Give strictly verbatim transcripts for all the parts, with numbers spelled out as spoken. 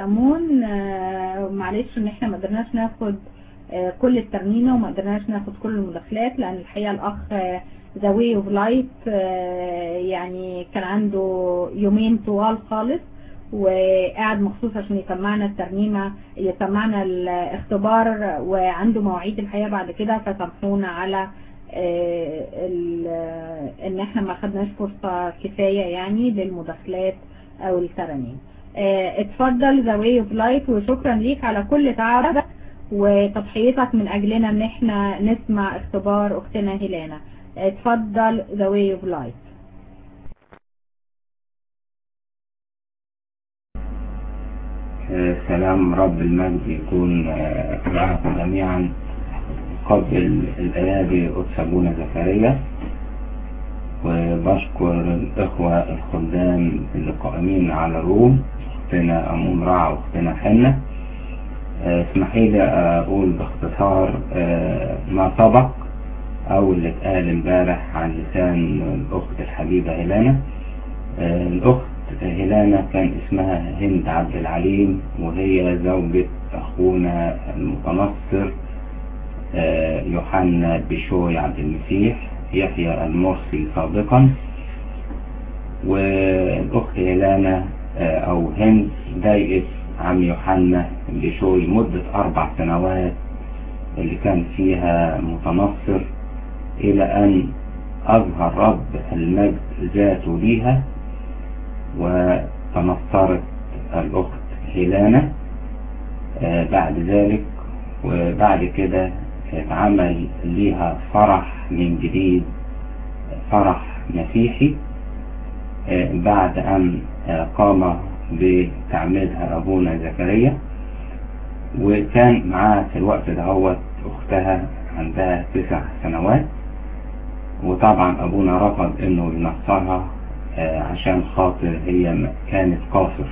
امون. آه معلش ان احنا ما قدرناش ناخد آه كل الترنيمه وما قدرناش ناخد كل المداخلات، لان الحقيقه الاخ ذا واي اوف لايت يعني كان عنده يومين طوال خالص وقاعد مخصوص عشان يسمعنا الترنيمه، يسمعنا الاختبار، وعنده مواعيد الحقيقه بعد كده، فسامحونا على آه ان احنا ما خدناش فرصه كفايه يعني للمداخلات او الترانيم. اه اتفضل ذا واي اوف لايت، وشكرا ليك على كل تعبك وتضحيتك من اجلنا ان احنا نسمع اختبار اختنا هيلانا. اتفضل ذا واي اوف لايت. سلام رب المجد يكون معكم جميعا. قبل الايادي قدس ابونا زكريا، وبشكر الإخوة الخدام اللي قائمين على الروم، أختنا أمون رع وأختنا حنة. اسمحي لي أقول باختصار ما سبق أو اللي اتقال امبارح عن لسان الأخت الحبيبة هيلانا. الأخت هيلانا كان اسمها هند عبد العليم، وهي زوجة أخونا المتنصر يوحنا بشوي عبد المسيح يحيى المرسي سابقا. والأخت هيلانا أو هند ضايقت عم يوحنا بشوي مدة أربع سنوات اللي كان فيها متنصر، إلى أن أظهر رب المجد ذاته ليها وتنصرت الأخت هيلانا بعد ذلك. وبعد كده اتعمل ليها فرح من جديد، فرح مسيحي، بعد أن قام بتعميدها أبونا زكريا. وكان معاها في الوقت دهوت أختها عندها تسع سنوات، وطبعا أبونا رفض إنه ينصرها عشان خاطر هي كانت قاصر.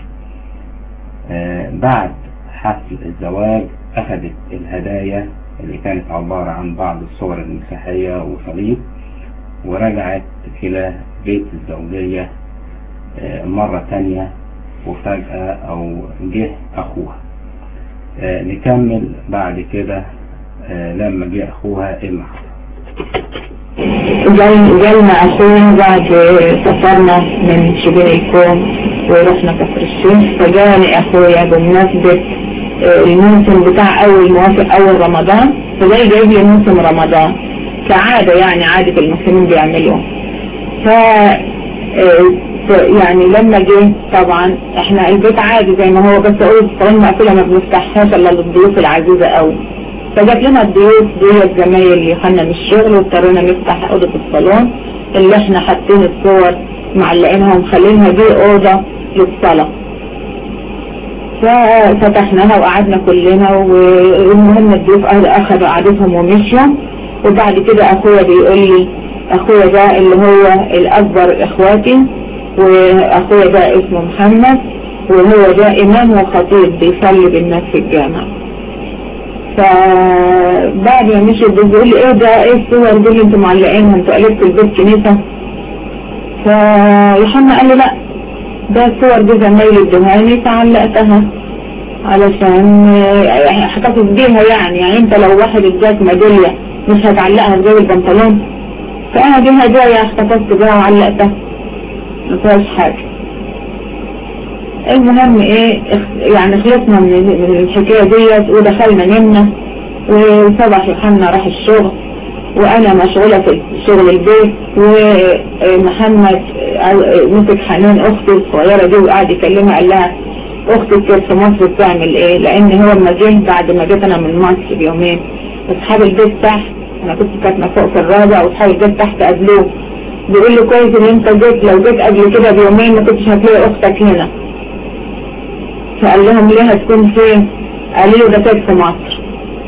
بعد حفل الزواج أخذت الهدايا اللي كانت عبارة عن بعض الصور المسيحية وصليب، ورجعت إلى بيت الزوجية مرة تانية. وفجأة أو جه أخوها. نكمل بعد كده لما جه أخوها إيه اللي حصل. جالنا أخونا بعد سفرنا من شبه الكوم ورحنا كفر الشيخ، فجاني أخويا بمناسبة الموسم بتاع أول موافق أول رمضان، فجاي جايب لي موسم رمضان كعادة، يعني عادة المسلمين بيعملوها. ف يعني لما جه طبعا احنا البيت عادي زي ما هو، بس اقول طالما مقفولة ما بنفتحهاش الا للضيوف العزيزة قوي. فجات لنا الضيوف ديت زمايل يوحنا من الشغل، واضطرينا نفتح اوضة الصالون اللي احنا حاطين الصور معلقينها ومخلينها دي اوضة للصلاة. ففتحناها وقعدنا كلنا، والمهم الضيوف اخذوا قعدتهم ومشوا. وبعد كده اخويا بيقول لي، اخويا ده اللي هو الاكبر اخواتي، واخويا ده اسمه محمد، وهو ده امام وخطيب بيصلي بالناس في الجامع. فبعد ما مشي بيقول لي ايه ده، ايه الصور دي اللي انتوا معلقينها، انتوا قلبتوا البيت كنيسه؟ فيوحنا قال لي لا، ده الصور دي زمايلي ادوهاني فعلقتها علشان احتفظ بيها. يعني يعني انت لو واحد اداك ميداليه مش هتعلقها في جيب البنطلون؟ فانا دي هدايا احتفظت بيها وعلقتها، ما فيهاش حاجه. المهم ايه، يعني خلصنا من الحكايه ديت ودخلنا نمنا. وصبح يوحنا راح الشغل وانا مشغوله في شغل البيت، ومحمد مسك حنان اختي الصغيره دي وقعد يكلمها، قال لها اختي كانت في مصر بتعمل ايه؟ لان هو لما جه بعد ما جيت انا من مصر بيومين، اصحاب البيت تحت، انا كنت ساكنه فوق في الرابع واصحاب البيت تحت قابلوه، بيقول له كويس ان انت جيت، لو جيت قبل كده بيومين ما كنتش هتلاقي اختك هنا. فقال لهم ليه هتكون فين؟ قالوا له ده كانت في مصر.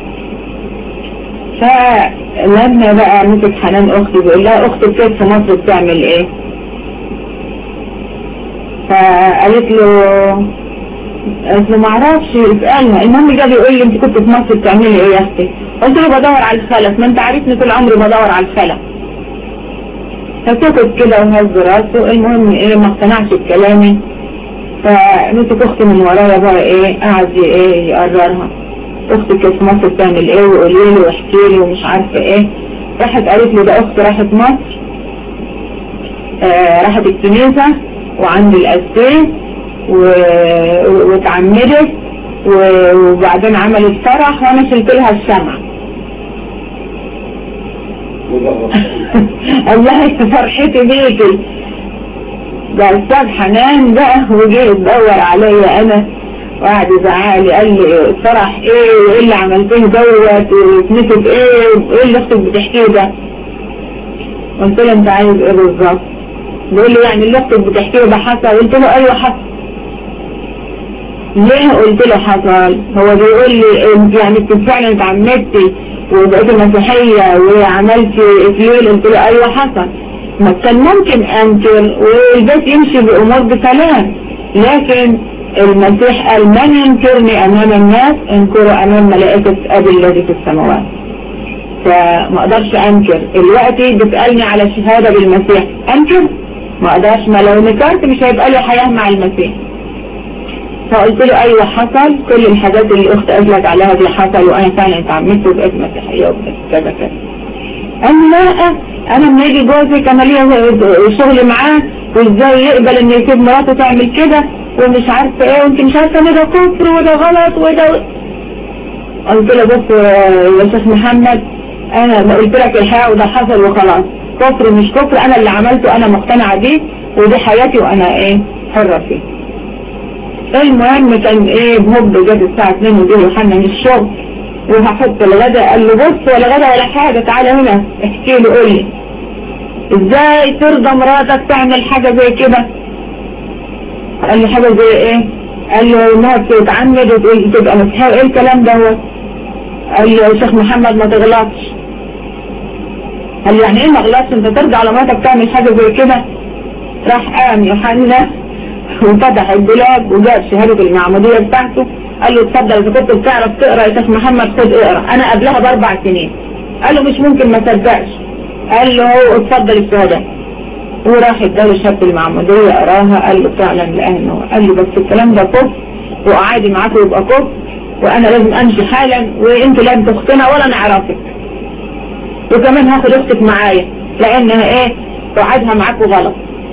فلما بقى مسك حنان اختي بيقول لها اختك كانت في مصر بتعمل ايه؟ فقالت له قالت له معرفش اسألها. المهم جه بيقول لي انت كنت في مصر بتعملي ايه يا اختي؟ قلت له بدور على الخلف، ما انت عارفني طول عمري بدور على الخلف. فسكت كده وهز راسه. المهم ايه، ما اقتنعش بكلامي فمسك اختي من ورايا بقى ايه قعد ايه يقررها، اختك في مصر بتعمل ايه وقولي لي واحكي لي ومش عارفه ايه. راحت قالت لي ده اختي راحت مصر، آه راحت الكنيسه وعند القسيس واتعمدت وبعدين عملت فرح وانا شلت لها الشمعة. الله فرحتي بيكي ده استاذ حنان بقى وجي يدور عليا انا وقعد يزعلي، قال لي الفرح ايه وايه اللي عملتيه دوت وكنيسة ايه وايه اللي اختك بتحكيه ده. قلت له انت عايز ايه بالظبط؟ بيقول لي يعني اللي اختك بتحكيه ده حصل؟ قلت له ايوه حصل. ليه؟ قلت له حصل. هو بيقول لي انت يعني كنت فعلا اتعمدتي وبقيت مسيحية وعملتي اكليل؟ قلت له ايوه حصل. ما كان ممكن انكر والبيت يمشي بامور بسلام، لكن المسيح قال من ينكرني امام الناس انكروا امام ملائكة ابي الذي في السماوات. فما اقدرش انكر. دلوقتي بتسألني على شهادة بالمسيح انكر؟ ما اقدرش، ما لو نكرت مش هيبقى لي حياة مع المسيح. فقلت له ايوه حصل، كل الحاجات اللي الاخت قالت عليها دي حصل وانا فعلا اتعمدت وبقيت مسيحيه وبقيت كذا كذا. قال لا انا لما يجي جوزي كان ليا شغل معاه وازاي يقبل ان يسيب مراته تعمل كده ومش عارفه ايه وانت مش عارفه ان ده كفر وده غلط وده. قلت له بص يا شيخ محمد انا قلت لك الحقيقه وده حصل وخلاص، كفر مش كفر انا اللي عملته انا مقتنعه بيه ودي حياتي وانا ايه حره فيه. المهم كان ايه بهب جاب الساعة اتنين وجه يوحنا من الشغل وهحط الغداء. قال له بص ولا غداء ولا حاجة، تعالى هنا احكي له قول لي ازاي ترضى مراتك تعمل حاجة زي كده. قال له حاجة زي ايه؟ قال له انها تتعمد وتقول تبقى مسيحية، ايه الكلام ده؟ قال له يا شيخ محمد ما تغلطش. قال له يعني ايه ما غلطش؟ انت ترضى على مراتك تعمل حاجة زي كده؟ راح قام يوحنا وفتح الدولاب وجاب شهادة المعمودية بتاعته. قال له اتفضل اذا كنت بتعرف تقرا يا شيخ محمد خد اقرا، انا قبلها باربع سنين. قال له مش ممكن ما صدقش. قال له اتفضل الشهادة وراح اداله شهادة المعمودية قراها. قال له فعلا لانه قال له بس الكلام ده كفر وقعادي معاكم يبقى كفر وانا لازم امشي حالا وانت لن تختنا ولا نعرفك وكمان هاخد اختك معايا لانها ايه وعدها معاكم غلط.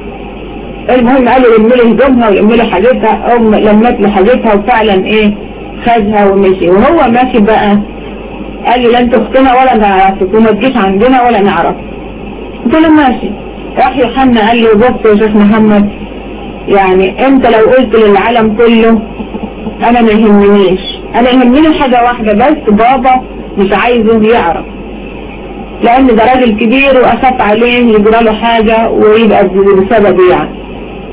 المهم قالوا لمي له هدومها ولمي له حاجتها، ام لمت له حاجتها وفعلا ايه خدها ومشي. وهو ماشي بقى قال لي لن تختنا ولا نعرفك وما تجيش عندنا ولا نعرفك. قلت له ماشي. راح يوحنا قال له بص يا شيخ محمد يعني انت لو قلت للعالم كله انا ما يهمنيش، انا يهمني حاجة واحدة بس، بابا مش عايزه يعرف لان ده راجل كبير واخاف عليه يجرى له حاجة ويبقى بسبب يعني.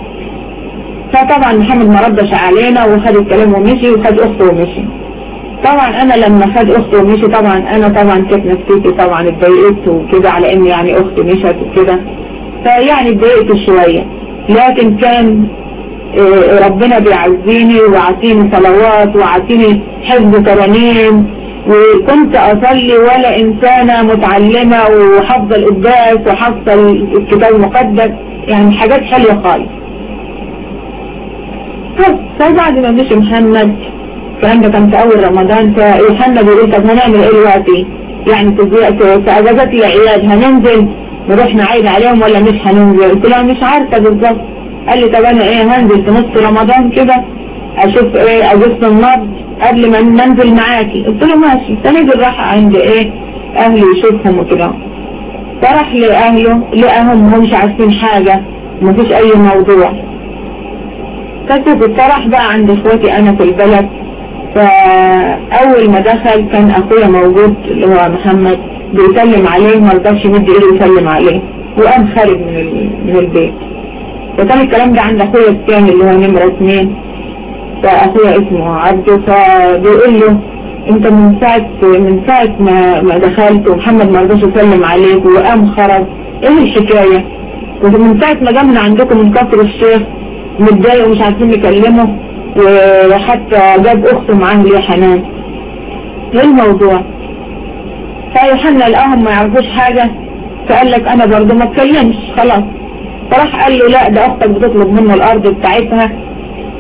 فطبعا محمد ما ردش علينا وخد الكلام ومشي وخد اخته ومشي. طبعا انا لما خد اخته ومشي طبعا انا طبعا كانت نفسيتي طبعا اتضايقت وكده على ان يعني اختي مشت وكده، فيعني اتضايقت شوية. لكن كان ربنا بيعزيني وعطيني صلوات وعطيني حفظ ترانيم وكنت اصلي ولا انسانة متعلمة وحافظة القداس وحافظة الكتاب المقدس، يعني حاجات حلوة خالص. فبعد ما مشي محمد الكلام ده كان في اول رمضان، فيوحنا بيقول طب هنعمل ايه دلوقتي؟ يعني في اجازات العياد هننزل نروح نعيد عليهم ولا مش هننزل؟ قلت له مش عارفه بالظبط. قال لي طب انا ايه هنزل في نص رمضان كده اشوف ايه اجازة النبض قبل ما ننزل معاكي. قلت له ماشي. فنزل راح عند ايه اهلي يشوفهم وكده، فراح لاهله لقاهم مش عارفين حاجه ومفيش اي موضوع. فشوف الفرح بقى عند اخواتي انا في البلد. فاول ما دخل كان اخويا موجود اللي هو محمد بيسلم عليه، ما رضاش يمد ايده يسلم عليه وقام خارج من من البيت. وكان الكلام ده عند اخويا الثاني اللي هو نمرة اثنين، فاخويا اسمه عبده. فبيقول له انت من ساعة من ساعة ما ما دخلت ومحمد ما رضاش يسلم عليك وقام خرج، ايه الحكاية؟ ومن ساعة ما جه من عندكم من كفر الشيخ متضايق ومش عارفين نكلمه وحتى جاب اخته معاه اللي هي حنان، ايه الموضوع؟ فيوحنا لقاهم ما يعرفوش حاجة فقال لك انا برضو ما اتكلمش خلاص. فراح قال له لا ده اختك بتطلب منه الارض بتاعتها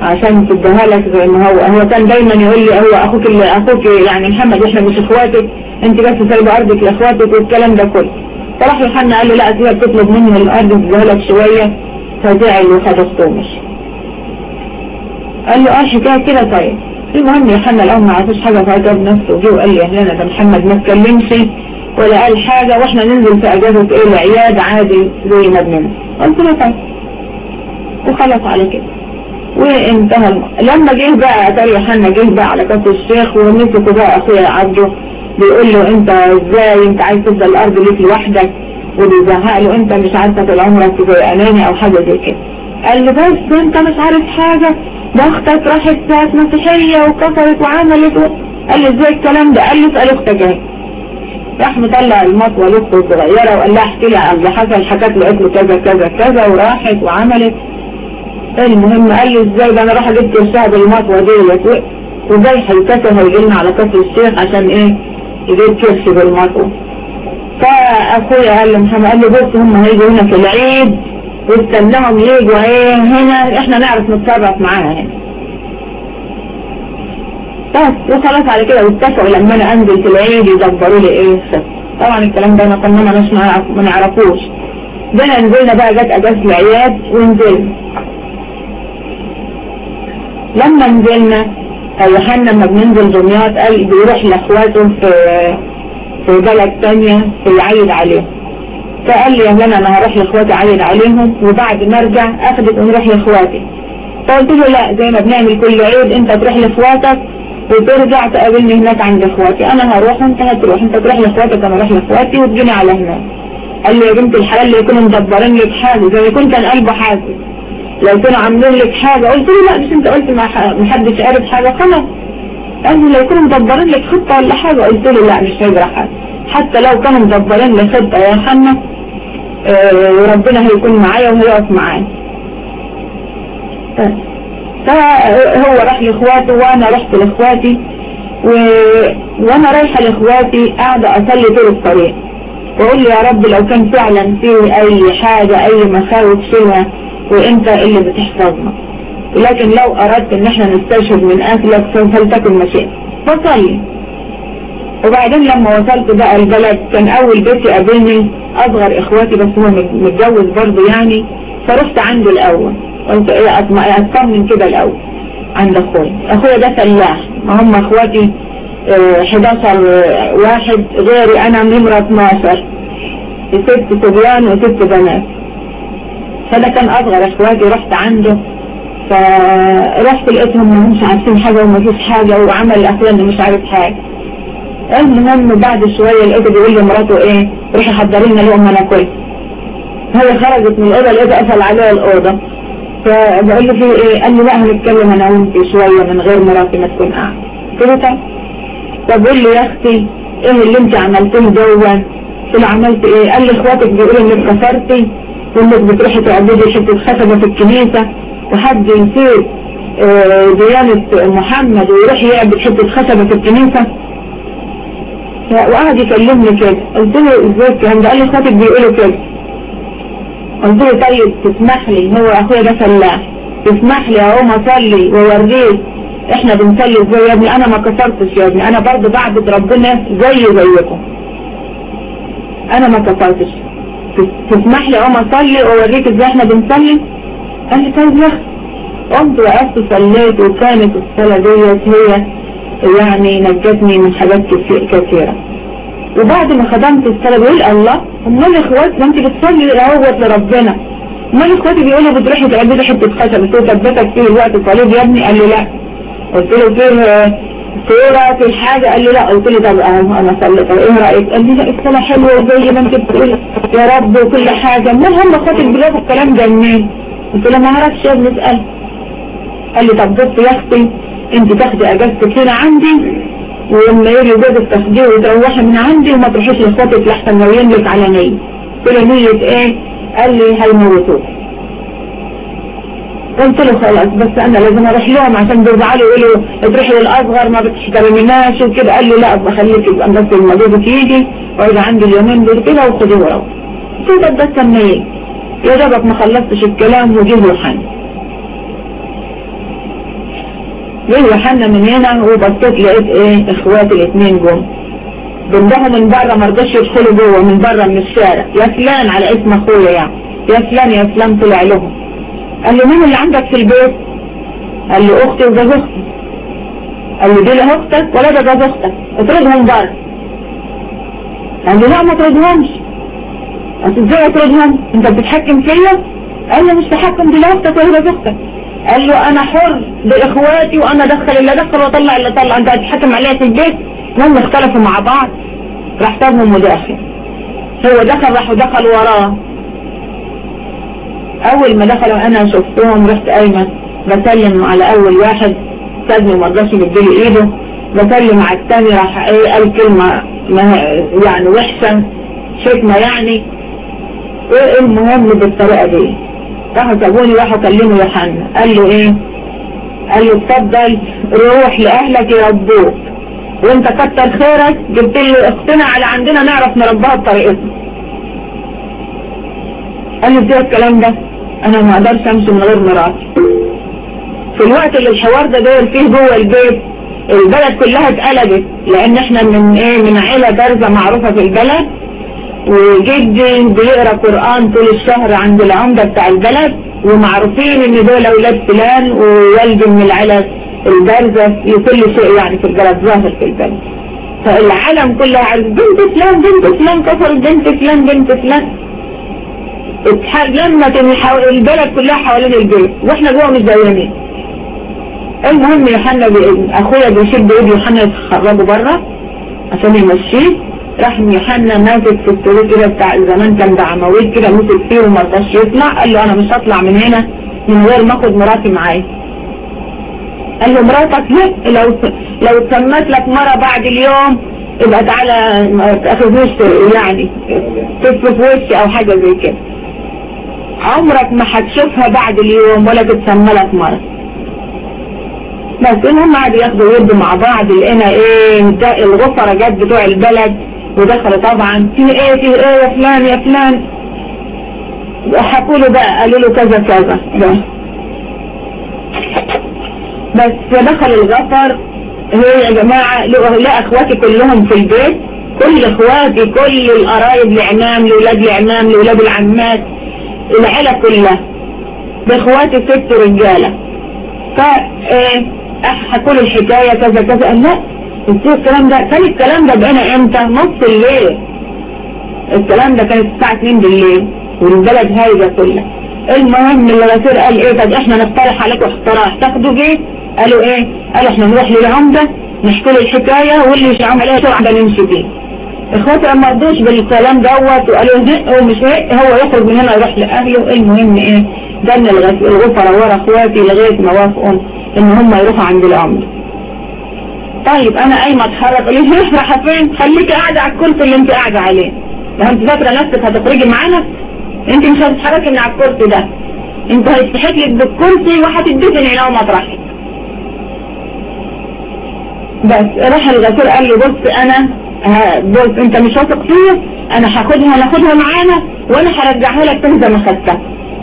عشان تديها لك زي ما هو هو كان دايما يقول لي هو اخوك اللي اخوك يعني محمد احنا مش اخواتك انت بس سايبه ارضك لاخواتك والكلام ده كله. فراح يوحنا قال له لا هي بتطلب مني الارض تديها لك شويه فزعل وخد مشي. قال له اه حكايه كده طيب. المهم يوحنا الاول ما عرفوش حاجه فجاب نفسه وجه وقال لي اهلنا ده محمد ما اتكلمش ولا قال حاجه واحنا ننزل في اجازه ايه العياد عادي زي ما بننزل. قلت له طيب وخلص على كده وانتهى الم... لما جه بقى اتاري يوحنا جه بقى على كاس الشيخ ومسكوا بقى اخويا عبده بيقول له انت ازاي انت عايز تفضل الارض ليك لوحدك وبيزهق له انت مش عارفه طول عمرك زي اناني او حاجه زي كده. قال له بس انت مش عارف حاجه ده اختك راحت كانت مسيحيه وكفرت وعملت و... قال له ازاي الكلام ده؟ قال له اسال اختك اهي. راح مطلع المطوه لاخته الصغيره وقال لها احكي لي عن اللي حصل حكت له قالت له كذا كذا كذا وراحت وعملت. المهم قال له ازاي ده انا راح اجيب كرشها بالمطوه ديت وازاي هيكسر هيجي لنا على كفر الشيخ عشان ايه يجيب كرش بالمطوه. فاخويا قال له محمد قال له بص هم هيجوا هنا في العيد واستناهم يجوا ايه هنا احنا نعرف نتصرف معاها هنا. بس وخلاص على كده واتفقوا لما انا انزل في العيد يدبروا لي ايه خط. طبعا الكلام ده انا كنا ما نعرف ما نعرفوش. جينا نزلنا بقى جت اجازه العياد ونزلنا. لما نزلنا يوحنا لما بننزل دمياط قال بيروح لاخواته في في بلد ثانيه يعيد عليهم. فقال لي يا هلا انا هروح لاخواتي اعيد عليهم وبعد ما ارجع اخدك ونروح لاخواتي. فقلت له لا زي ما بنعمل كل عيد انت تروح لاخواتك وترجع تقابلني هناك عند اخواتي. انا هروح وانت هتروح انت تروح لاخواتك انا اروح لاخواتي وتجيني على هناك. قال لي يا بنت الحلال اللي يكونوا مدبرين لك حاجه زي ما يكون كان قلبه حاسس لو كانوا عاملين لك حاجه. قلت له لا مش انت قلت ما حدش عارف حاجه خلاص. قال لي لو كانوا مدبرين لك خطه ولا حاجه. قلت له لا مش هيجرى حاجه حتى لو كانوا مدبرين لي خطه يا حنا وربنا أه هيكون معايا وهيقف معايا. فهو راح لاخواته وانا رحت لاخواتي و... وانا رايحه لاخواتي قاعده اصلي طول الطريق واقول لي يا رب لو كان فعلا فيه اي حاجه اي مخاوف فيها وانت اللي بتحفظنا لكن لو اردت ان احنا نستشهد من اكلك فلتكن مشيئتك. فصلي. وبعدين لما وصلت بقى البلد كان اول بيت يقابلني اصغر اخواتي بس هو متجوز برضه يعني. فرحت عنده الاول قلت ايه اطمن كده الاول عند اخويا. اخويا ده فلاح ما هم اخواتي اه حداشر واحد غيري انا نمرة اتناشر ست صبيان وست بنات. فده كان اصغر اخواتي. رحت عنده فرحت لقيتهم مش عارفين حاجة وما فيش حاجة وعمل اخويا انه مش عارف حاجة. المهم بعد شوية لقيته بيقول لي مراته ايه روحي حضري لنا لقمة ناكل. هي خرجت من الاوضه لقيته قفل عليها الاوضه. فبقول له في ايه؟ قال لي لا هنتكلم انا وانت شويه من غير مراتي ما تكون قاعده. قلت له طب. فبقول لي يا اختي ايه اللي انت عملتيه دون؟ قلت له عملت ايه؟ قال لي اخواتك بيقولوا انك كفرتي وانك بتروحي تعبدي حته خشبه في الكنيسه وحد يسيب اه ديانه محمد ويروح يعبد حته خشبه في الكنيسه. وقعد يكلمني كده. قلت له ازاي الكلام ده؟ قال لي اخواتك بيقولوا كده. قلت له طيب تسمح لي هو اخويا ده فلاح تسمح لي اقوم اصلي واوريك احنا بنصلي ازاي يا ابني؟ انا ما كفرتش يا ابني انا برضه بعبد ربنا زي زيكم انا ما كفرتش. تسمح لي اقوم اصلي واوريك ازاي احنا بنصلي؟ قال لي طيب يا اخي. قمت وقفت صليت وكانت الصلاه ديت هي يعني نجتني من حاجات كثيره. وبعد ما خدمت الصلاة بيقول الله امال اخواتي ما انت بتصلي اهوت لربنا امال اخواتي بيقولوا بتروحي تعبدي حته خشب تثبتك فيه الوقت صليب يا ابني؟ قال لي لا. قلت له فيه صوره في الحاجه؟ قال لي لا. قلت له طب اهو انا صليت ايه رايك؟ قال لي لا الصلاه حلوه زي ما انت بتقولي يا رب وكل حاجه. امال هم اخواتي بيجيبوا الكلام ده منين؟ قلت له ما اعرفش يا ابني اسال. قال لي طب بصي يا اختي انت تاخدي اجازتك هنا عندي ولما يجي جوزك تاخديه وتروحي من عندي وما تروحيش لاخواتك لحسن ناويين لك على نية. قلت له نية ايه؟ قال لي هيموتوك. قلت له خلاص بس انا لازم اروح لهم عشان بيزعلوا يقولوا تروحي للاصغر ما بتحترميناش وكده. قال لي لا بخليك يبقى بس لما جوزك يجي واجي عندي اليومين دول كده وخديه وروح. قلت له طب بس لما يجي. يا دوبك ما خلصتش الكلام وجه يوحنا. جه يوحنا من هنا وبصيت لقيت ايه اخواتي الاثنين جم بندهم من بره، ما رضاش يدخلوا جوه من بره من الشارع. يا فلان على اسم اخويا يعني، يا فلان يا فلان طلع لهم. قال له مين اللي عندك في البيت؟ قال له اختي وجوز اختي. قال له دي لا اختك ولا ده جوز اختك، اطردهم بره. قال له لا ما اطردهمش. قلت ازاي اطردهم؟ انت بتتحكم فيا؟ قال له مش تحكم، دي لا اختك ولا جوز اختك. قال له انا حر باخواتي وانا ادخل اللي ادخل واطلع اللي اطلع، انت هتتحكم عليا في البيت؟ هم اختلفوا مع بعض، راح سابهم وداخل. هو دخل راحوا دخل وراه. اول ما دخلوا انا شفتهم رحت قايمه بسلم على اول واحد، سابني وما رضاش يمدلي ايده. بسلم على الثاني راح ايه قال كلمه يعني وحشه شتمه يعني. ايه المهم بالطريقه دي راحوا سابوني راحوا كلموا يوحنا. قال له ايه؟ قال له اتفضل روح لاهلك يربوك، وانت كتر خيرك جبت لي اختنا على عندنا نعرف نربها بطريقتنا. قال لي ازاي الكلام ده؟ انا ما اقدرش امشي من غير مراتي. في الوقت اللي الحوار ده داير فيه جوه البيت البلد كلها اتقلبت، لان احنا من ايه من عيله بارزه معروفه في البلد، وجدي بيقرا قران طول الشهر عند العمده بتاع البلد، ومعروفين ان دول اولاد فلان، ووالدي من العيله البارزه في كل شيء يعني في البلد، ظاهر في البلد. فالعالم كله عارف بنت فلان بنت فلان كفر بنت فلان بنت فلان. اتحلمت البلد كلها حوالين البيت واحنا جوه مش زيانين. المهم يوحنا اخويا بيشد ايد يوحنا يخرجوا بره عشان يمشيه. راح يوحنا ماسك في السرير كده بتاع زمان كان ده عواميد كده، مسك فيه وما رضاش يطلع. قال له انا مش هطلع من هنا من غير ما اخد مراتي معايا. قال له مراتك لا، لو لو اتسمت لك مرة بعد اليوم يبقى تعالى ما تاخذوش يعني تصرف وشي او حاجة زي كده، عمرك ما هتشوفها بعد اليوم ولا تتسمى لك مرة. بس المهم قعدوا ياخدوا يدوا مع بعض. لقينا ايه ده الغفرة جت بتوع البلد ودخلوا طبعا في ايه في ايه يا فلان يا فلان، حكوا له بقى قالوا له كذا كذا ده. بس دخل الغفر. هي يا جماعة لا اخواتي كلهم في البيت، كل اخواتي كل القرايب لعمام لولاد العمام لولاد العمات العيلة كلها باخواتي ست رجالة. فا ايه حكوا له الحكاية كذا كذا. قال لا ازاي الكلام ده؟ كان الكلام ده بقينا امتى؟ نص الليل. الكلام ده كانت الساعة اتنين بالليل والبلد هايجة كلها. المهم الغفير قال ايه طب احنا نقترح عليكم اقتراح تاخدوا بيه. قالوا ايه؟ قالوا احنا نروح للعمدة نحكي له الحكاية واللي يشعم عليها شرعا نمشي فيه. اخواتي ما رضوش بالكلام دوت وقالوا زق ومش هيك هو يخرج من هنا يروح لاهله. المهم ايه جن الغفرة ورا اخواتي لغاية ما وافقوا ان هم يروحوا عند العمدة. طيب انا قايمه اتحرك ليه رايحه فين؟ خليكي قاعده على الكرسي اللي انت قاعده عليه. ده انت فاكره نفسك هتخرجي معانا؟ انت مش هتتحركي من على الكرسي ده، انت هيتفتح لك بالكرسي وهتدفني لو مطرحك. بس راح الغفور قال له بص انا بص انت مش واثق فيا، انا هاخدها ناخدها معانا وانا هرجعها لك تاني زي ما خدتها.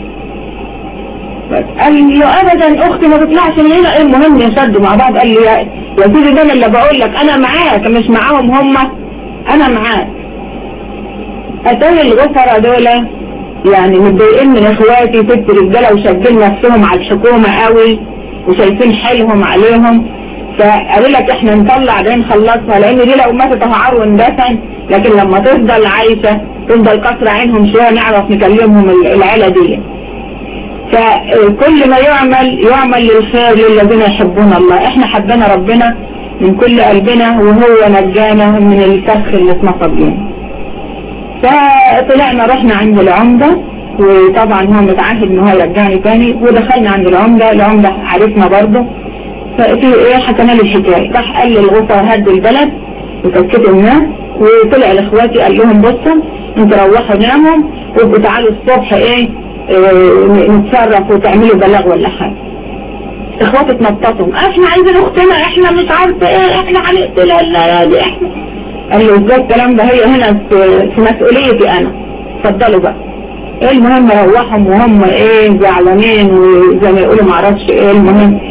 قال له ابدا اختي ما تطلعش من هنا. المهم يشدوا مع بعض. قال لي يا يا سيدي ده اللي بقول لك انا معاك مش معاهم هم، انا معاك. اتاري الغفرة دول يعني متضايقين من اخواتي ست رجاله وشادين نفسهم على الحكومه قوي وشايفين حيلهم عليهم. فقالوا لك احنا نطلع ده نخلصها لان دي لو ماتت هعار واندفن، لكن لما تفضل عايشه تفضل كسر عينهم شويه نعرف نكلمهم العيله دي. فكل ما يعمل يعمل للخير للذين يحبون الله. احنا حبنا ربنا من كل قلبنا وهو نجانا من الفخ اللي اتنصب لنا. فطلعنا رحنا عند العمدة وطبعا هو متعهد ان هو يرجعني تاني، ودخلنا عند العمدة. العمدة عرفنا برضه ففي ايه حكينا له الحكاية. راح قال للغفر هد البلد وسكتوا الناس وطلع لاخواتي قال لهم بصوا انتوا روحوا ناموا وابقوا تعالوا الصبح ايه اه نتصرف وتعملوا بلاغ ولا حاجة. اخواتي اتنططوا احنا عايزين اختنا احنا مش عارفه ايه احنا هنقتلها دي احنا. قال له ازاي الكلام ده؟ هي هنا في مسؤوليتي انا، اتفضلوا بقى. المهم روحهم وهم ايه زعلانين وزي ما يقولوا معرفش ايه. المهم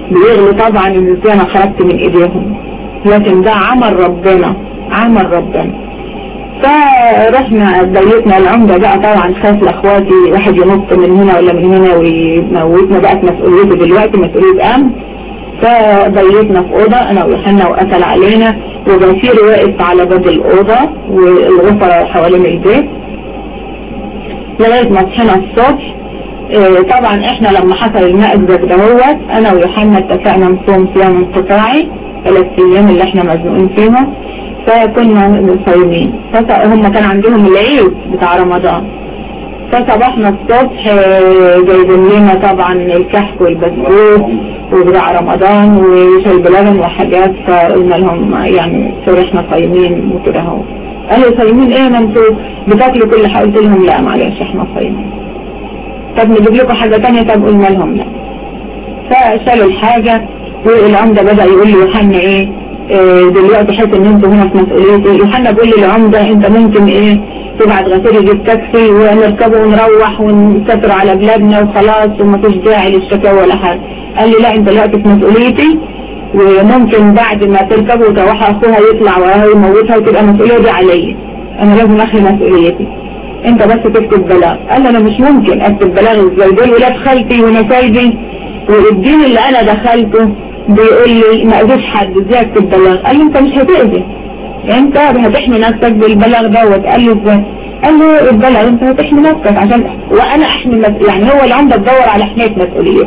بيغلوا طبعا ان ازاي انا خرجت من ايديهم، لكن ده عمل ربنا، عمل ربنا. فرحنا بيتنا العمدة بقى، طبعا خاف لاخواتي واحد ينط من هنا ولا من هنا ويموتنا، بقت مسؤوليته دلوقتي مسؤولية امن. فبيتنا في اوضة انا ويوحنا وقتل علينا، وبصير واقف على باب الاوضة والغفرة حوالين البيت لغاية ما صحينا الصبح. اه طبعا احنا لما حصل المأزق دهوت انا ويوحنا اتفقنا نصوم صيام انقطاعي ثلاث ايام اللي احنا مزنوقين فيها، فكنا صايمين. هم كان عندهم العيد بتاع رمضان، فصبحنا الصبح جايبين لنا طبعا الكحك والبسكوت وبتاع رمضان وشاي بلبن وحاجات، فقلنا لهم يعني فرحنا صايمين وكده اهو. قالوا صايمين ايه ما انتوا بتاكلوا كل حاجه؟ قلت لهم لا معلش احنا صايمين. طب نجيب لكم حاجه ثانيه؟ طب قلنا لهم لا. فشالوا الحاجه، والعمده بدا يقول لي يوحنا ايه دلوقتي حيث ان انتوا هنا في مسؤوليتي. يوحنا بيقول لي العمده انت ممكن ايه تبعت غسيل يجيب تاكسي ونركبه ونروح ونسافر على بلادنا وخلاص ومفيش داعي للشكاوى ولا حاجه. قال لي لا انت دلوقتي في مسؤوليتي، وممكن بعد ما تركبوا وتروحوا اخوها يطلع وراها يموتها وتبقى المسؤوليه دي عليا، انا لازم اخلي مسؤوليتي، انت بس تكتب بلاغ. قال لي انا مش ممكن اكتب بلاغ ازاي، دول ولاد خالتي ونسايبي والدين اللي انا دخلته بيقول لي ما اذيش حد، ازاي اكتب بلاغ؟ قال لي انت مش هتأذي، انت هتحمي نفسك بالبلاغ دوت. قال لي ازاي؟ قال له البلاغ انت هتحمي نفسك عشان وانا احمي مس... يعني هو العمده تدور على حمايه مسؤوليته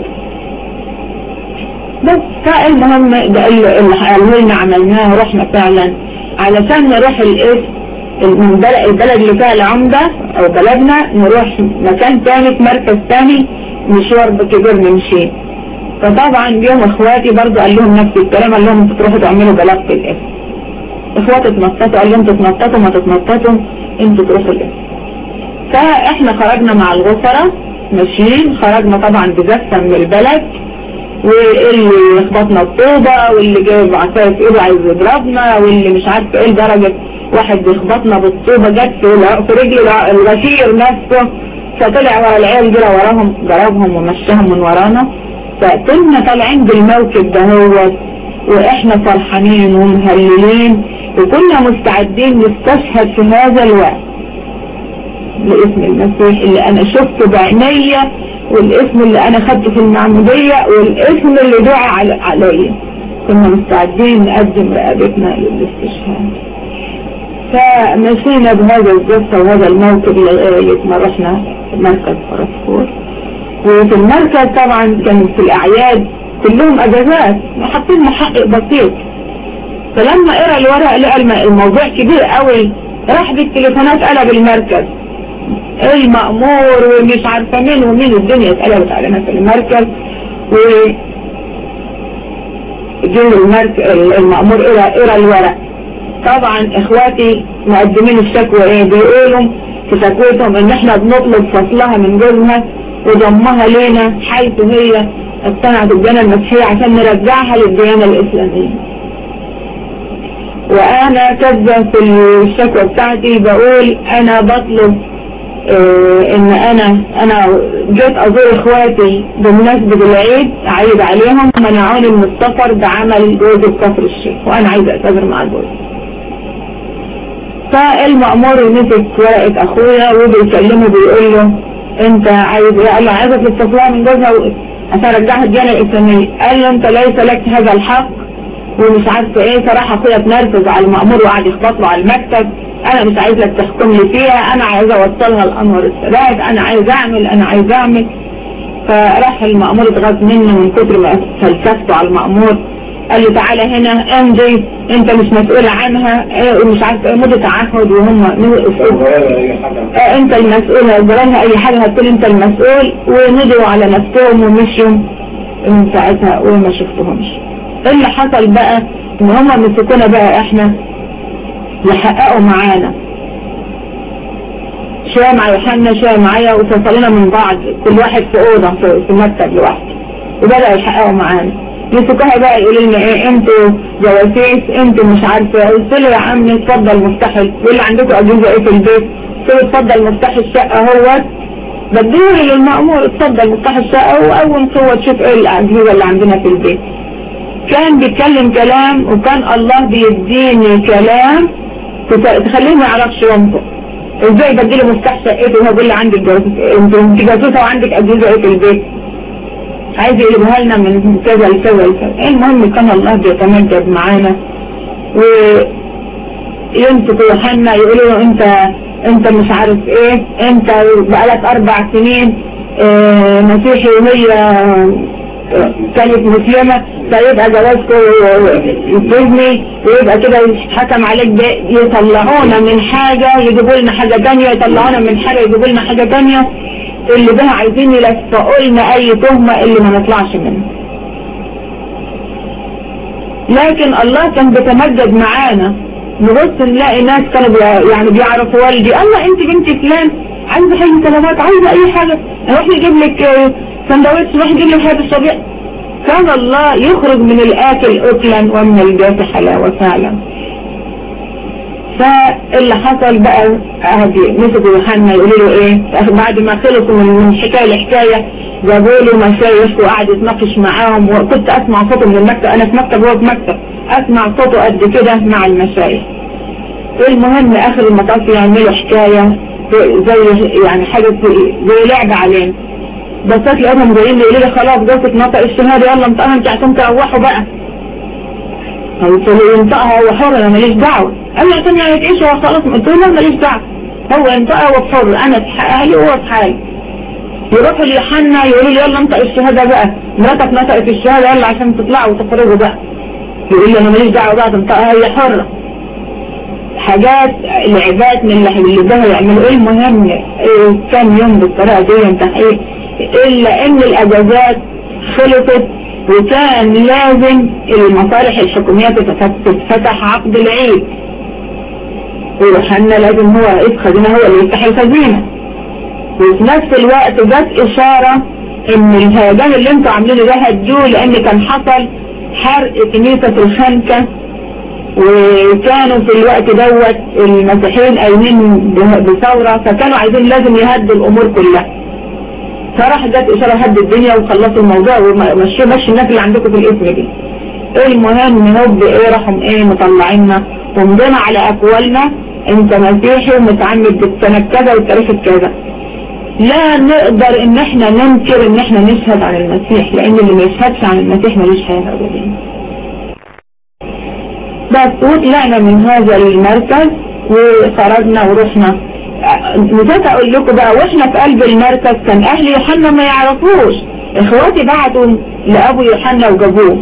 بس. فالمهم ده اللي قالوا لنا عملناه، رحنا فعلا علشان نروح الاسم من البلد اللي فيها العمده او بلدنا نروح مكان تاني في مركز تاني مشوار كبير نمشي. فطبعا يوم اخواتي برضو قال لهم نفس الكلام، قال لهم انتوا تروحوا تعملوا بلاغ في الاسم. اخواتي اتنططوا، قال لهم تتنططوا ما تتنططوا انتوا تروحوا الاسم. فاحنا خرجنا مع الغفرة ماشيين، خرجنا طبعا بزفة من البلد، واللي يخبطنا الطوبة واللي جايب عصاية في ايده عايز يضربنا واللي مش عارف ايه، لدرجة واحد بيخبطنا بالطوبة جت في رجله الغفير نفسه، فطلع ورا العيال جرى وراهم ضربهم ومشاهم من ورانا. فكنا طالعين بالموكب ده هو واحنا فرحانين ومهللين، وكنا مستعدين نستشهد في هذا الوقت لاسم المسيح اللي انا شفته بعينيا، والاسم اللي انا خدته في المعمودية، والاسم اللي دعا عليا. كنا مستعدين نقدم رقبتنا للاستشهاد. فمشينا بهذا الزفة وهذا الموكب لغاية ما رحنا مركز فرسفور. وفي المركز طبعا كان في الاعياد كلهم اجازات، حاطين محقق بسيط. فلما قرا الورق لقى الموضوع كبير قوي، راح بالتليفونات قلب المركز المأمور ومش عارفه مين ومين، الدنيا اتقلبت علينا في المركز. و جه المركز المأمور قرا قرا الورق. طبعا اخواتي مقدمين الشكوى ايه، بيقولوا في شكوتهم ان احنا بنطلب فصلها من جوزها وضمها لينا حيث هي اقتنعت بالديانة المسيحية عشان نرجعها للديانة الإسلامية. وأنا كذا في الشكوى بتاعتي بقول أنا بطلب اه إن أنا أنا جيت أزور إخواتي بمناسبة العيد أعيد عليهم، منعوني من السفر بعمل جوزي بكفر الشيخ وأنا عايزة أسافر مع جوزي. فالمأمور مسك ورقة أخويا وبيكلمه بيقول له انت عايز ايه؟ قال له عايزة تتصلها من جوزها عشان ارجعها الديانة الاسلامية. قال له انت ليس لك هذا الحق ومش عارفه ايه. صراحة اخويا اتنرفز على المأمور وقعد يخبط له على المكتب، انا مش عايز لك تحكم لي فيها، انا عايز اوصلها لانور السادات، انا عايز اعمل انا عايز اعمل. فراح المأمور اتغاظ منه من كتر ما فلسفته على المأمور، قال له تعالى هنا امضي، انت مش مسؤول عنها ومش عارف ايه، مضي تعهد وهم اه انت المسؤول، هيجرالها اي حاجة هتقول انت المسؤول. ومضوا على نفسهم ومشيوا من ساعتها وما شفتهمش. اللي حصل بقى ان هم مسكونا بقى احنا يحققوا معانا، شوية مع يوحنا شوية معايا، وفصلنا من بعض كل واحد في اوضة في مكتب لوحده، وبدأوا يحققوا معانا. يمسكوها بقى يقولوا لنا ايه انتوا جواسيس انتوا مش عارفه. قلت له يا عمي اتفضل مفتاح، واللي عندكم اجهزه ايه في البيت؟ قلت له اتفضل مفتاح الشقه اهوت بديه للمأمور اتفضل مفتاح الشقة وأول قوة تشوف ايه الأجهزة اللي عندنا في البيت. كان بيتكلم كلام وكان الله بيديني كلام تخليه ما يعرفش ينطق. ازاي بديله مفتاح شقته وهو بيقول لي عندك انت جاسوسة وعندك أجهزة ايه في البيت؟ عايز يقلبها لنا من كذا لكذا لكذا. المهم كان الله بيتمجد معانا ويمسك يوحنا يقولوا له انت انت مش عارف ايه، انت بقالك اربع سنين اه مسيحي وهي كانت مسلمة، فيبقى جوازكم يتزني ويبقى كده يتحكم عليك ده. يطلعونا من حاجة يجيبوا لنا حاجة تانية، يطلعونا من حاجة يجيبوا لنا حاجة تانية. اللي ده عايزين يلفقوا لنا اي تهمة اللي ما نطلعش منها. لكن الله كان بيتمجد معانا. نبص نلاقي ناس كانوا بي يعني بيعرفوا والدي، الله انت بنتي فلان عايزه حاجه طلبات، عايزه اي حاجه نروح نجيب لك سندوتش، نروح نجيب لك حاجه الصبيح. كان الله يخرج من الاكل اكلا ومن الجاف حلاوه فعلا. فاللي حصل بقى هدي مسكوا يوحنا يقولوا له ايه بعد ما خلصوا من حكايه لحكايه، جابوا له مشايخ وقعد يتناقش معاهم، وكنت اسمع صوته من المكتب، انا في مكتب وهو في مكتب، اسمع صوته قد كده مع المشايخ. المهم اخر المطاف يعملوا حكايه زي يعني حاجه زي لعبه علينا. بصيت لقيتهم جايين يقولوا لي خلاص جوزك نطق الشهاده يلا انطقها انت عشان تروحوا بقى. قلت له ينطقها هو حر انا ماليش دعوه. قال لي عشان يعني تعيش هو خلاص. قلت له لا ماليش دعوه، هو ينطقها هو حر، انا في اهلي وهو في حالي. يروحوا ليوحنا يقولوا لي يلا انطق الشهاده بقى، مراتك نطقت الشهاده يلا عشان تطلعوا وتخرجوا بقى. يقول لي انا ماليش دعوه بقى تنطقها هي حره. حاجات لعبات من اللي ده يعملوا. المهم كان يوم بالطريقه دي تحقيق، الا ان الاجازات خلصت وكان لازم المصالح الحكوميه تتفتح عقد العيد، ويوحنا لازم هو رئيس خزينه هو اللي يفتح الخزينه. وفي نفس الوقت جت اشاره ان الهيجان اللي انتوا عاملينه ده هتجوه، لان كان حصل حرق كنيسه الخنكه، وكانوا في الوقت دوت المسيحيين قايمين بثوره، فكانوا عايزين لازم يهدوا الامور كلها. فراح جت اشاره هد الدنيا وخلصوا الموضوع ومشوا مشي الناس اللي عندكم في الاسم دي. المهم هوب ايه راحوا ايه مطلعيننا ومضينا على اقوالنا انت مسيحي ومتعمد بالسنه كذا والتاريخ كذا. لا نقدر ان احنا ننكر ان احنا نشهد عن المسيح، لان اللي ما يشهدش عن المسيح ملوش حياه ابدا. بس وطلعنا من هذا المركز وخرجنا ورحنا. نسيت اقول لكم بقى واحنا في قلب المركز كان اهل يوحنا ما يعرفوش، اخواتي بعتوا لابو يوحنا وجابوه.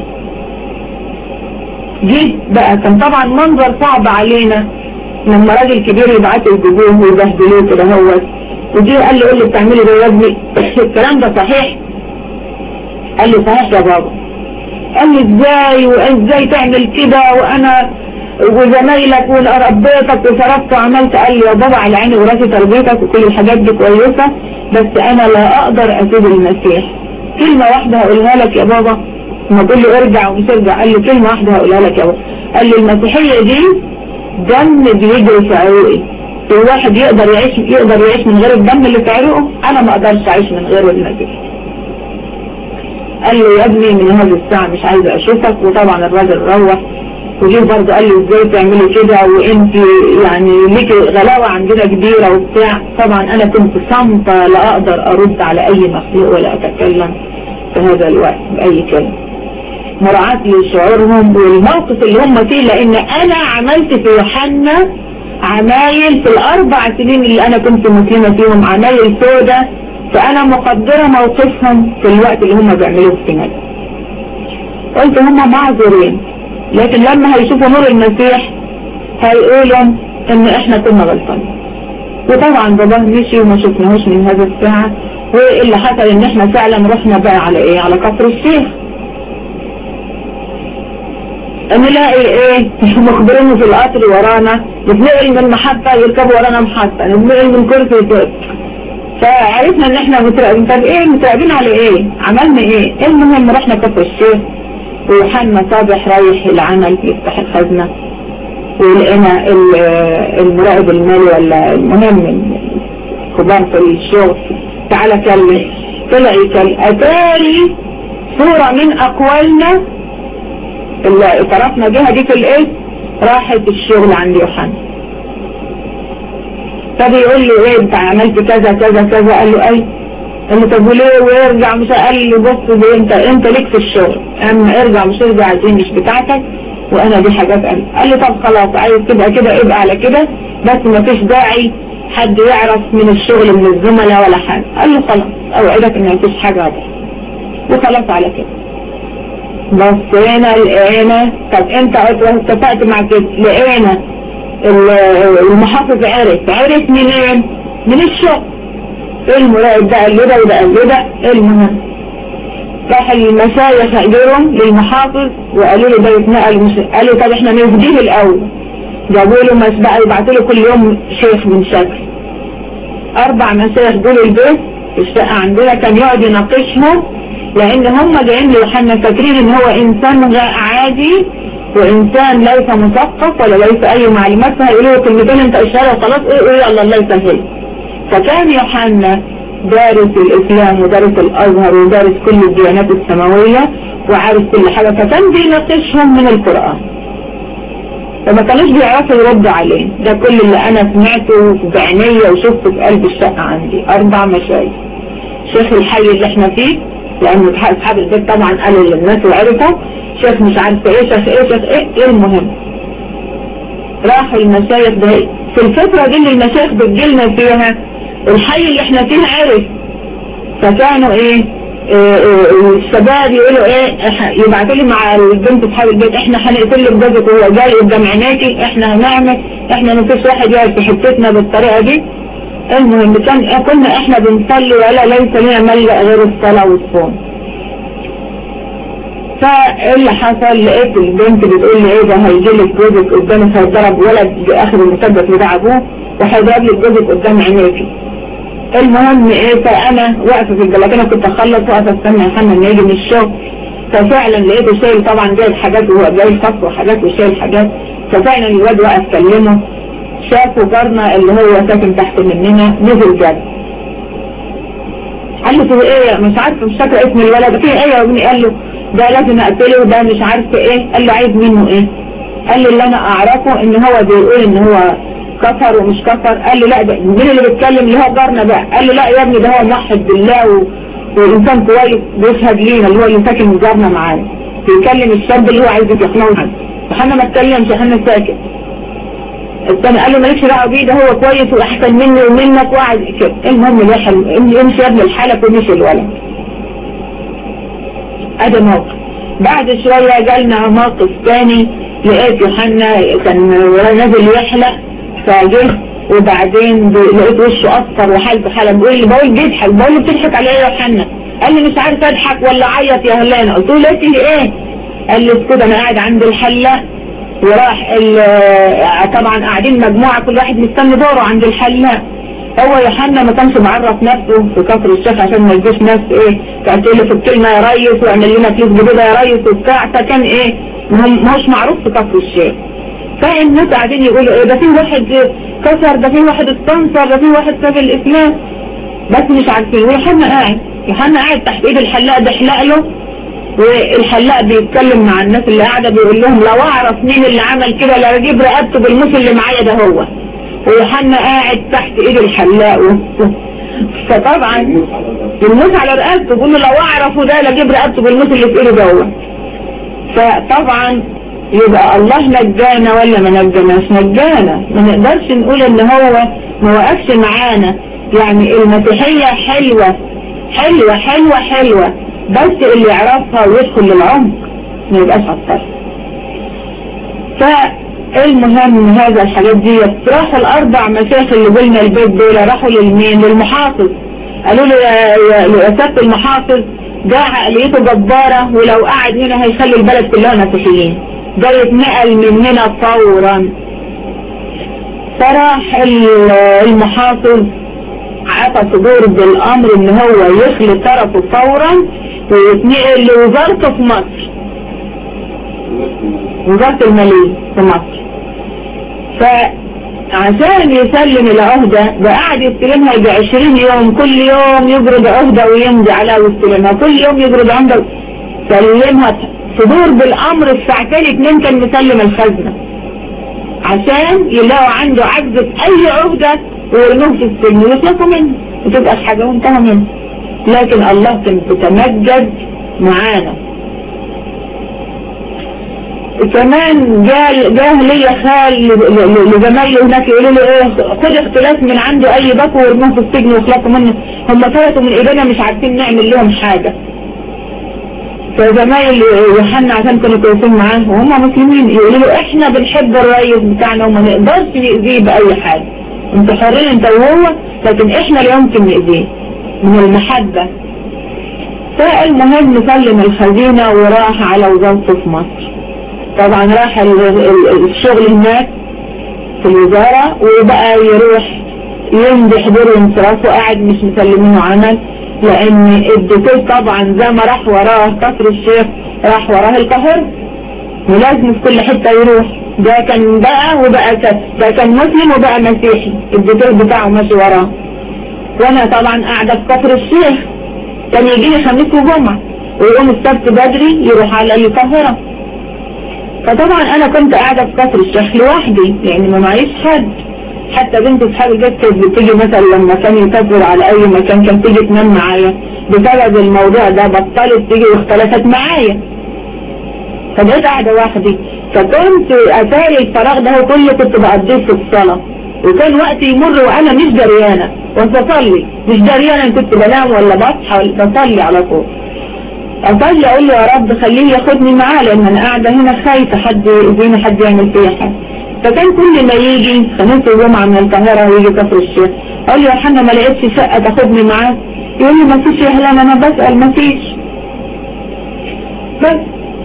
جيت بقى كان طبعا منظر صعب علينا لما راجل كبير يبعتوا يجيبوه ويبهدلوه كده هوت. وجي قال لي قول لي بتعملي ايه يا ابني؟ الكلام ده صحيح؟ قال لي صحيح يا بابا. قال لي ازاي وازاي تعمل كده وانا وزمايلك وربيتك وصرفت وعملت؟ قال لي يا بابا على عيني وراسي تربيتك وكل الحاجات دي كويسه، بس انا لا اقدر اسيب المسيح. كلمه واحده هقولها لك يا بابا. ما تقول لي ارجع ومش ارجع، قال لي كلمه واحده هقولها لك يا بابا. قال لي المسيحيه دي دم بيجري في عروقي، الواحد يقدر يعيش يقدر يعيش من غير الدم اللي في عروقه؟ انا ما اقدرش اعيش من غير المسيح. قال لي يا ابني من هذه الساعه مش عايز اشوفك. وطبعا الراجل روح وجيه برضه قال لي ازاي تعملي كده وانت يعني ليكي غلاوه عندنا كبيره وبتاع. طبعا انا كنت صامته لا اقدر ارد على اي مخلوق ولا اتكلم في هذا الوقت باي كلمه، مراعاه لشعورهم والموقف اللي هم فيه، لان انا عملت في يوحنا عمايل في الاربع سنين اللي انا كنت مسلمه فيهم، عمايل سودة، فانا مقدره موقفهم في الوقت اللي هم بيعملوه فينا. قلت هم معذورين، لكن لما هيشوفوا نور المسيح هيقولوا ان احنا كنا غلطانين. وطبعا باباه مشي وما شفناهوش من هذا الساعة. واللي حصل ان احنا فعلا رحنا بقى على ايه، على كفر الشيخ. نلاقي ايه مخبرينه في القطر ورانا، نتنقل من محطة يركبوا ورانا محطة، نتنقل من كرسي. فعرفنا ان احنا متراقبين. طب ايه متراقبين على ايه؟ عملنا ايه؟ المهم رحنا كفر الشيخ ويوحنا صابح رايح العمل يفتح الخزنة، ولقينا المراقب المالي ولا المهم كبار في الشغل تعالى كلم، طلع يكلم. اتاري صورة من اقوالنا اللي اعترفنا بها دي في الاسم راحت الشغل عند يوحنا. طب يقول له ايه انت عملت كذا كذا كذا؟ قال له اي. قال له طب وليه؟ ويرجع مش قال لي بص دي انت انت ليك في الشغل، اما ارجع مش ارجع دي مش بتاعتك وانا دي حاجات. قال قال له طب خلاص عايز تبقى كده ابقى على كده، بس ما فيش داعي حد يعرف من الشغل من الزملاء ولا حاجه. قال له خلاص اوعدك ان ما فيش حاجه هذا وخلاص على كده. بصينا لقينا طب انت اتفقت مع كده، لقينا المحافظ عرف عرف منين؟ من الشغل. المراقب ده قال له ده وده قال له ده. المهم راح المشايخ قالوا للمحافظ وقالوا له ده يتنقل مش... قالوا طب احنا نفديه الاول. جابوا له مسبقه يبعتوا له كل يوم شيخ من شكل. اربع مشايخ دول البيت الشقه عندنا كان يقعد يناقشهم، لان هم جايين ليوحنا فاكرين ان هو انسان عادي وانسان ليس مثقف ولا ليس اي معلومات، فهيقولوا له كلمتين انت اشاره وخلاص ايه ايه يلا الله يسهل. فكان يوحنا دارس الاسلام ودارس الازهر ودارس كل الديانات السماويه وعارف كل حاجه، فكان بيناقشهم من القران فما كانوش بيعرفوا يردوا عليه. ده كل اللي انا سمعته بعينيا وشفته في قلب الشقه عندي. اربع مشايخ، شيخ الحي اللي احنا فيه لأنه أصحاب البيت طبعا قالوا للناس وعرفوا، شيخ مش عارفة ايه شيخ ايه شيخ ايه. ايه المهم راحوا المشايخ ده في الفترة دي اللي المشايخ بتجيلنا فيها الحي اللي احنا فيه عرف. فكانوا ايه, إيه, إيه الشباب يقولوا ايه يبعتوا لي مع البنت اصحاب البيت احنا هنقتل لك جوزك وهو جاي قدام عينيكي، احنا هنعمل احنا مفيش واحد يقعد في حتتنا بالطريقة دي. المهم كان كنا احنا بنصلي ولا ليس لنا ملجأ غير الصلاة والصوم. فاللي حصل لقيت البنت بتقول لي ايه ده هيجيلك جوزك قدامك هيضرب ولد اخر المسدس بتاع ابوه وهيضرب لك جوزك قدام عينيكي. المهم ايه فانا واقفه في البلكونه كنت اخلص واقفه استنى يوحنا انه يجي من الشغل، ففعلا لقيته شايل طبعا جايب حاجات وهو جايب خط وحاجات وشايل حاجات. ففعلا الواد واقف كلمه، شافوا جارنا اللي هو ساكن تحت مننا نزل جد. قال له في ايه مش عارفه مش فاكره اسم الولد في ايه يا ابني؟ قال له ده لازم اقتله وده مش عارفه ايه. قال له عايز منه ايه؟ قال له اللي انا اعرفه ان هو بيقول ان هو كفر ومش كفر. قال له لا ده مين اللي بيتكلم؟ اللي هو جارنا بقى. قال له لا يا ابني ده هو موحد بالله و... وانسان كويس بيشهد لينا اللي هو اللي ساكن جارنا معانا، بيكلم الشاب اللي هو عايز يقنعه. فاحنا ما اتكلمش احنا ساكت. الثاني قال له مالكش دعوه بيه ده هو كويس واحسن مني ومنك وقعد كده. المهم الواحد يمشي يا ابن الحلف ومشي الولد. ادي موقف. بعد شويه جالنا موقف ثاني، لقيت يوحنا كان نازل يحلق فجه وبعدين لقيت وشه اصفر وحالته حاله. بيقول لي بقول بيضحك، بقول له بتضحك على ايه يا يوحنا؟ قال لي مش عارف اضحك ولا اعيط يا هلانه. قلت له لقيت لي ايه؟ قال لي اسكت انا قاعد عند الحلاق وراح طبعا قاعدين مجموعة كل واحد مستني دوره عند الحلاق. هو يوحنا ما كانش معرف نفسه في كفر الشيخ عشان ما يجيش ناس ايه كانت تقول له في الكلمة يا ريس واعمل لنا فلوس جديدة يا ريس وبتاع، فكان ايه ما هوش معروف في كفر الشيخ. فالناس قاعدين يقولوا ايه ده في واحد كسر، ده في واحد استنصر، ده في واحد ساب الاسلام، بس مش عارفين. ويوحنا قاعد يوحنا قاعد تحت ايد الحلاق ده حلق له، والحلاق بيتكلم مع الناس اللي قاعدة بيقول لهم لو اعرف مين اللي عمل كده لا اجيب رقبته بالموس اللي معايا ده هو. ويوحنا قاعد تحت ايد الحلاق و... فطبعا الموس على رقبته بيقول له لو اعرفه ده لا اجيب رقبته بالموس اللي في ايده ده هو. فطبعا يبقى الله نجانا ولا ما نجاناش؟ نجانا. ما نقدرش نقول ان هو ما وقفش معانا. يعني المسيحية حلوة حلوة حلوة حلوة بس اللي يعرفها ويدخل للعمق ما يبقاش عطار. فالمهم هذا الحاجات دي راحوا الاربع مشايخ اللي قلنا البيت دول راحوا للمين؟ للمحافظ. قالوا له يا سيادة المحافظ ده عقليته جبارة ولو قعد هنا هيخلي البلد كلها مسيحيين، ده يتنقل مننا فورا. فراح المحافظ عطى صدور بالامر ان هو يخلي طرفه فورا ويتنقل لوزارته في مصر، وزارة المالية في مصر. عشان يسلم العهدة ده قاعد يستلمها يجي عشرين يوم، كل يوم يجرد عهدة ويمضي عليها ويستلمها، كل يوم يجرد عهدة سلمها. صدور بالامر الساعتين اتنين كان مسلم الخزنة عشان يلاقوا عنده عجز في اي عهدة ويرموه في السجن ويخلصوا منه وتبقى حاجة وانتهى منه. لكن الله كان بيتمجد معانا. كمان جاء جاه ليا خال لزمايله هناك يقولوا له ايه خد اختلاس من عنده اي باكو ويرموه في السجن ويخلصوا منه. هم فاتوا من ايدينا مش عارفين نعمل لهم حاجة. فزمايل يوحنا عشان كانوا كويسين معاه وهم مسلمين يقولوا له احنا بنحب الرئيس بتاعنا وما نقدرش نأذيه بأي حاجة، انت حرين انت وهو، لكن احنا لا يمكن نأذيه من المحبة. فالمهم سلم الخزينة وراح على وزارته في مصر. طبعا راح الشغل هناك في الوزارة وبقى يروح يمضي حضور وانصراف وقاعد مش مسلمينه عمل، لان الدكتور طبعا زي ما راح وراه كفر الشيخ راح وراه القاهرة ولازم في كل حتة يروح. ده كان بقى وبقى كده، ده كان مسلم وبقى مسيحي، الدكتور بتاعه ماشي وراه. وانا طبعا قاعدة في كفر الشيخ، كان يجيني خميس وجمعة ويقوم السبت بدري يروح على القاهرة. فطبعا انا كنت قاعدة في كفر الشيخ لوحدي يعني ما معيش حد. حتى بنت اصحابي جت كانت بتيجي مثلا لما كان يسافر على اي مكان كانت تيجي تنام معايا، بسبب الموضوع ده بطلت تيجي واختلفت معايا. فبقيت قاعدة وحدي، فكنت اتاري الفراغ ده كله كنت بقضيه في الصلاة، وكان وقتي يمر وانا مش دريانة وبصلي، مش دريانة كنت بنام ولا بصحى ولا بصلي على طول. اصلي اقول له يا رب خليه ياخدني معاه لان انا قاعدة هنا خايفة حد يأذيني حد يعمل فيا حاجة. فكان كل ما يجي خميس وجمعة من القاهرة ويجي كفر الشيخ اقول له يا حنا ما لقيتش شقة تاخدني معاه، يقول لي ما فيش يا هلال انا بسأل ما فيش. بس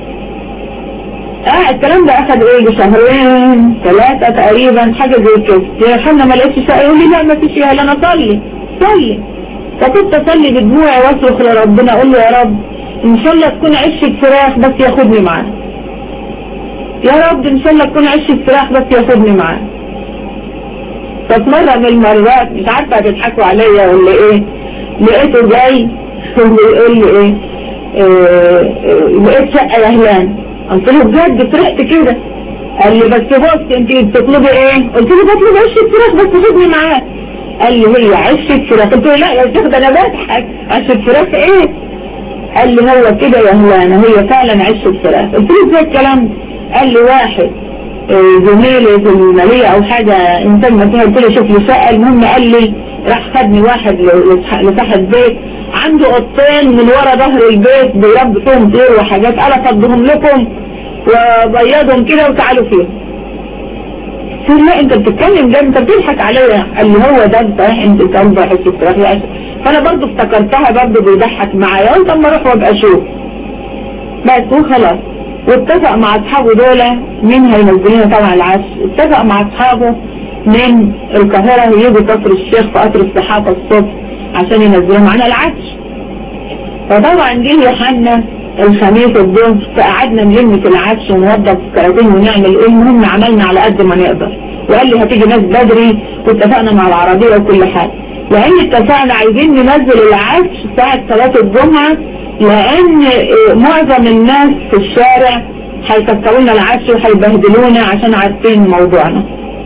اه الكلام ده اخد ايه بشهرين ثلاثة تقريبا حاجة زي كده. يا حنا ما لقيتش شقة، يقول لي لا ما فيش يا هلال انا صلي صلي. فكنت اصلي بدموعي واصرخ لربنا اقول له يا رب ان شاء الله تكون عشة فراخ بس ياخدني معاه، يا رب ان شاء الله تكون عشة فراخ بس ياخدني معاه. ففي مرة من المرات مش عارفة هتضحكوا عليا ولا ايه، لقيته جاي ويقول لي ايه اه لقيت شقة يا هلان. قلت له بجد فرحت كده؟ قال لي بس بص انت بتطلبي ايه؟ قلت له بطلب عشة فراخ بس خدني معاه. قال لي هي عشة فراخ؟ قلت له لا يا شيخ ده انا بضحك، عشة فراخ ايه؟ قال لي هو كده يا هلان هي فعلا عشة فراخ. قلت له ازاي الكلام ده؟ قال لي واحد زميلي في المالية او حاجة انسان مسيحي، قلت له شوف لي شقة. المهم قال لي راح خدني واحد لصاحب بيت عنده قطين من ورا ظهر البيت بيربي فيهم طير وحاجات، انا افضهم لكم وبيضهم كده وتعالوا فيهم. قلت له لا انت بتتكلم ده انت بتضحك عليا. قال لي هو ده صحيح انت تنبع حس فراخ. فانا برضو افتكرتها برضو بيضحك معايا، قلت اما اروح وابقى اشوف بس وخلاص. واتفق مع اصحابه دول مين هينزلين طبعا العش، اتفق مع اصحابه من القاهرة يجوا كفر الشيخ في قطر الصحافة الصبح عشان ينزلوا معانا العش. فطبعا جه يوحنا الخميس الظهر فقعدنا نلم في العش ونوضب كراتين ونعمل ايه. المهم عملنا على قد ما نقدر، وقال لي هتيجي ناس بدري واتفقنا مع العربية وكل حاجة، لان اتفقنا عايزين ننزل العش ساعة صلاة الجمعة لان معظم الناس في الشارع هيكسروا لنا العش وهيبهدلونا عشان عارفين موضوعنا.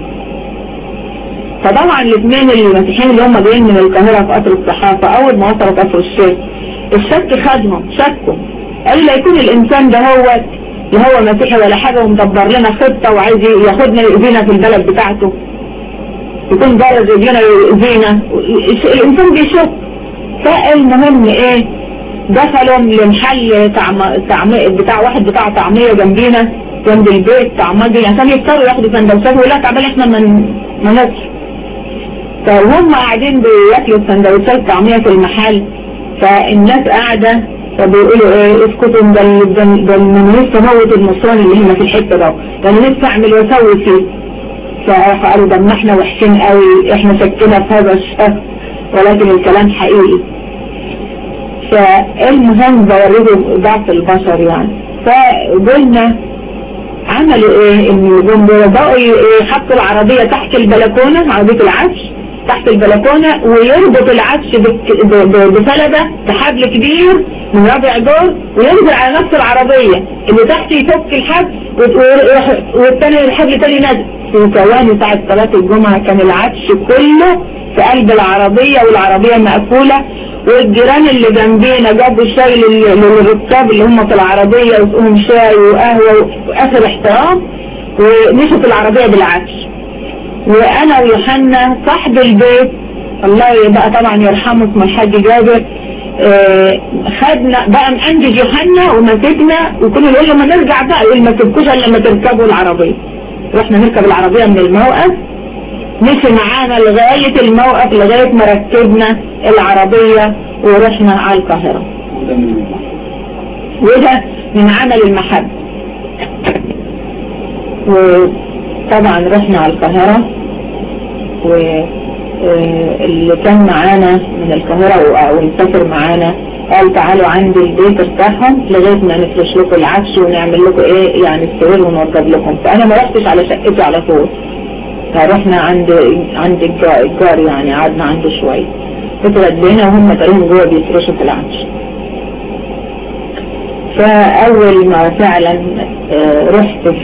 فطبعا الاثنين المسيحيين اللي هم جايين من القاهرة في قطر الصحافة اول ما وصلوا كفر الشيخ الشك خدهم شكوا، قال لا يكون الانسان ده هو لا هو مسيحي ولا حاجة ومدبر لنا خطة وعايز ياخدنا يؤذينا في البلد بتاعته، يكون درج يجينا يؤذينا. الانسان بيشك. فالمهم ايه دخلوا لمحل طعمية بتاع واحد بتاع طعمية جنبينا جنب البيت طعمية عشان يفطروا ياخدوا سندوتشات ولا تعبان احنا من مناطق. فهم قاعدين بياكلوا السندوتشات طعمية في المحل، فالناس قاعدة فبيقولوا ايه اسكتوا ده ده من لسه موت النصراني اللي هنا في الحتة ده، ده انا لسه اعمل واسوي فيه. فقالوا ده احنا وحشين قوي احنا شكنا في هذا الشهر ولكن الكلام حقيقي. فالمهم بوريهم ضعف البشر يعني. فقلنا عملوا ايه؟ ان بقوا يحطوا العربية تحت البلكونة، عربية العفش تحت البلكونة، ويربط العفش بسلبة بحبل كبير من رابع دور، وينزل على نفس العربية اللي تحت يفك الحبل والتاني الحبل تاني نازل. في ثواني ساعة صلاة الجمعة كان العفش كله في قلب العربية والعربية مقفولة، والجيران اللي جنبينا جابوا شاي للركاب اللي هم في العربية وسقوهم شاي وقهوة واخر احترام، ومشوا في العربية بالعفش. وانا ويوحنا صاحب البيت الله بقى طبعا يرحمه اسمه الحاج جابر، اه خدنا بقى مأنجز يوحنا ومسكنا، وكنا نقول له ما نرجع بقى، يقول ما تبكوش الا لما تركبوا العربية. رحنا نركب العربية من الموقف، مشي معانا لغاية الموقف لغاية ما ركبنا العربية ورحنا على القاهرة. وده من عمل المحبة. وطبعا رحنا على القاهرة، واللي كان معانا من القاهرة ومسافر معانا قال تعالوا عند البيت ارتاحوا لغاية ما نفرش لكم العفش ونعمل لكم ايه يعني السرير ونوضب لكم. فانا ما رحتش على شقتي على طول، فرحنا عند عند الجار يعني قعدنا عنده شوية، اتغدينا وهم تقريبا جوه بيفرشوا في العفش. فاول ما فعلا رحت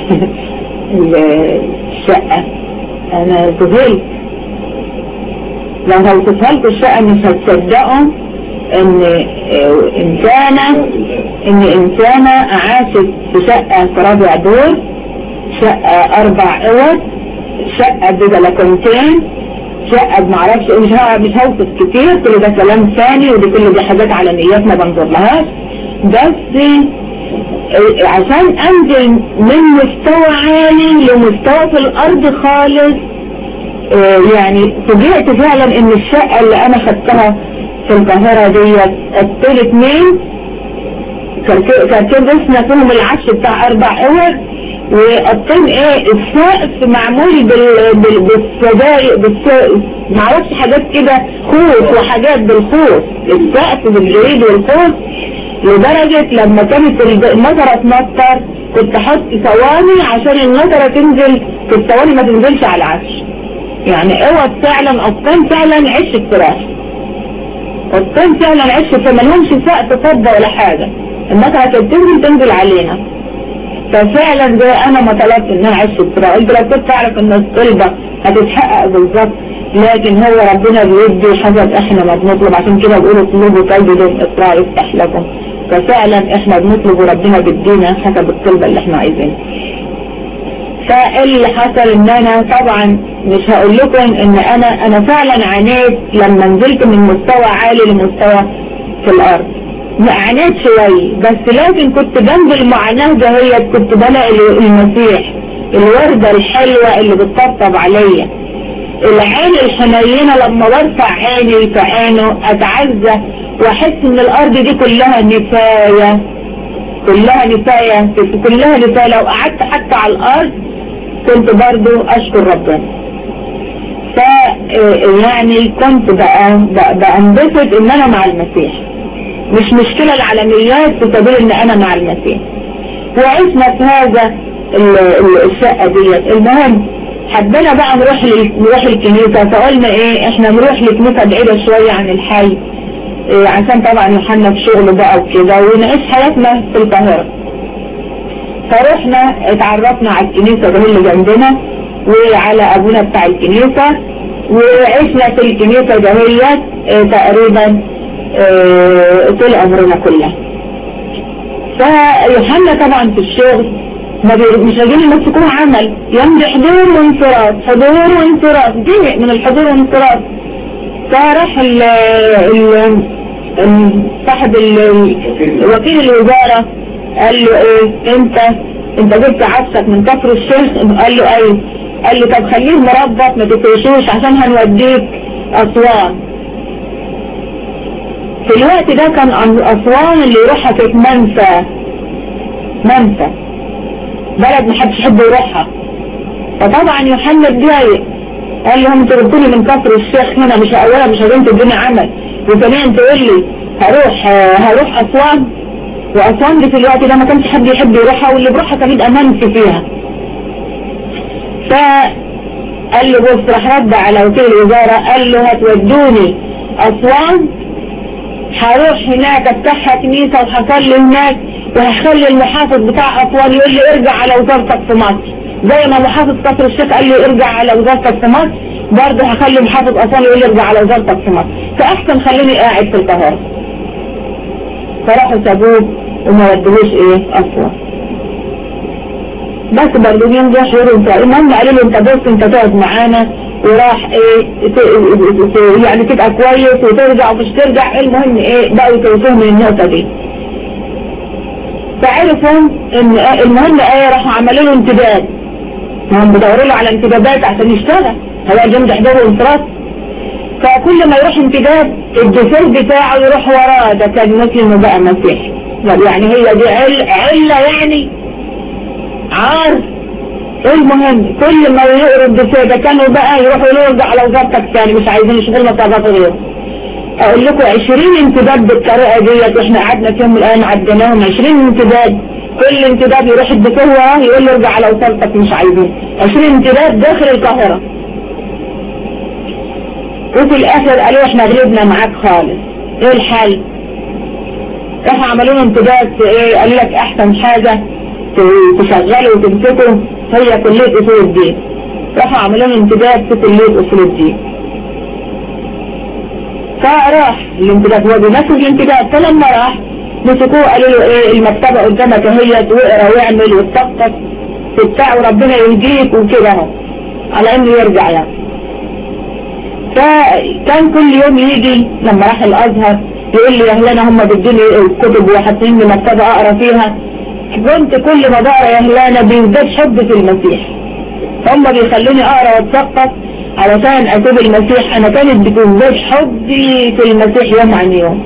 الشقة انا ذهلت. لو هوصفها لكم الشقة مش هتصدقوا ان انسانة ان انسانة عاشت في شقة في رابع دور، شقة اربع اوض، شقة ببلكونتين، شقة بمعرفش مش مش هوصف كتير، كل ده كلام ثاني ودي كل دي حاجات على نيات ما بنظر لهاش. بس عشان انزل من مستوى عالي لمستوى في الارض خالص، يعني فوجئت فعلا ان الشقة اللي انا خدتها في القاهرة ديت الطول اتنين كارتين رسنا فيهم العفش بتاع اربع اوض، والطين ايه السقف معمول بالسدايق بالسقف معرفش حاجات كده خوص وحاجات بالخوص، السقف بالجريد والخوص، لدرجة لما كانت النظرة تمطر كنت احط ثواني عشان النظرة تنزل في الثواني ما تنزلش على العفش. يعني اوض فعلا الطين فعلا عش الفراش، الطين فعلا عش فمالهمش سقف فضة ولا حاجة، النظرة كانت تنزل تنزل علينا. ففعلا زي انا ما طلبت انها عش الفراش، قلت لو كنت اعرف ان الطلبة هتتحقق بالظبط، لكن هو ربنا بيدي حسب احنا ما بنطلب، عشان كده بيقولوا اطلبوا تجدوا اسراء يفتح لكم. ففعلا احنا بنطلب وربنا بيدينا حسب الطلبة اللي احنا عايزينها. فاللي حصل ان انا طبعا مش هقول لكم ان انا انا فعلا عانيت لما نزلت من مستوى عالي لمستوى في الارض، عانيت شوية، بس لكن كنت جنب المعاناة دهيت كنت بلاقي المسيح، الوردة الحلوة اللي بتطبطب عليا، العين الحنينة لما برفع عيني في عينه اتعزى واحس ان الارض دي كلها نفاية، كلها نفاية كلها نفاية. لو قعدت حتى على الارض كنت برضو اشكر ربنا. ف يعني كنت بقى بانبسط ان انا مع المسيح، مش مشكلة العالميات في سبيل ان انا مع المسيح. وعشنا في هذا الشقة ديت. المهم حبينا بقى نروح نروح الكنيسة، فقلنا ايه احنا نروح لكنيسة بعيدة شوية عن الحي، إيه عشان طبعا يوحنا في شغله بقى وكده ونعيش حياتنا في القاهرة. فروحنا اتعرفنا على الكنيسة اللي جنبنا وعلى ابونا بتاع الكنيسة، وعشنا في الكنيسة دهيت إيه تقريبا إيه طول عمرنا كلها. فيوحنا طبعا في الشغل ما مش راجعين يمسكوه عمل، يمضي حضور وانصراف حضور وانصراف، زهق من الحضور والانصراف. فراح ال ال صاحب وكيل الوزارة قال له ايه انت انت جبت عفشك من كفر الشيخ؟ قال له ايه. قال له طب خليه مربط ما تفرشوش عشان هنوديك اسوان. في الوقت ده كان اسوان اللي يروحها كانت منفى، منفى بلد محدش يحب يروحها. فطبعا يوحنا اتضايق، قال لهم انتوا جبتوني من كفر الشيخ هنا، مش اولا مش هجنت الدنيا عمل، وثانيا تقول لي هروح هروح اسوان. وأسوان دي في الوقت ده ما كانش حد يحب يروحها، واللي بروحها كان يبقى منسي فيها. فقال له بص، راح رد على وكيل الوزارة قال له هتودوني أسوان، هروح هناك افتحها كنيسة وهصلي هناك، وهخلي المحافظ بتاع أسوان يقول لي ارجع على وزارتك في مصر، زي ما محافظ كفر الشيخ قال لي ارجع على وزارتك في مصر، برضه هخلي محافظ أسوان يقول لي ارجع على وزارتك في مصر، فأحسن خليني قاعد في القاهرة. فراحوا سابوه وما ودوش ايه أسوان. بس برضه مين جه حضور انت، المهم قالوا له انت بص انت تقعد معانا وراح ايه يعني تبقى كويس وترجع ومش ترجع، المهم ايه بقوا يتوسوه من النقطة دي. فعرفوا ان المهم ايه راحوا عملوا له انتداب، هم بدوروا له على انتدابات عشان يشتغل، هو جنب حضور وانصراف. فكل ما يروح انتداب الدكتور بتاعه يروح وراه، ده كان مسلم وبقى مسيحي، يعني هي دي عل علة يعني عار. المهم كل ما يقروا الدكتور ده كانوا بقى يروحوا يرجع على وزارتك تاني، مش عايزين يشغل مصابات غيره. اقول لكم عشرين انتداب بالطريقة ديت، واحنا قعدنا في يوم من الايام عديناهم عشرين انتداب، كل انتداب يروح الدكتور وراه يقول له ارجع على وزارتك مش عايزين، عشرين انتداب داخل القاهرة. وفي الاخر قالوا احنا غلبنا معاك خالص، ايه الحل؟ راحوا عملوا له انتداب ايه، قال لك احسن حاجة تشغله وتمسكه هي كلية اصول الدين. راحوا عملوا له انتداب في كلية اصول الدين. فراح الانتداب، هو بنفس الانتداب، فلما راح مسكوه قالوا له ايه المكتبة قدامك اهي، واقرا واعمل واتثقف وبتاع وربنا يهديك وكده اهو، على انه يرجع يعني. فكان كل يوم يجي لما راح الازهر يقول لي يا هلانا هم بيدوني الكتب وحاطين لي مكتبة اقرا فيها، كنت كل ما بقرا يا هلانا بيزداد حب في المسيح، هم بيخلوني اقرا واتثقف علشان اتوب المسيح، انا كانت بتزداد حبي في المسيح يوم عن يوم.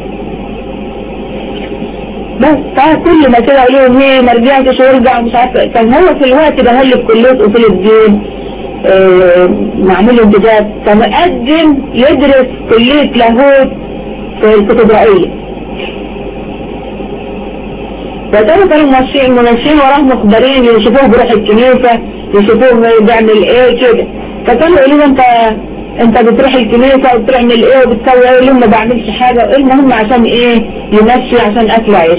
بس فكل ما كده يقولوا لهم ايه ما رجعتش وارجع مش عارفه، كان هو في الوقت ده هل في كليه اصول الدين اه معمول انتداب، كان مقدم يدرس كليه لاهوت في الكاتدرائيه. فكانوا كانوا ماشيين ماشيين وراه مخبرين يشوفوه بيروح الكنيسه، يشوفوه بيعمل ايه كده، فكانوا يقولوا له انت انت بتروح الكنيسه وبتعمل ايه وبتسوي ايه، يقول لهم ما بعملش حاجه، المهم عشان ايه يمشي عشان اكل عيش.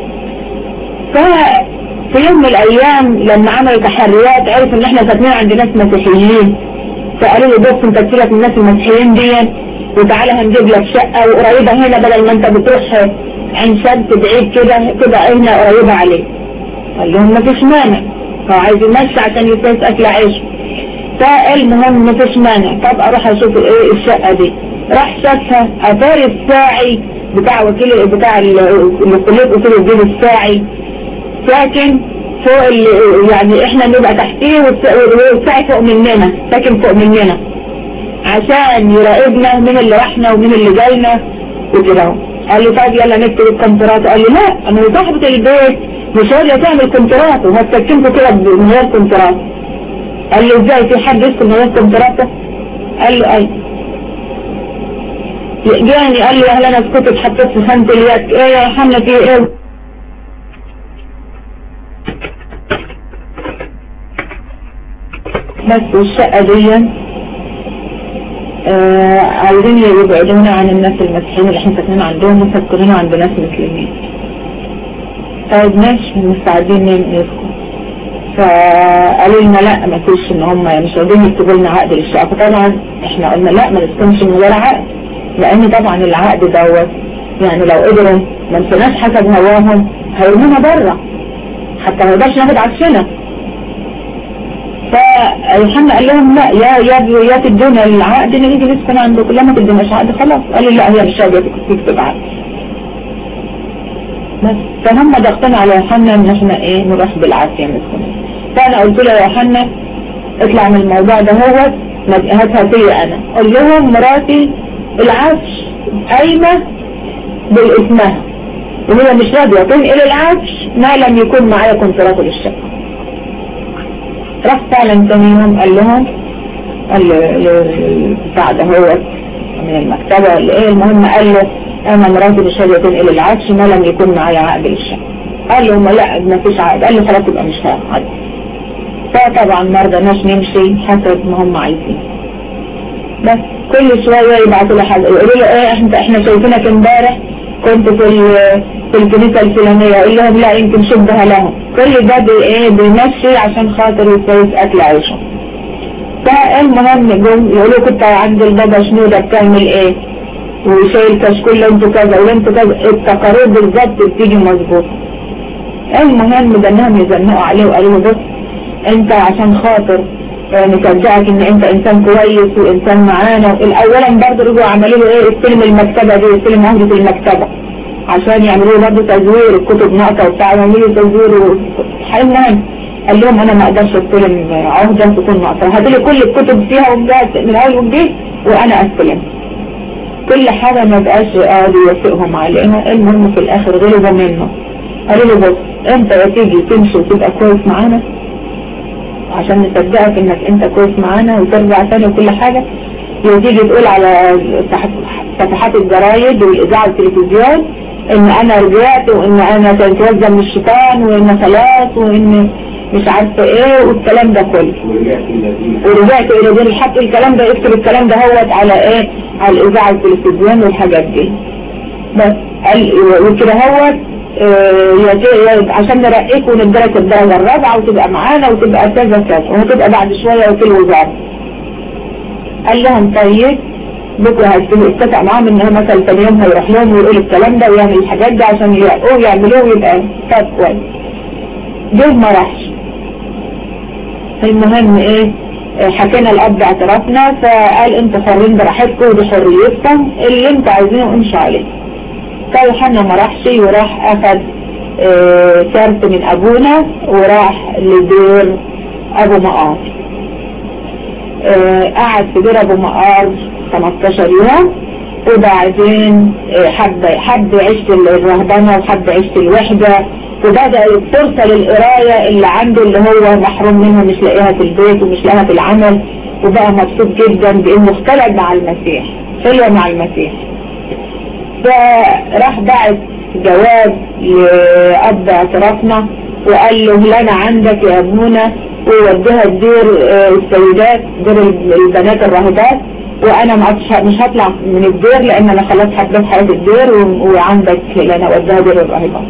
ففي يوم من الايام لما عملوا تحريات عرفوا ان احنا ساكنين عند ناس مسيحيين، فقالوا له بص انت تسيبك من الناس المسيحيين دي وتعالى هنجيب لك شقه وقريبه هنا، بدل ما انت بتروح عين شمس بعيد كده كده هنا قريبه عليك. قال لهم ما فيش مانع، هو عايز يمشي عشان يسوي اكل عيش. فالمهم ما فيش مانع، طب اروح اشوف ايه الشقه دي. راح شافها، اتاري الساعي بتاع وكيل بتاع كليه اصول الدين الساعي ساكن فوق، يعني احنا نبقى تحتيه والساعي فوق مننا، ساكن فوق مننا عشان يراقبنا مين اللي راحنا ومين اللي جاينا وكده. قال له طيب يلا نكتب الكونترات. قال له لا، انا صاحبة البيت مش راضية تعمل كونترات وهتسكنكوا كده من غير كونترات. قال له ازاي في حد يسكن من غير كونترات؟ قال له اي. جاني قال لي يا هلا انا اسكت اتحطيت في خانة اليد، ايه يا حنا في ايه؟ بس والشقة دي آه عايزين يبعدونا عن الناس المسيحيين اللي احنا ساكنين عندهم وسكنونا عند ناس مسلمين. طيب ماشي مستعدين نسكن. فقالوا لنا لا ما فيش ان هم مش راضيين يكتبوا لنا عقد للشقة. فطبعا احنا قلنا لا ما نسكنش من غير عقد، لان طبعا العقد دوت يعني لو قدروا ما نسناش حسب هواهم هيرمونا بره حتى ما يقدرش ناخد عكسنا. فيوحنا قال لهم لا يا يا يا تدونا العقد نيجي نسكن عندكم، لما تدوناش عقد خلاص. قالوا لا هي مش راضيه تكتب عقد. بس فهم ضغطنا على يوحنا ان احنا ايه نروح بالعافيه نسكن. فانا قلت له يا يوحنا اطلع من الموضوع ده، هو هاتها فيا انا، قول لهم مراتي العفش قايمه بالاسمها وهي مش راضيه تنقل العفش ما لم يكون معايا كونترات للشقه. راح فعلا ثاني يوم قال لهم قال له بتاع ده هو من المكتبة ولا ايه، المهم قال له انا مراتي مش راضيه تنقل العفش ما لم يكون معايا عقد للشقه. قال لهم لا ما فيش عقد. قال له خلاص يبقى مش هعقد. فطبعا ما رضناش نمشي حسب ما هم عايزين. بس كل شويه يبعتوا له حاجه يقولوا له ايه احنا احنا شايفينك امبارح كنت في في الكنيسه الفلانيه. يقول لهم لا يمكن شبه لهم. كل ده بايه بيمشي عشان خاطر يسوي اكل عيشهم. فالمهم جم يقولوا كنت عند البابا شنودة بتعمل ايه وشايل كشكول انتوا كذا وانتوا كذا. التقارير بالظبط بتيجي مظبوط. المهم ده انهم يزنقوا عليه وقالوا له بص انت عشان خاطر نصدقك ان انت انسان كويس وانسان معانا. الاولا برضه رجعوا عملوا له ايه استلم المكتبه دي استلم عهده المكتبه عشان يعملوا له برضه تزوير الكتب ناقصه وبتاع يعملوا له تزوير. المهم قال لهم انا ما اقدرش استلم عهده تكون ناقصه. هاتوا لي كل الكتب فيها ومجهز من اول وجديد وانا استلم كل حاجه. ما بقاش قاعدوا يوافقهم عليها. المهم في الاخر غلبوا منه. قالوا له بص انت يا تيجي تمشي وتبقى كويس معانا عشان نصدقك انك انت كويس معانا وترجع تاني وكل حاجه. وتيجي تقول على صفحات الجرايد والاذاعه والتلفزيون ان انا رجعت وان انا كنت وزع من الشيطان وان خلاص وان مش عارفه ايه والكلام ده كله. ورجعت الى دين الحق. الكلام ده اكتب الكلام ده هوت على ايه على الاذاعه والتلفزيون والحاجات دي. بس قال وكده هوت اه عشان نرقيك وندرك الدرجه الرابعه وتبقى معانا وتبقى كذا كذا وهتبقى بعد شويه وكيل وزاره. قال لهم طيب بكره هيكتبوا اتفق معاهم ان هو مثلا ثاني يوم هيروح لهم ويقول الكلام ده ويعمل الحاجات دي عشان يرقوه ويعملوه ويبقى طب كويس. جه ما راحش. المهم ايه حكينا الاب اعترافنا فقال انتوا حرين براحتكم ودي حريتكم اللي انتوا عايزينه امشوا عليه. فيوحنا ما راحش وراح اخد اه كارت من ابونا وراح لدير ابو مقار. اه قعد في دير ابو مقار خمستاشر يوم وبعدين اه حب حب عيشة الرهبنة وحب عيشة الوحدة وبدأ الفرصة للقراية اللي عنده اللي هو محروم منها مش لاقيها في البيت ومش لاقيها في العمل. وبقى مبسوط جدا بانه اختلع مع المسيح حلوة مع المسيح. فراح بعت جواب لأب اعترافنا وقال له لنا عندك يا ابونا ووديها الدير السيدات دير البنات الراهبات وانا مش هطلع من الدير لان انا خلاص حبيت حياة الدير وعندك لنا وديها دير الراهبات.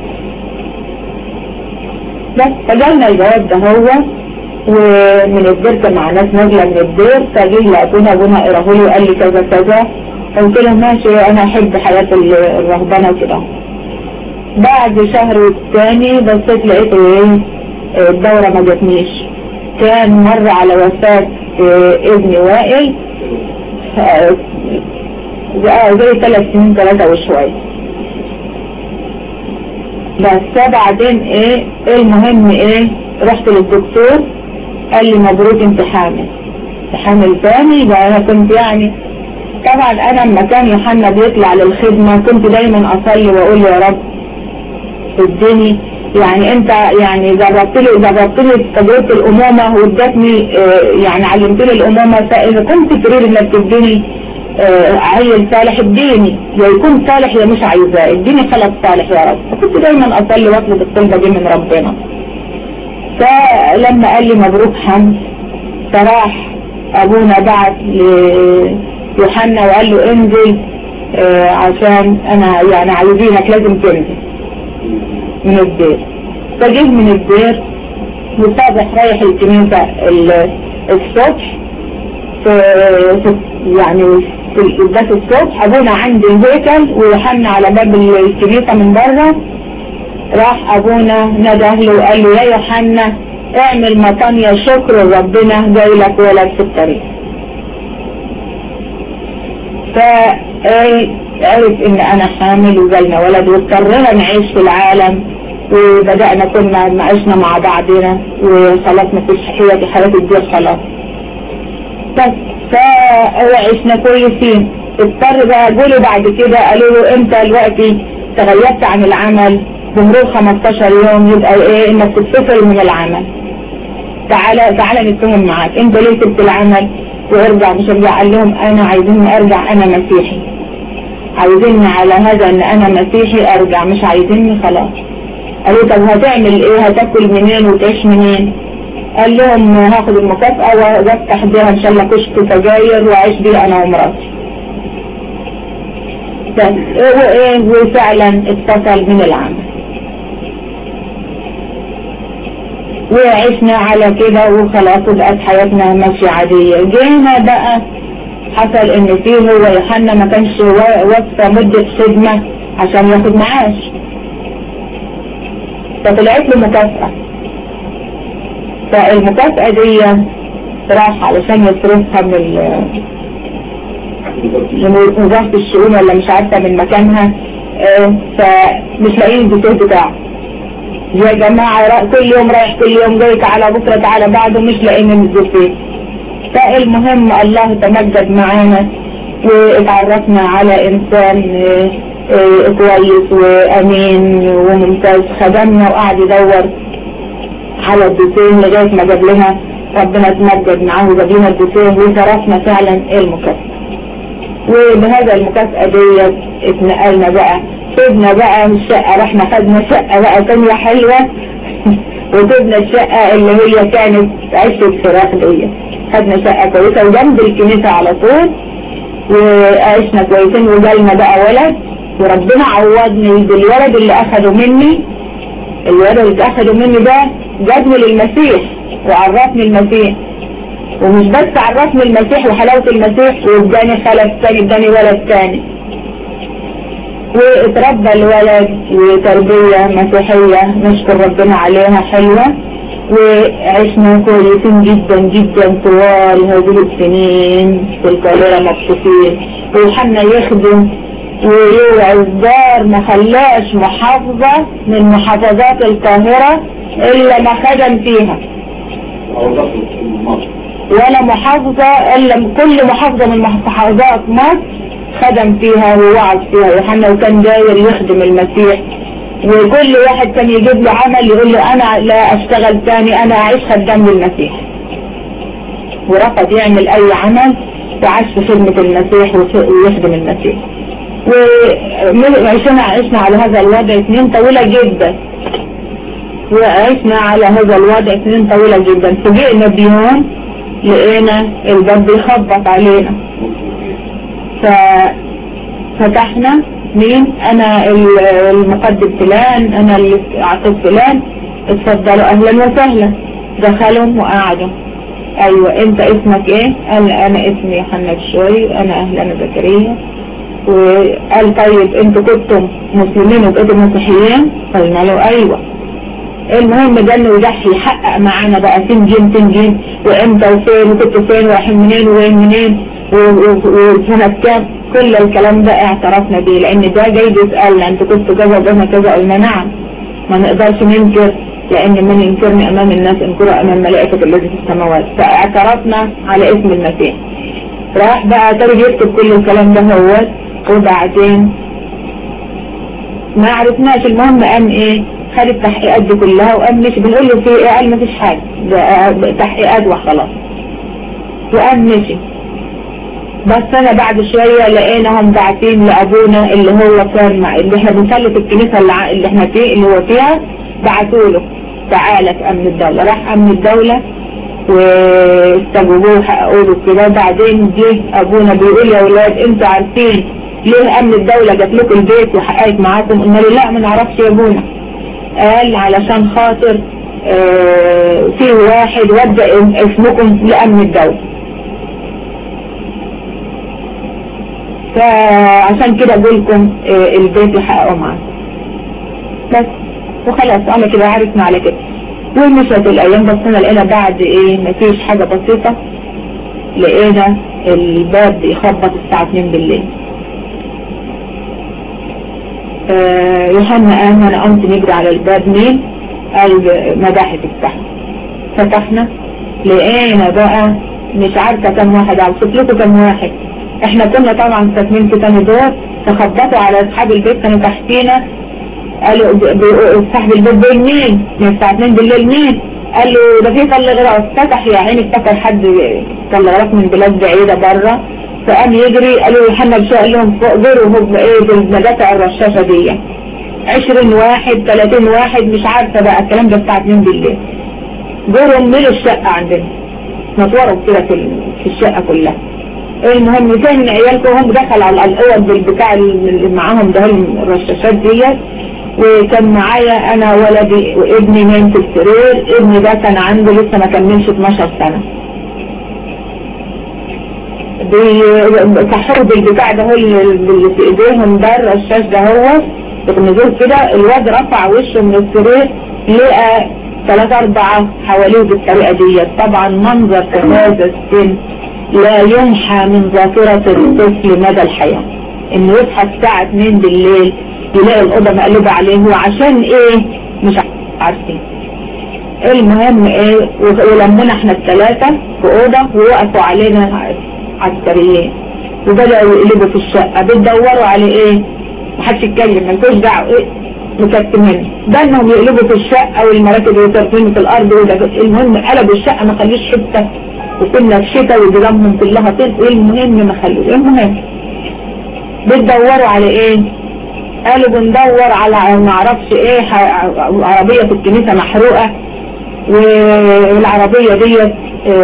بس فجالنا الجواب ده هو ومن الدير كان مع ناس نازله من الدير فجيه لابونا ابونا قراه لي وقال لي كذا كذا. قلت له ماشي انا احب حياة الرهبنة وكده. بعد شهر والتاني بصيت لقيت ايه الدورة ما جاتنيش. كان مر على وفاة ابني وائل زي ثلاث سنين ثلاثة وشوية. بس بعدين ايه المهم ايه رحت للدكتور قال لي مبروك انت حامل. حامل تاني. ده انا كنت يعني طبعا انا لما كان يوحنا بيطلع للخدمة كنت دايما اصلي واقول يا رب اديني يعني انت يعني جربت لي جربت لي تجربة الامومة وادتني اه يعني علمت لي الامومة فاذا كنت تريد انك تديني اه عيل صالح اديني يا يكون صالح يا مش عايزاه اديني خلق صالح يا رب. فكنت دايما اصلي واطلب الطلبة دي من ربنا. فلما قال لي مبروك حمد فراح ابونا بعت ليوحنا وقال له انزل اه عشان انا يعني عايزينك لازم تنزل من الدير. فجه من الدير وصابح رايح الكنيسة الصبح في يعني في القداس الصبح. ابونا عند الهيكل ويوحنا على باب الكنيسة من بره. راح ابونا نده له وقال له يا يوحنا اعمل مطانية شكر ربنا جاي لك ولد في الطريق. فعرف ان انا حامل وجالنا ولد واضطرينا نعيش في العالم وبدأنا كنا عشنا مع بعضنا وخلاص مفيش حياتي حياة الدير خلاص. بس فعشنا كويسين. اضطر بقى قولوا بعد كده قالوا له انت دلوقتي تغيبت عن العمل بمرور خمستاشر يوم يبقى ايه انك تتفصل من العمل. تعالى تعالى نتفهم معاك انت ليه سبت العمل وارجع مش ارجع. قال لهم انا عايزين ارجع انا مسيحي. عايزيني على هذا ان انا مسيحي ارجع، مش عايزيني خلاص. قالوا طب هتعمل ايه، هتاكل منين وتعيش منين؟ قال لهم هاخد المكافأة وافتح بيها ان شاء الله كشك سجاير واعيش بيها انا ومراتي. وفعلا اتصل من العمل وعشنا على كده وخلاص وبقت حياتنا ماشية عادية. جينا بقى حصل ان فيه هو يوحنا ما كانش وصفة مدة خدمة عشان ياخد معاش، فطلعت له مكافأة. فالمكافأة دي راح علشان يصرفها من من وزارة الشؤون ولا مش عارفة من مكانها، فمش لاقيين الدكتور بتاعه. يا جماعة كل يوم رايح كل يوم جاي، تعالى بكرة تعالى بعده، مش لاقيين الدكتور. فالمهم الله تمجد معانا واتعرفنا على انسان كويس وامين وممتاز، خدمنا وقعد يدور على الدكتور لغاية ما جاب لنا، ربنا تمجد معاه وجاب لنا الدكتور وصرفنا فعلا المكافأة. وبهذا المكافأة ديت اتنقلنا بقى، سيبنا بقى الشقة، رحنا خدنا شقة بقى تانية حلوة وسيبنا الشقة اللي هي كانت عشة فراخ ديت، خدنا شقة كويسة وجنب الكنيسة على طول وعشنا كويسين. وجالنا بقى ولد وربنا عوضني بالولد اللي اخده مني. الولد اللي اخده مني ده جابني للمسيح وعرفني المسيح، ومش بس عرفني المسيح وحلاوة المسيح، واداني خلف تاني، اداني ولد تاني، واتربى الولد وتربية مسيحية نشكر ربنا عليها حلوة. وعشنا كويسين جدا جدا طوال هذه السنين في القاهرة مبسوطين. ويوحنا يخدم ويوعظ دار ما خلاش محافظة من محافظات القاهرة إلا ما خدم فيها، ولا محافظة إلا كل محافظة من محافظات مصر خدم فيها ووعظ فيها يوحنا، وكان داير يخدم المسيح. وكل واحد كان يجيب له عمل يقول له أنا لا أشتغل تاني، أنا أعيش خدام للمسيح، ورفض يعمل أي عمل وعاش في خدمة المسيح ويخدم المسيح. وعشنا عشنا على هذا الوضع سنين طويلة جدا، وعشنا على هذا الوضع سنين طويلة جدا. فجئنا بيوم لقينا الباب بيخبط علينا، ففتحنا، مين؟ انا المقدم فلان، انا اللي اعطيت فلان، اتفضلوا اهلا وسهلا. دخلوا وقعدوا. ايوه انت اسمك ايه؟ قال انا اسمي يوحنا الشوي، انا اهلا زكريا. وقال طيب انتوا كنتم مسلمين وبقيتوا مسيحيين؟ قلنا له ايوه. المهم ده انه يضحي يحقق معانا بقى فين جيم فين جيم وامتى وفين وكنتوا فين ورايحين منين وين منين وسنة كام، كل الكلام ده اعترفنا بيه، لان ده جاي بيسألنا انتوا كنتوا كذا وقلنا كذا، قلنا نعم، ما نقدرش ننكر، لان من ينكرني امام الناس انكره امام ملائكة الذي في السماوات. فاعترفنا على اسم المسيح. راح بقى تاني يكتب كل الكلام ده هو، وبعدين ما عرفناش. المهم قام ايه، خد التحقيقات دي كلها وقام مشي. بنقول له في ايه؟ قال مفيش حاجة، ده تحقيقات وخلاص، وقام مشي. بس انا بعد شوية لقيناهم باعتين لابونا اللي هو كان مع اللي احنا بنصلي في الكنيسة اللي, اللي احنا فيه اللي هو فيها، بعتوا له تعالى في امن الدولة. راح امن الدولة واستجوبوه وحققوا له كده. بعدين جه ابونا بيقول يا ولاد انتوا عارفين ليه امن الدولة جات لكم البيت وحققت معاكم؟ قلنا له لا ما نعرفش يا ابونا. قال علشان خاطر اه في واحد ودى اسمكم لامن الدولة، فعشان كده اقولكم اه البيت يحققوا معاكم بس. وخلاص على كده عرفنا على كده. ومشت الايام. بس انا لقينا بعد ايه مفيش حاجة بسيطة، لقينا الباب يخبط الساعة اتنين بالليل. اه يوحنا قام، انا قمت نجري على الباب. مين؟ قال مباحث السحر. فتحنا لقينا بقى مش عارفة كم واحد، اوصف لكم كم واحد. احنا كنا طبعا ساكنين في تاني دور، فخبطوا على اصحاب البيت كانوا تحتينا. قالوا صاحب البيت بيقول مين؟ من الساعة اتنين بالليل مين؟ قال له ده في طل غراف. فتح يا عيني، افتكر حد طل غراف من بلاد بعيدة بره، فقام يجري قالوا يوحنا بشوية قال لهم فوق جروا هم ايه بالمدافع الرشاشة دي عشرين واحد ثلاثين واحد مش عارفة بقى الكلام ده بتاع اتنين بالليل. جروا من الشقة عندنا نطوروا كده في الشقة كلها. المهم كان عيالكم هم دخل على الأوض بالبتاع اللي معاهم ده الرشاشات ديت، وكان معايا انا ولدي وابني نام في السرير. ابني ده كان عنده لسه ما كملش اتناشر سنة. بيصحوا بالبتاع ده هو اللي في ايديهم ده الرشاش ده هو بالنزول كده. الواد رفع وشه من السرير لقى ثلاثة أربعة حواليه بالطريقة دي. طبعا منظر في هذا السن لا يمحى من ذاكرة الطفل مدى الحياة، انه يصحى الساعة اتنين بالليل يلاقي الأوضة مقلوبة عليه. وعشان ايه مش عارفين. المهم ايه ولمونا احنا الثلاثة في أوضة ووقفوا علينا عسكريين وبدأوا يقلبوا في الشقة بتدوروا على ايه محدش يتكلم ملكوش دعوة ايه مكتمين ده انهم يقلبوا في الشقة والمراكب يترفين في الارض. المهم قلبوا الشقة ما خلوش حتة، وكنا في شتاء وجرامهم كلها طين. المهم ما خلوش. المهم بتدوروا على ايه قالوا بندور على ما اعرفش ايه عربية في الكنيسة محروقة، والعربية ديت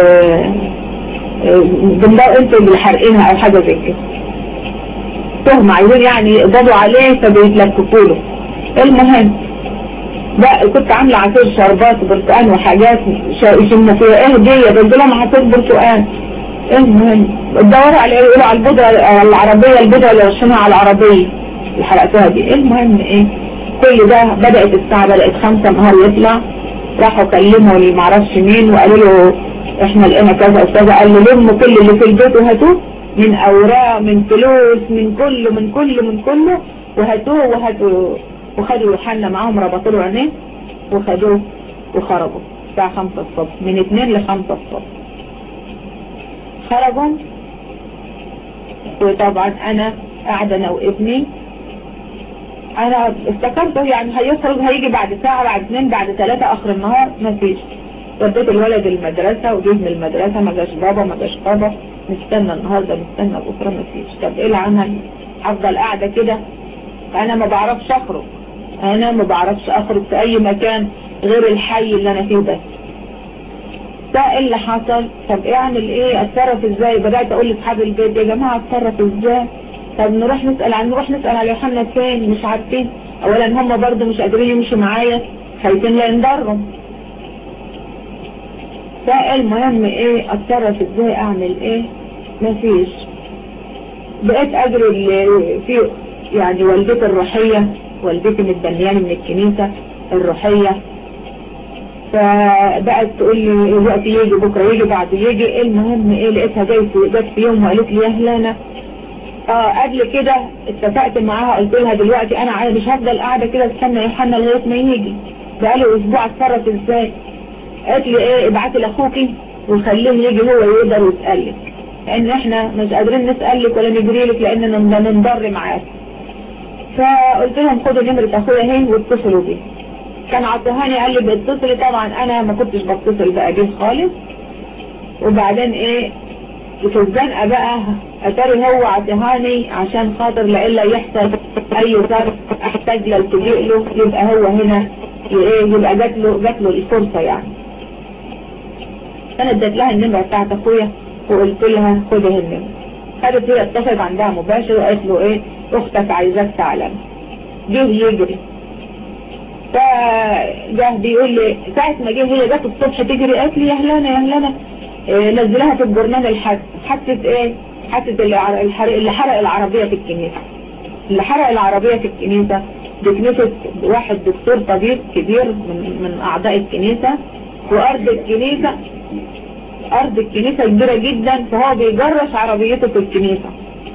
بندور انتوا اللي حارقينها او حاجة زي كده. تهم عايزين يعني يقبضوا عليه فبيتلككوا له. المهم بقى كنت عاملة عصير شربات وبرتقان وحاجات يشموا فيها ايه دي قلت لهم عصير برتقان. المهم بتدوروا على ايه يقولوا على البودرة العربية البودرة اللي رشمها على العربية اللي حرقتوها دي. المهم ايه كل ده بدأت الساعة بدأت خمسة نهار يطلع. راحوا كلموا اللي معرفش مين وقالوا له احنا لقينا كذا وكذا. قال له لموا كل اللي في البيت وهاتوه من اوراق من فلوس من كله من كله من كله وهاتوه وهاتوه. وخدوا يوحنا معاهم ربطوا له عينيه وخدوه وخرجوا الساعة خمسة الصبح من اتنين لخمسة الصبح خرجوا. وطبعا انا قاعدة انا وابني انا افتكرته يعني هيخرج هيجي بعد ساعة بعد اتنين بعد ثلاثة اخر النهار مفيش. وديت الولد المدرسة وجيه من المدرسة ما جاش بابا ما جاش بابا نستنى النهاردة نستنى بكرة مفيش. طب ايه العمل افضل قاعدة كده انا ما بعرفش اخرج انا ما بعرفش اخرج في اي مكان غير الحي اللي انا فيه بس. ده اللي حصل. طب ايه اعمل ايه اتصرف ازاي؟ بدأت اقول لاصحاب البيت يا جماعة اتصرف ازاي؟ طب نروح نسأل عن نروح نسأل على يوحنا فين مش عارفين. اولا هم برضو مش قادرين يمشوا معايا خايفين لا ينضرهم. فالمهم ايه اتصرف ازاي اعمل ايه مفيش. بقيت اجري في يعني والدتي الروحية والدتي متبنياني من الكنيسة الروحية فبقت تقول لي الوقت يجي بكرة يجي بعد يجي. المهم ايه لقيتها جاي جت في يوم وقالت لي يا هلانة اه قبل كده اتفقت معاها قلت لها دلوقتي انا مش هفضل قاعدة كده استنى يوحنا لغاية ما يجي بقاله اسبوع اتصرف ازاي. قالت لي ايه ابعتي لاخوكي وخليه يجي هو يقدر يسألك لان احنا مش قادرين نسألك ولا نجريلك لاننا بنضر معاك. فقلت لهم خدوا نمرة اخويا اهي واتصلوا بيه. كان عطيهاني قال لي باتصلي. طبعا انا ما كنتش بتصل بقى بيه خالص. وبعدين ايه في الزنقة بقى اتاري هو عطيهاني عشان خاطر لإلا يحصل اي ظرف احتاج لالتجئ له يبقى هو هنا ايه يبقى جات له جات له الفرصة يعني. انا اديت لها النمرة بتاعت اخويا وقلت لها خدي النمرة. خدت هي اتصلت عندها مباشر وقالت له ايه اختك عايزاك تعلم. جه يجري فجاه بيقول لي ساعة ما جه هي جت الصبح تجري قالت لي يا هلانة يا هلانة إيه نزلها في الجرنان الحادث حادثة ايه حادثة اللي حرق العربية في الكنيسة. اللي حرق العربية في الكنيسة دي كنيسة واحد دكتور طبيب كبير من, من اعضاء الكنيسة وارض الكنيسة ارض الكنيسة كبيرة جدا فهو بيجرش عربيته في الكنيسة.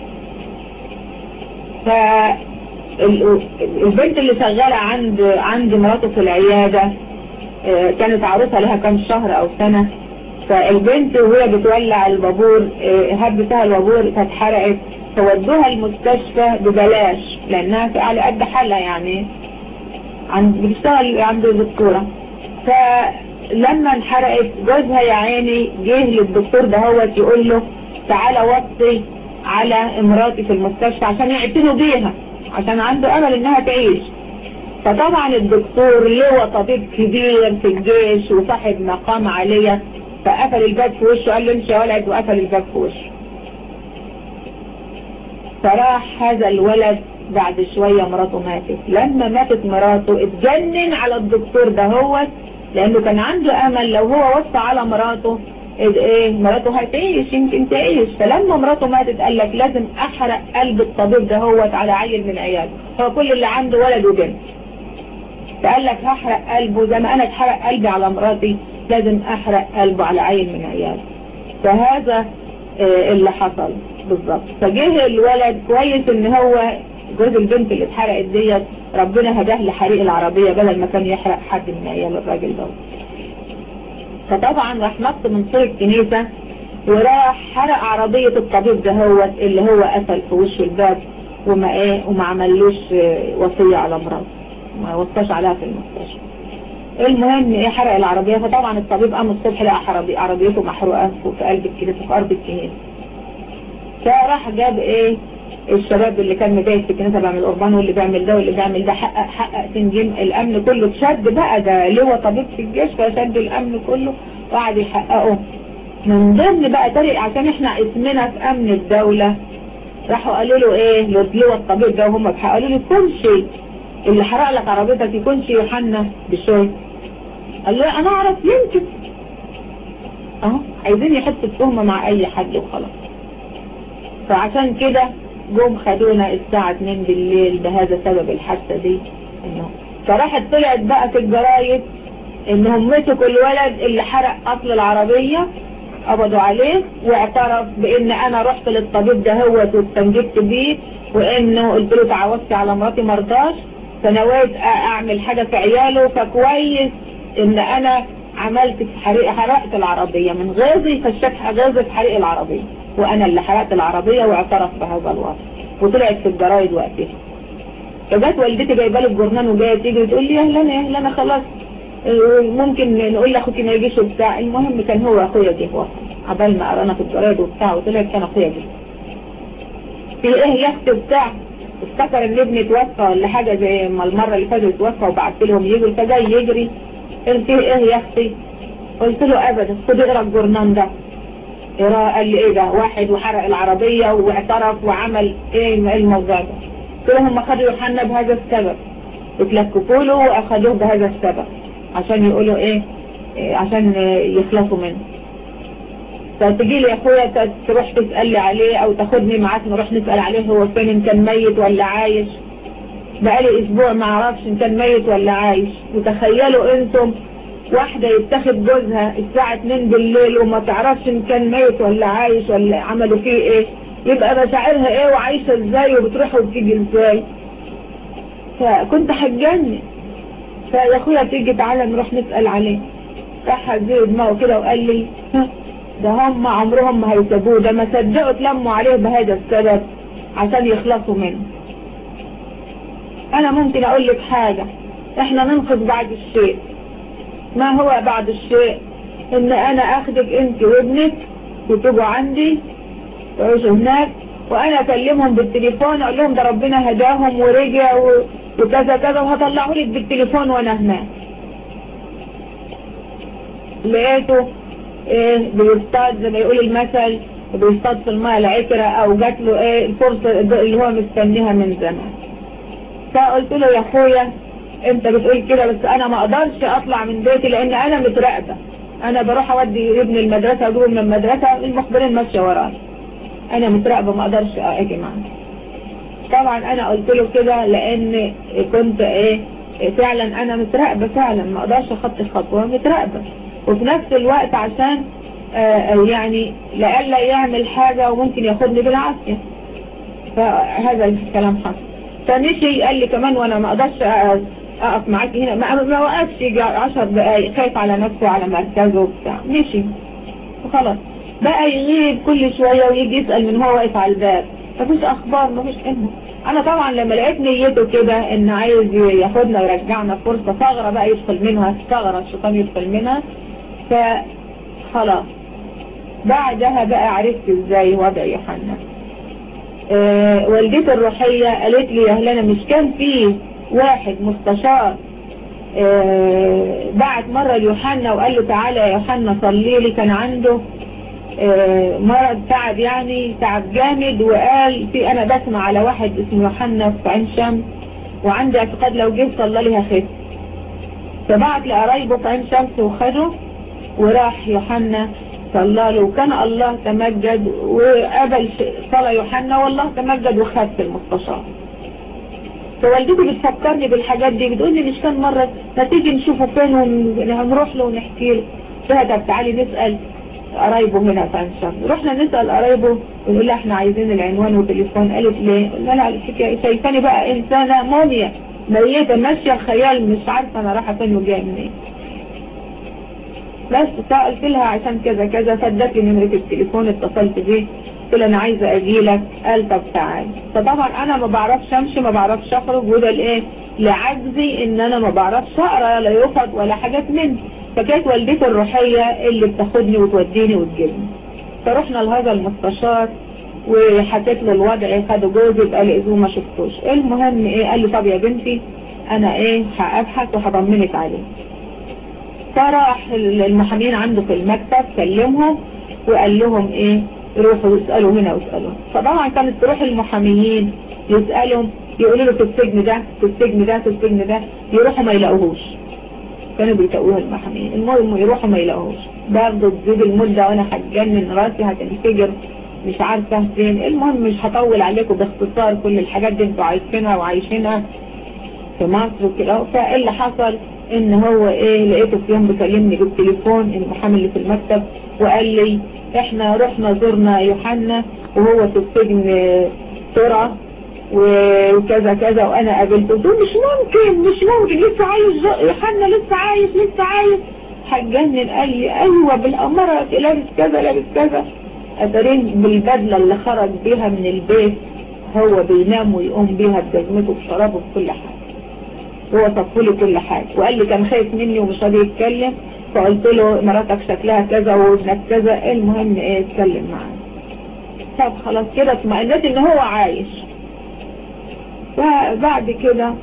فالبنت اللي شغالة عند عند مراته في العيادة كانت عروسة لها كام شهر او سنة. فالبنت وهي بتولع البابور هبتها البابور فاتحرقت فودوها المستشفى ببلاش لانها على قد حالها يعني عند بتشتغل عند الدكتورة. فلما انحرقت جوزها يا عيني جه للدكتور ده هو يقول له تعالى وطي على امراتي في المستشفى عشان يعتنوا بيها، عشان عنده امل انها تعيش. فطبعا الدكتور اللي هو طبيب كبير في الجيش وصاحب مقام عالية فقفل الباب في وشه، قال له امشي يا ولد، وقفل الباب في وشه. فراح هذا الولد بعد شوية مراته ماتت. لما ماتت مراته اتجنن على الدكتور ده هو، لانه كان عنده امل لو هو وصى على مراته ايه مراته هتعيش، يمكن تعيش. فلما مراته ماتت قال لك لازم احرق قلب الطبيب ده هو على عيل من عياله، هو كل اللي عنده ولد وبنت. فقال لك هحرق قلبه زي ما انا اتحرق قلبي على مراتي، لازم احرق قلبه على عيل من عياله. فهذا اه اللي حصل بالظبط. فجه الولد كويس ان هو جوز البنت اللي اتحرقت ديت ربنا هداه لحريق العربية بدل ما كان يحرق حد من عيال الراجل ده. فطبعا راح نط من سور الكنيسة وراح حرق عربية الطبيب ده هو اللي هو قفل في وش الباب وما ايه وما عملوش وصية على مراته، ما وصاش عليها في المستشفى. المهم ايه حرق العربية. فطبعا الطبيب قام الصبح لقى عربيته محروقة في قلب الكنيسة في ارض الكنيسة. فراح جاب ايه الشباب اللي كان مجاهد في الكنيسة بيعمل قربان واللي بيعمل ده واللي بيعمل ده، حقق حقق تنجيم الامن كله اتشد بقى، ده اللي هو طبيب في الجيش فشد الامن كله وقعد يحققه. من ضمن بقى طريق عشان احنا اسمنا في امن الدولة راحوا قالوا له ايه اللي هو الطبيب ده وهم قالوا له يكون شيء اللي حرق لك عربيتك يكون شيء يوحنا بشوي. قال له انا اعرف يمكن اهو عايزين يحطوا التهمة مع اي حد وخلاص. فعشان كده جم خدونا الساعة اتنين بالليل بهذا سبب الحادثة دي. انه فراحت طلعت بقى في الجرايد انهم مسكوا الولد اللي حرق اصل العربية قبضوا عليه واعترف بان انا رحت للطبيب ده هو واستنجدت بيه وانه قلت له تعودت على مراتي مرضاش فنويت اعمل حاجة في عياله، فكويس ان انا عملت حريق حرقت العربية من غيظي فالشبح غيظي في حريق العربية وانا اللي حرقت العربية واعترف بهذا الوصف. وطلعت في الجرايد وقتها. فجت والدتي جايبه لي الجورنال وجايه تيجي تقول لي يا هلا يا هلا انا خلاص ممكن نقول لاخوكي ما يجيش وبتاع. المهم كان هو اخويا جه وصل عبال ما قرانا في الجرايد وبتاع وطلعت كان اخويا جه. في ايه يا اختي بتاع افتكر ان ابني اتوفى ولا حاجه زي ما المره اللي فاتت اتوفى وبعت لهم يجوا فجاي يجري. قلت ايه يا اختي؟ قلت له ابدا خد اقرا الجورنال ده. قرا قال لي ايه ده واحد وحرق العربيه واعترف وعمل ايه الموضوع ده. قلت لهم خدوا يوحنا بهذا السبب اتلكفوا له واخدوه بهذا السبب عشان يقولوا ايه, إيه عشان يخلصوا منه. فتجي لي يا اخويا تروح تسأل لي عليه او تاخدني معاك نروح نسأل عليه هو فين ان كان ميت ولا عايش. بقالي اسبوع ما اعرفش ان كان ميت ولا عايش. وتخيلوا انتم واحدة يتاخد جوزها الساعة اتنين بالليل وما تعرفش ان كان ميت ولا عايش ولا عملوا فيه ايه، يبقى مشاعرها ايه وعايشة ازاي وبتروح وبتيجي ازاي. فكنت هتجنن. فيا اخويا تيجي تعالى نروح نسأل عليه. راح هزير دماغه كده وقال لي ده هم عمرهم ما هيسابوه، ده ما صدقوا تلموا عليه بهذا السبب عشان يخلصوا منه. انا ممكن اقول لك حاجة، احنا ننقذ بعد الشيء. ما هو بعد الشيء؟ ان انا اخدك انت وابنك وتجوا عندي تعيشوا هناك وانا اكلمهم بالتليفون اقول لهم ده ربنا هداهم ورجع وكذا كذا وهطلعه لك بالتليفون وانا هناك. لقيته ايه بيصطاد زي ما يقول المثل بيصطاد في الماء العكرة او جات له ايه الفرصة اللي هو مستنيها من زمان. فقلت له يا اخويا انت بتقول كده بس انا ما اقدرش اطلع من بيتي لان انا متراقبة. انا بروح اودي ابن المدرسة اجيبه من المدرسة المخبرين ماشية ورايا. انا متراقبة ما اقدرش اجي معاك. طبعا انا قلت له كده لان كنت ايه فعلا انا متراقبة فعلا ما اقدرش اخطي خطوة متراقبة. وفي نفس الوقت عشان آه يعني لألا يعمل حاجة وممكن ياخدني بالعافية. فهذا الكلام حصل. فمشي قال لي كمان وانا ما اقدرش اقف معاك هنا ما, ما وقفش يجي عشر دقايق خايف على نفسه وعلى مركزه وبتاع. مشي وخلاص بقى يغيب كل شوية ويجي يسأل من هو واقف على الباب مفيش اخبار مفيش علم. انا طبعا لما لقيت نيته كده ان عايز ياخدنا ويرجعنا فرصة ثغرة بقى يدخل منها ثغرة الشيطان يدخل منها فخلاص. بعدها بقى عرفت ازاي وضع يوحنا آه والدتي الروحية قالت لي يا هلانة مش كان في واحد مستشار آه بعت مرة ليوحنا وقال له تعالى يا يوحنا صلي لي، كان عنده آه مرض تعب يعني تعب جامد، وقال في انا بسمع على واحد اسمه يوحنا في عين شمس وعندي اعتقاد لو جه صلى لي هخف. فبعت لقرايبه في عين شمس وخده وراح يوحنا صلى له، وكان الله تمجد وقبل صلاة يوحنا والله تمجد وخد في المستشار. فوالدتي بتفكرني بالحاجات دي، بتقول لي مش كان مرة ما تيجي نشوفه فين ونروح له ونحكي له. قلت طب تعالي نسأل قرايبه هنا في عين شمس. رحنا نسأل قرايبه ونقول لها احنا عايزين العنوان والتليفون. قالت ليه؟ قلنا لها الحكاية شايفاني بقى انسانة مومية ميتة ماشية خيال مش عارفة انا رايحة فين وجاية منين. بس سألت لها عشان كذا كذا، فادت لي نمرة التليفون، اتصلت بيه قلت له انا عايزة اجيلك. قال طب تعالى. فطبعا انا ما بعرفش امشي ما بعرفش اخرج، وده الايه لعجزي ان انا ما بعرفش اقرا ولا يفض ولا حاجات مني. فكانت والدتي الروحية اللي بتاخدني وتوديني وتجيبني. فرحنا لهذا المستشار وحكيت له الوضع، خدوا جوزي بقى لقيته ما شفتوش. المهم ايه قال لي طب يا بنتي انا ايه هابحث وهطمنك عليه. فراح المحامين عنده في المكتب كلمهم وقال لهم ايه يروحوا يسألوا هنا ويسألوا. فطبعا كانت تروح المحاميين يسألهم يقولوا له في السجن ده في السجن ده في السجن ده، يروحوا ما يلاقوهوش. كانوا بيتقوها المحامين. المهم يروحوا ما يلاقوهوش، برضه تزيد المدة وانا هتجنن راسي هتنفجر مش عارفة فين. المهم مش هطول عليكم باختصار، كل الحاجات دي انتوا عايشينها وعايشينها في مصر وكده. فاللي حصل ان هو ايه لقيته في يوم بيكلمني بالتليفون المحامي اللي في المكتب وقال لي احنا رحنا زرنا يوحنا وهو في السجن سرعة وكذا كذا وانا قابلته. قلت مش ممكن مش ممكن لسه عايش يوحنا لسه عايش لسه عايش هتجنن. قال لي ايوه بالامارة لابس كذا لابس كذا. اترين بالبدلة اللي خرج بيها من البيت هو بينام ويقوم بيها بجزمته بشرابه بكل حاجة. هو صفولي كل حاجة وقال لي كان خايف مني ومش راضي يتكلم. فقلت له مراتك شكلها كذا وابنك كذا. المهم ايه اتكلم معاه. طب خلاص كده اطمئنت ان هو عايش. فبعد كده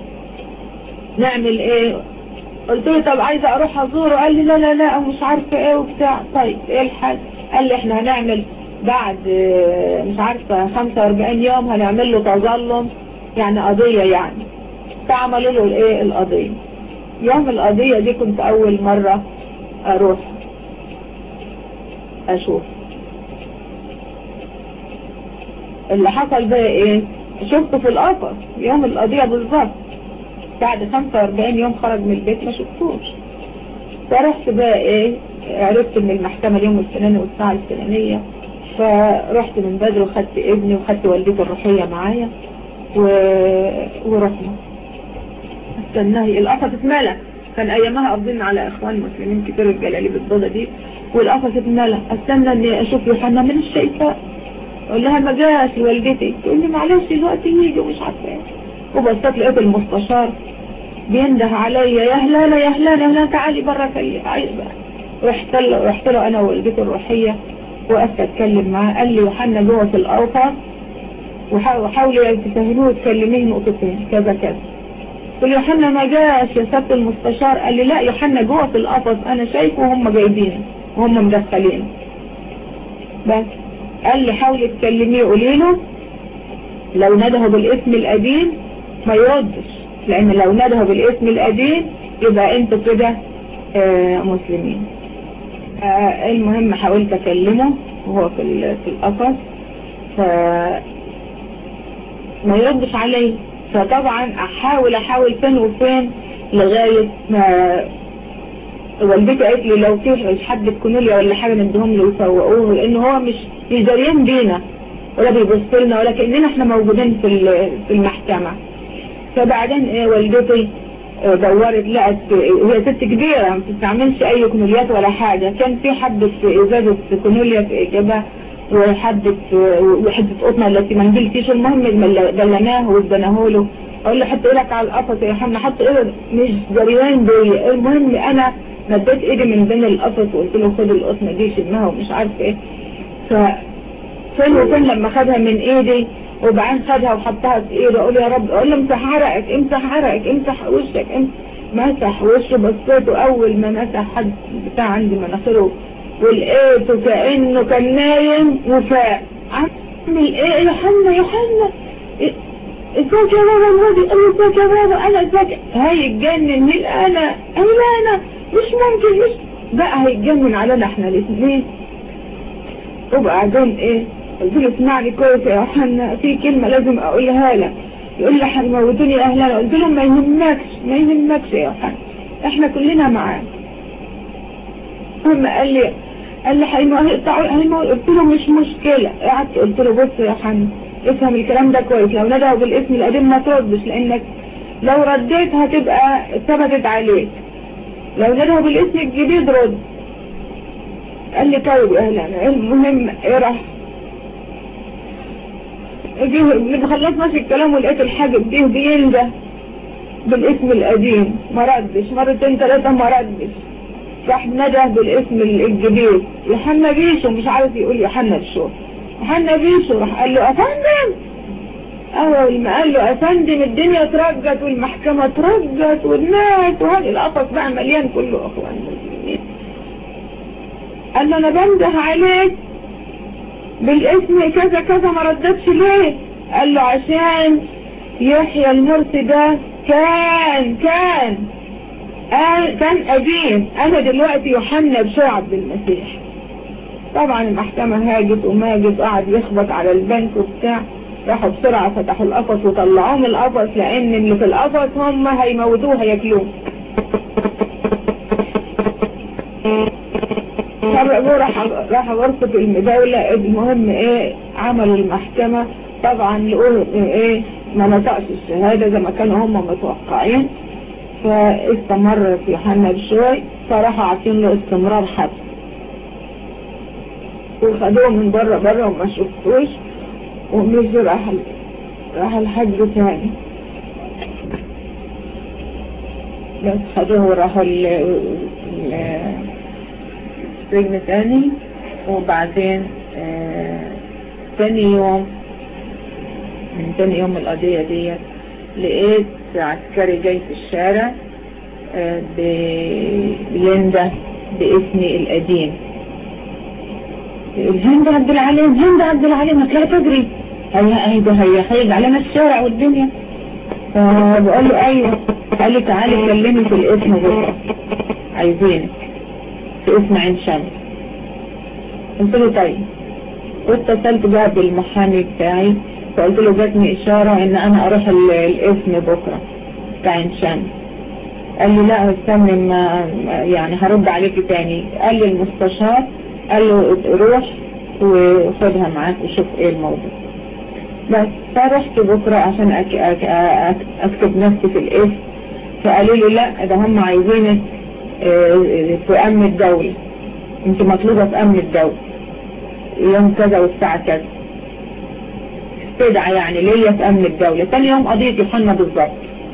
نعمل ايه؟ قلت له طب عايزة اروح ازوره. قال لي لا لا لا مش عارفة ايه وبتاع. طيب ايه الحل؟ قال لي احنا هنعمل بعد مش عارفة خمسة واربعين يوم هنعمل له تظلم يعني قضية يعني. فعملوا له الايه القضية. يوم القضية دي كنت اول مرة اروح اشوف اللي حصل بقى ايه. شفته في القفص يوم القضية بالظبط. بعد خمسة واربعين يوم خرج من البيت ما شفتوش. فرحت بقى ايه عرفت من المحكمة اليوم الفلاني والساعة الفلانية. فرحت من بدري وخدت ابني وخدت والدتي الروحية معايا و... ورحنا استناهي. القفص اتملى، كان ايامها قابضين على اخوان مسلمين كتير الجلالي بالضوضة دي والقفص اتملى. استنى اني اشوف يوحنا من الشيطان. اقول لها ما جاش والدتي. تقول لي معلش دلوقتي يجي ومش عارفه ايه. وبصيت لقيت المستشار بينده عليا يا هلانة يا هلانة يا هلانة تعالي بره كلي عايز بقى. رحت له رحت له انا ووالدتي الروحيه وقفت اتكلم معاه. قال لي يوحنا جوه في القفص وحاولي تفهميه وتكلميه نقطتين كذا كذا. قلت له يوحنا ما جاش يا سيادة المستشار. قال لي لا يوحنا جوه في القفص انا شايفه وهم جايبينه وهم مدخلينه. بس قال لي حاولي تكلميه قولي له لو نده بالاسم القديم ما يردش، لان لو نده بالاسم القديم يبقى انتوا كده آه مسلمين. آه المهم حاولت اكلمه وهو في في القفص فما يردش علي. فطبعا احاول احاول فين وفين لغاية ما والدتي قالت لي لو في حد كنوليا ولا حاجة ندهم له يسوقوه، لان هو مش جاريين بينا ولا بيبص لنا ولا كأننا احنا موجودين في في المحكمة. فبعدين ايه والدتي دورت لقت هي ست كبيرة ما بتستعملش اي كنوليات ولا حاجة. كان في حبة ازازة كنوليا في اجابة وحبة وحبة قطنة التي منجل تيشو. المهم دلناه وادناه له. اقول له حط ايدك على القفص يا حنا حط ايدك مش جريان بيا. المهم انا مديت ايدي من بين القفص وقلت له خد القطنة دي شمها ومش عارف ايه. ف فين وفين لما خدها من ايدي وبعدين خدها وحطها في ايده اقول يا رب، اقول له امسح عرقك امسح عرقك امسح وشك امسح. مسح وشه بصيته اول ما مسح حد بتاع عندي مناخيره ولقيته كأنه كان نايم وفاق. عمل ايه يا حنا يا حنا ازيك يا بابا الوادي؟ قال له ازيك يا بابا؟ انا ازيك؟ هيتجنن مين انا؟ قال لا انا مش ممكن مش بقى هيتجنن علينا احنا الاثنين. وبعدين ايه قلت له اسمعني كويس يا حنا في كلمة لازم اقولها لك. يقول لي هيموتوني اهلنا. قلت له ما يهمكش ما يهمكش يا حنا احنا كلنا معاك. المهم قال لي قال لي هيموت. قلت له مش مشكلة. قعدت قلت له بص يا حنا افهم الكلام ده كويس، لو ندعوا بالاسم القديم ما تردش لانك لو رديت هتبقى ثبتت عليك، لو ندعوا بالاسم الجديد رد. قال لي طيب اهلا. المهم ايه راح اللي خلص ماشي الكلام ولقيت الحاجب دي بينده بالاسم القديم ما ردش، مرتين ثلاثة ما ردش. راح ندى بالاسم الجديد يوحنا بيشو، مش عارف يقول يوحنا بشو يوحنا بيشو. راح قال له افندم. اول ما قال له افندم الدنيا ترجت والمحكمة ترجت والناس وهذا القفص بقى مليان كله اخوان مسلمين. قال له انا بنده عليك بالاسم كذا كذا ما ردتش ليه؟ قال له عشان يحيى المرسي ده كان كان آه كان قديم، انا دلوقتي يوحنا بشو عبد المسيح. طبعا المحكمة هاجت وماجت قعد يخبط على البنك وبتاع. راحوا بسرعة فتحوا القفص وطلعوه من القفص لان اللي في القفص هم هيموتوه هياكلوه. راح راح غرفة المداولة. المهم ايه عملوا المحكمة طبعا لقوه ايه ما نطقش الشهادة زي ما كانوا هم متوقعين. فاستمر في يوحنا بشوي فراحوا عاطين له استمرار حبس وخدوه من بره بره وما شفتوش ومشي راح راح الحجر تاني. بس خدوه وراحوا السجن تاني. وبعدين آه تاني يوم من تاني يوم القضية دي لقيت عسكري جاي في الشارع آه بينده باسمي القديم. هند عبد العليم هند عبد العليم هتلاقي تجري هي هيدا هي هيجي علينا الشارع والدنيا. فبقول له ايوه. قال لي تعالي كلمي في الاسم بكره عايزينك في اسم عين شمس. قلت له طيب. واتصلت بقى بالمحامي بتاعي فقلت له جاتني اشاره ان انا اروح الاسم بكره بتاع عين شمس. قال لي لا استنى ما يعني هرد عليكي تاني. قال لي المستشار قال له روح وخدها معاك وشوف ايه الموضوع. بس فرحت بكرة عشان أك أك أك اكتب نفسي في الاسم. فقالوا لي لا ده هم عايزينك في امن الدولة، انت مطلوبة في امن الدولة يوم كذا والساعة كذا. استدعى يعني ليا في امن الدولة. تاني يوم قضية يوحنا بالظبط.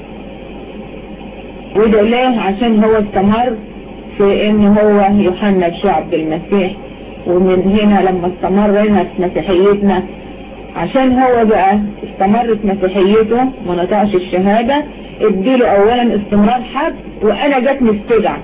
وده ليه؟ عشان هو استمر في ان هو يوحنا بشو عبد المسيح. ومن هنا لما استمرنا في مسيحيتنا عشان هو بقى استمر في مسيحيته ما نطقش الشهادة اديله اولا استمرار حبس وانا جاتني استدعاء.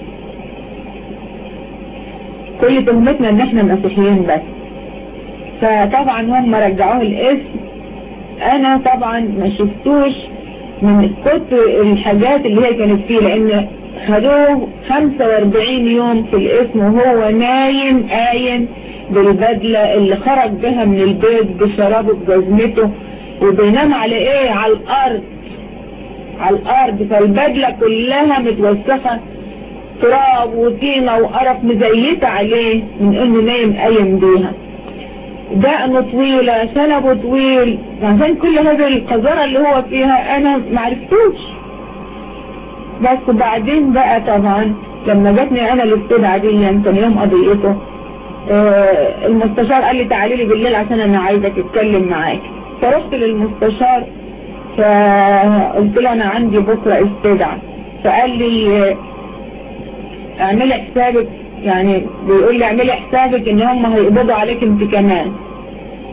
كل تهمتنا ان احنا مسيحيين بس. فطبعا هم رجعوه الاسم. انا طبعا ما شفتوش من كتر الحاجات اللي هي كانت فيه لان خدوه خمسة واربعين يوم في الاسم وهو نايم قايم بالبدلة اللي خرج بها من البيت بشرابه بجزمته وبينام على ايه على الارض على الارض. فالبدلة كلها متوسخة تراب وطينة وقرف مزيتة عليه من انه نايم قايم بيها. دقنه طويلة شنبه طويل. عشان كل هذه القذارة اللي هو فيها انا معرفتوش. بس وبعدين بقى طبعا لما جاتني انا الاستدعاء دي كان يوم قضيته آه المستشار قال لي تعالي لي بالليل عشان انا عايزك اتكلم معاك. فرحت للمستشار فقلت له انا عندي بكرة استدعاء. فقال لي اعملي حسابك يعني بيقول لي اعملي حسابك ان هم هيقبضوا عليك انت كمان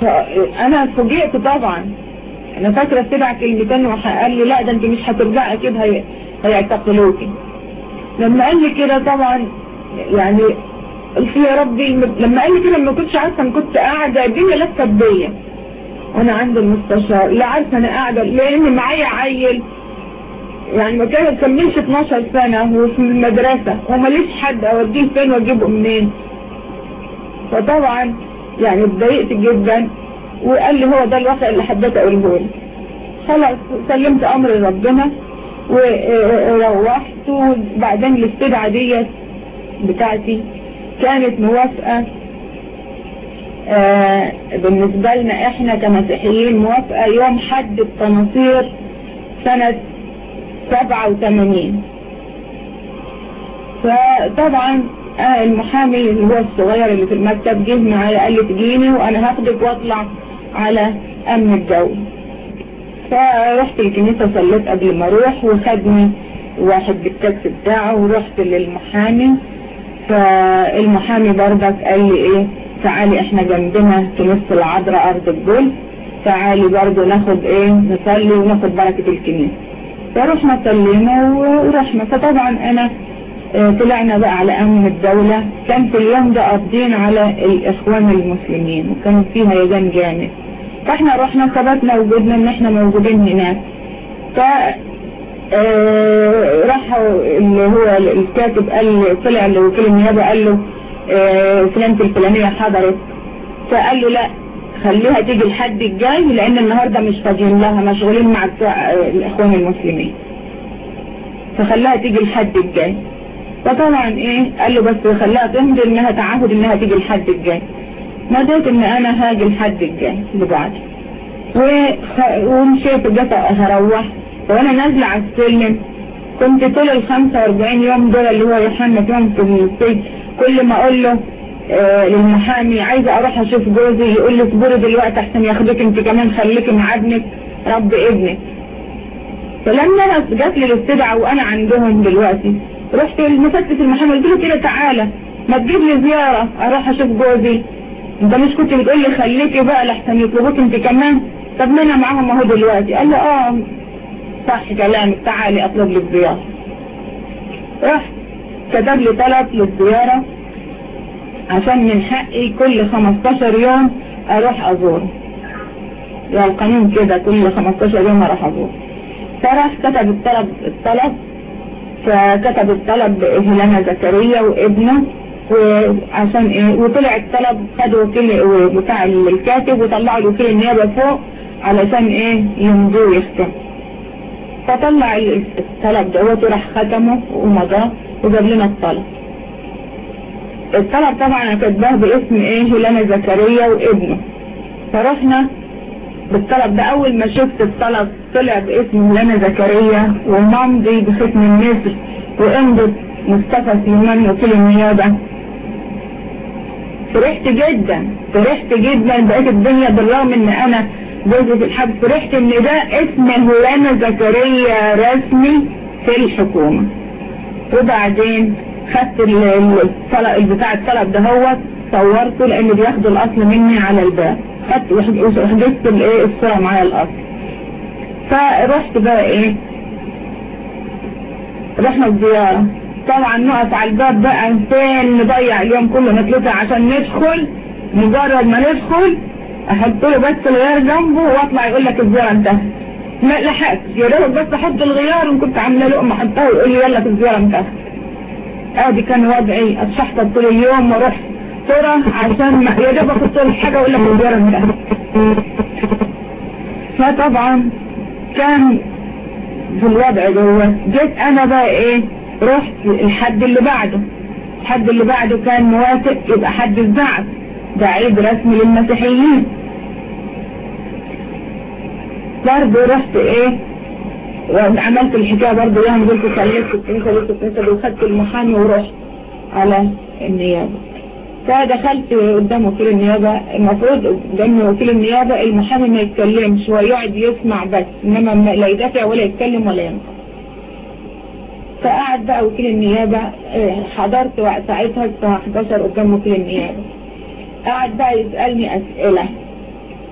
انا فوجئت طبعا. انا فاكره استدعى كلمتين وقال لي لا ده انت مش هترجعي اكيد هي... هيعتقلوكي. لما قال لي كده طبعا يعني قلت يا ربي. لما قال لي كده ما كنتش عارفه ان كنت قاعده الدنيا لفت بيا وانا عند المستشار. لا عارفه انا قاعده لان معايا عيل يعني ما كان كملش اتناشر سنه وفي المدرسه وماليش حد اوديه فين واجيبه منين. فطبعا يعني اتضايقت جدا وقال لي هو ده الواقع اللي حبيت اقوله لي. خلاص سلمت امر ربنا وروحت. وبعدين الاستدعاء ديت بتاعتي كانت موافقة آه بالنسبة لنا احنا كمسيحيين موافقة يوم حد التناصير سنة سبعة وثمانين. فطبعا آه المحامي اللي هو الصغير اللي في المكتب جه معايا قال لي تجيني وانا هاخدك واطلع على امن الدولة. فرحت الكنيسة صليت قبل ما اروح وخدني واحد بالتاكسي بتاعه ورحت للمحامي. فالمحامي برضك قال لي ايه تعالي احنا جنبنا كنيسة العذراء ارض الجول تعالي برضو ناخد ايه نصلي وناخد بركة الكنيسة. فرحنا صلينا ورحنا. فطبعا انا اه طلعنا بقى على امن الدولة. كان في اليوم ده قابضين على الاخوان المسلمين وكان فيه هيجان جامد. فاحنا رحنا ثبتنا وجودنا ان احنا موجودين هناك. ف اه راحوا اللي هو الكاتب قال طلع لوكيل النيابة قال له اه فلانة الفلانية حضرت. فقال له لا خليها تيجي الحد الجاي لان النهاردة مش فاضيين لها مشغولين مع الاخوان المسلمين. فخليها تيجي الحد الجاي. فطبعا ايه قال له بس خليها تمضي انها تعهد انها تيجي الحد الجاي. ناديت ان انا هاجي الحد الجاي اللي بعده ومشيت جت هروح. وانا نازله على السلم كنت طول ال خمسة واربعين يوم دول اللي هو يوحنا يوم في السجن كل ما اقول له آه للمحامي عايزه اروح اشوف جوزي يقول لي اصبري دلوقتي احسن ياخدوك انت كمان خليكي مع ابنك رب ابنك. فلما انا جات لي الاستدعاء وانا عندهم دلوقتي رحت لمفتش المحامي قلت له كده تعالى ما تجيب لي زياره اروح اشوف جوزي. انت مش كنت بتقول لي خليكي بقى لحسن يطلبوك انت كمان. طب ما انا معاهم اهو دلوقتي. قال له اه صح كلامك تعالي اطلب لك زياره. رحت كتب لي طلب للزياره عشان من حقي كل خمستاشر يوم اروح ازوره. يعني القانون كده كل خمستاشر يوم اروح ازوره. فراح كتب الطلب الطلب فكتب الطلب هيلانا زكريا وابنه وعشان ايه وطلع الطلب خدوا وكيل بتاع الكاتب وطلعوا الوكيل النيابة فوق علشان ايه يمضوا يختم. فطلع الطلب دوت وراح ختمه ومضاه وجاب لنا الطلب. الطلب طبعا انا كاتباه باسم ايه هيلانا زكريا وابنه. فرحنا بالطلب ده. اول ما شفت الطلب طلع باسم هيلانا زكريا وممضي بختم النسر وامضت مصطفى سليمان وكيل النيابة. فرحت جدا فرحت جدا بقيت الدنيا بالرغم ان انا جوزي في الحبس فرحت ان ده اسم هيلانا زكريا رسمي في الحكومة. وبعدين خدت الطلب بتاع الطلب ده هو صورته لان بياخدوا الاصل مني على الباب. خدت وحجزت الايه الصورة معايا الاصل. فرحت بقى ايه رحنا الزيارة. طبعا نقف على الباب بقى فين نضيع اليوم كله نتلفع عشان ندخل. مجرد ما ندخل احط له بس الغيار جنبه واطلع يقول لك الزيارة انتهت. ما لحقت يا دوب بس احط الغيار وكنت عامله لقمه احطها ويقول لي يلا الزيارة انتهت. ادي كان وضعي اتشحطط طول اليوم واروح ترى عشان يا دوب اخد طول الحاجه واقول لك الزيارة انتهت. فطبعا كان في الوضع دوت. جيت انا بقى ايه رحت الحد اللي بعده. الحد اللي بعده كان موافق يبقى حد الزعف ده عيد رسمي للمسيحيين. برضه رحت ايه عملت الحكايه برضه يوم قلت صليت في الكنيسه قلت الكنيسه وخدت المحامي ورحت على النيابه. فدخلت قدام وكيل النيابه. المفروض قدام وكيل النيابه المحامي ما يتكلمش ويقعد يسمع بس انما لا يدافع ولا يتكلم ولا ينقل. فقعد بقى وكيل النيابة حضرت وقت ساعتها الساعة حداشر قدام وكيل النيابة. قعد بقى يسألني أسئلة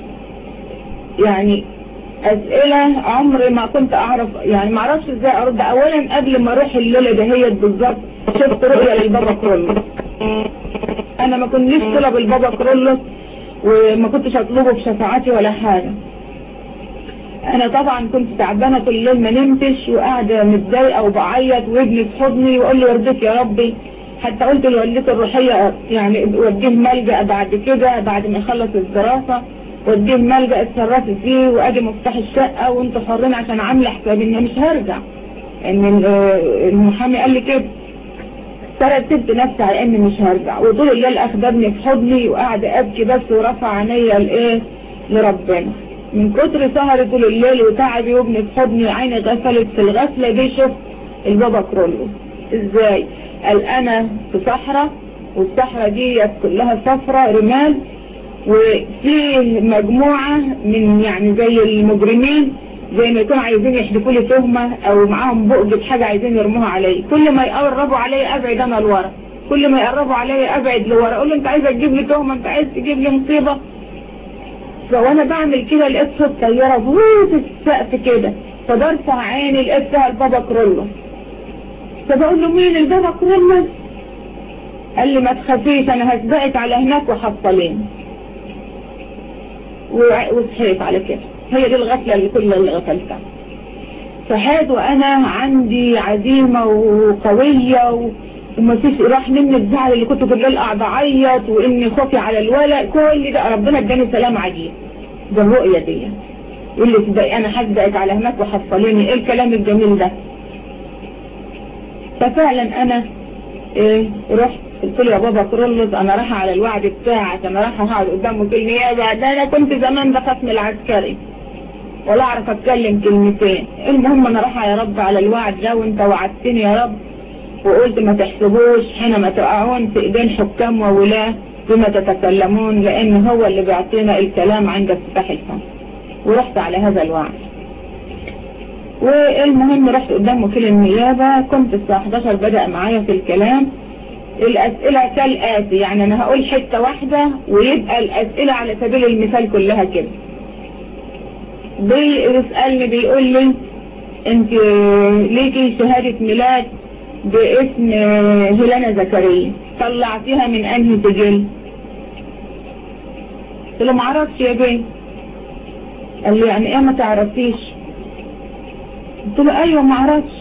يعني اسئلة عمري ما كنت اعرف، يعني ما اعرفش ازاي ارد. اولا قبل ما اروح الليلة دهيت بالظبط شفت رؤية للبابا كرولوس. انا ما كنتش طلب البابا كرولوس وما كنتش اطلبه بشفاعتي ولا حاجة. انا طبعا كنت تعبانة طول الليل ما نمتش وقاعدة متضايقة وبعيط وابني في حضني ويقول لي يرضيك يا ربي. حتى قلت لوالدتي الروحية يعني وديه ملجأ بعد كده بعد ما يخلص الدراسة، وديه ملجأ اتصرفي فيه وادي مفتاح الشقة وانتوا حرين عشان عاملة حسابي اني مش هرجع. ان المحامي قال لي كده. ترتبت نفسي على اني مش هرجع، وطول الليل اخدني في حضني وقاعد ابكي بس ورفع عينيا لايه لربنا. من كتر سهري طول الليل وتعبي وابني في حضني عيني غفلت. في الغفلة دي شفت البابا كرولوس. ازاي؟ قال انا في صحراء والصحراء دي كلها صفرة رمال، وفي مجموعة من يعني زي المجرمين زي ما يكونوا عايزين يحدفوا لي تهمة او معاهم بؤجة حاجة عايزين يرموها علي. كل ما يقربوا علي ابعد انا لورا، كل ما يقربوا علي ابعد لورا. اقول له انت عايز تجيب لي تهمة، انت عايز تجيب لي مصيبة. فوانا بعمل كده لقيت صوت طيارة بوت السقف كده، فبرفع عيني لقيت فيها البابا كرولوس. فبقول له مين البابا كرولوس؟ قال لي ما تخافيش انا هسبقك على هناك وحصلين. وصحيت على كده. هي دي الغفلة اللي كل اللي غفلتها. صحيت وانا عندي عزيمة وقوية ومفيش راح مني الزعل اللي كنت بالليل قاعد اعيط واني خوفي على الولد. كل ده ربنا اداني سلام عجيب. ده الرؤية دي يقول لي تبقى انا هسبقك على هناك وحصليني. ايه الكلام الجميل ده؟ ففعلا انا ايه رحت قلت له يا بابا كرولوس انا رايحه على الوعد بتاعك، انا رايحه هقعد قدامه في النيابه. ده انا كنت زمان بخاف من العسكري ولا اعرف اتكلم كلمتين. المهم انا رايحه يا رب على الوعد ده وانت وعدتني يا رب وقلت ما تحسبوش حينما تقعون في ايدين حكام وولاة بما تتكلمون، لان هو اللي بيعطينا الكلام عند افتتاح الفم. ورحت على هذا الوعد. والمهم رحت قدام وكيل النيابة. كنت الساعة احداشر بدأ معايا في الكلام. الأسئلة كالآتي، يعني أنا هقول حتة واحدة ويبقى الأسئلة على سبيل المثال كلها كده. بيسألني بيقول لي أنت ليكي شهادة ميلاد باسم هيلانا زكريا طلعتيها من أنهي سجل؟ قلت له معرفش يا بيه. قال لي يعني إيه ما تعرفيش؟ قلت له ايوه ما اعرفش.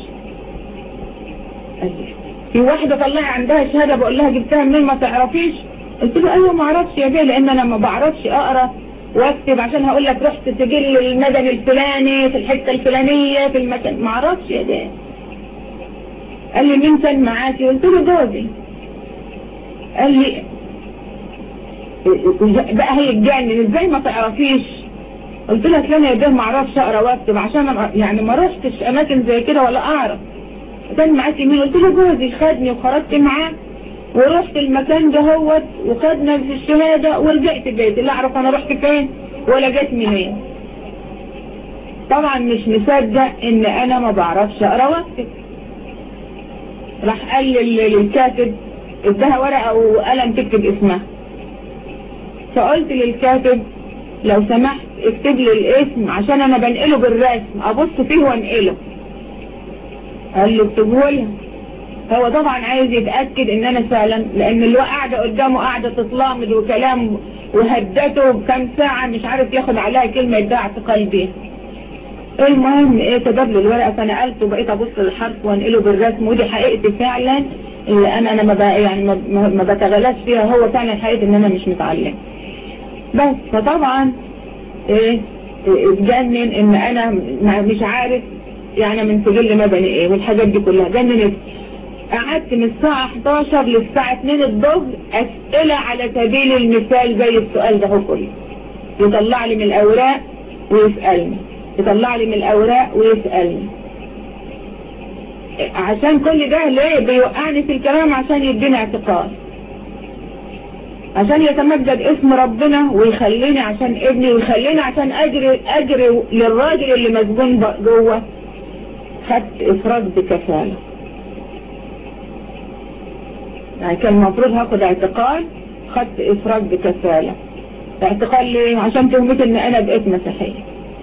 في واحده طلعي عندها شهاده بقول لها جبتها منين ما تعرفيش؟ قلت له ايوه ما اعرفش يا بيه لان انا ما بعرفش اقرا واكتب عشان هقول لك رحت سجل المدني الفلاني في الحته الفلانيه في المكان. ما اعرفش يا بيه. قال لي مين كان معاكي؟ قلت له جوزي. قال لي بقى هيتجنن ازاي ما تعرفيش؟ قلت له اصل انا يا بيه ما اعرفش اقرا واكتب عشان يعني ما رحتش اماكن زي كده ولا اعرف. كان معاكي مين؟ قلت له جوزي خدني وخرجت معاه ورحت المكان ده هوت وخدنا في الشهاده ورجعت بيتي. لا اعرف انا رحت فين ولا جيت منين. طبعا مش مصدق ان انا ما بعرفش اقرا واكتب. راح قال للكاتب اداها ورقه وقلم تكتب اسمها. فقلت للكاتب لو سمحت اكتب لي الاسم عشان انا بنقله بالرسم ابص فيه وانقله. قال لي اكتبه لها. هو طبعا عايز يتأكد ان انا فعلا، لان اللي قاعده قدامه قاعده تتلامض وكلام وهدته بكام ساعه مش عارف ياخد عليها كلمه يدعي اعتقال بيها. المهم ايه كتب لي الورقه فنقلته وبقيت ابص للحرف وانقله بالرسم. ودي حقيقتي فعلا اللي انا انا ما يعني ما, ما بتغلاش فيها. هو فعلا حقيقتي ان انا مش متعلم. بس فطبعا ايه اتجنن ان انا مش عارف يعني من سجل مدني ايه والحاجات دي كلها. جننت. قعدت من الساعة احداشر للساعة اتنين الظهر اسئلة على سبيل المثال زي السؤال ده هو كله. يطلع لي من الاوراق ويسألني، يطلع لي من الاوراق ويسألني. عشان كل ده ليه بيوقعني في الكلام؟ عشان يديني اعتقاد، عشان يتمجد اسم ربنا ويخليني عشان ابني ويخليني عشان اجري اجري للراجل اللي مسجون جوه. خدت افراج بكفالة. يعني كان المفروض هاخد اعتقال، خدت افراج بكفالة. اعتقال ليه؟ عشان تهمت ان انا بقيت مسيحية.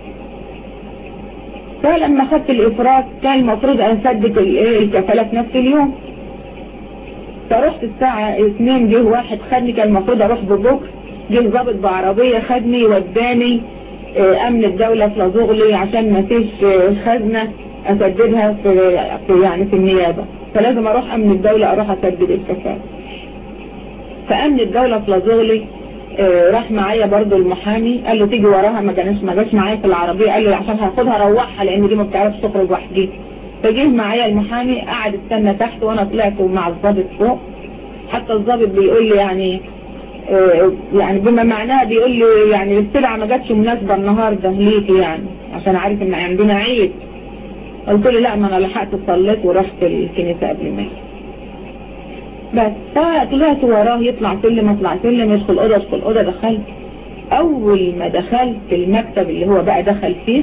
فلما خدت الافراج كان المفروض اسدد الكفالة في نفس اليوم. فرحت الساعة اثنين جه واحد خدني، كان المفروض اروح ببكر، جه ضابط بعربية خدني وداني امن الدولة في لازوغلي عشان ما فيش خزنة اسددها في يعني في النيابة، فلازم اروح امن الدولة اروح اسدد الكفالة. فامن الدولة في لازوغلي راح معايا برضو المحامي، قال له تيجي وراها، ما جانش ما جاش معايا في العربية، قال له عشان هاخدها اروحها لان دي ما بتعرفش تخرج وحدي. فجيه معايا المحامي قعد استنى تحت وانا طلعت مع الضابط فوق. حتى الضابط بيقول لي يعني يعني بما معناها بيقول لي يعني السلعة ما جاتش مناسبة النهاردة ليك يعني عشان عارف ان عندنا عيد. قلت له لا، ما انا لحقت صليت ورحت الكنيسة قبل ما بس. فطلعت وراه يطلع سلم اطلع سلم، يدخل اوضه ادخل اوضه. دخلت، اول ما دخلت المكتب اللي هو بقى دخل فيه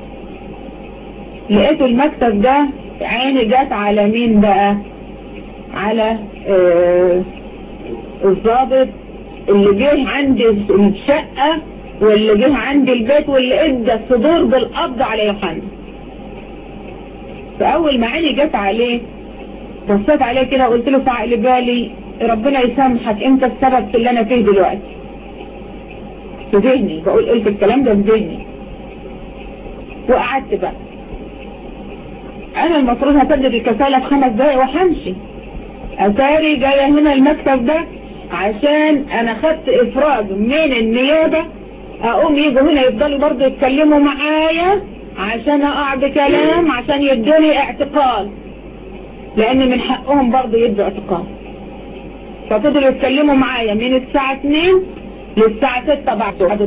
لقيت المكتب ده عيني جات على مين بقى؟ على آه الضابط اللي جه عندي الشقة واللي جه عندي البيت واللي ادى الصدور بالقبض على يوحنا. فاول ما عيني جات عليه بصيت عليه كده وقلت له في عقل بالي ربنا يسامحك، انت السبب في اللي انا فيه دلوقتي. في ذهني بقول قلت الكلام ده في ذهني. وقعدت بقى انا المفروض هسدد الكفالة في خمس دقايق وهمشي، اتاري جاية هنا المكتب ده عشان انا خدت افراج من النيابة، اقوم يجوا هنا يفضلوا برضو يتكلموا معايا عشان اقع بكلام عشان يدوني اعتقال، لان من حقهم برضو يدوا اعتقال. ففضلوا يتكلموا معايا من الساعة اتنين للساعة ستة بعد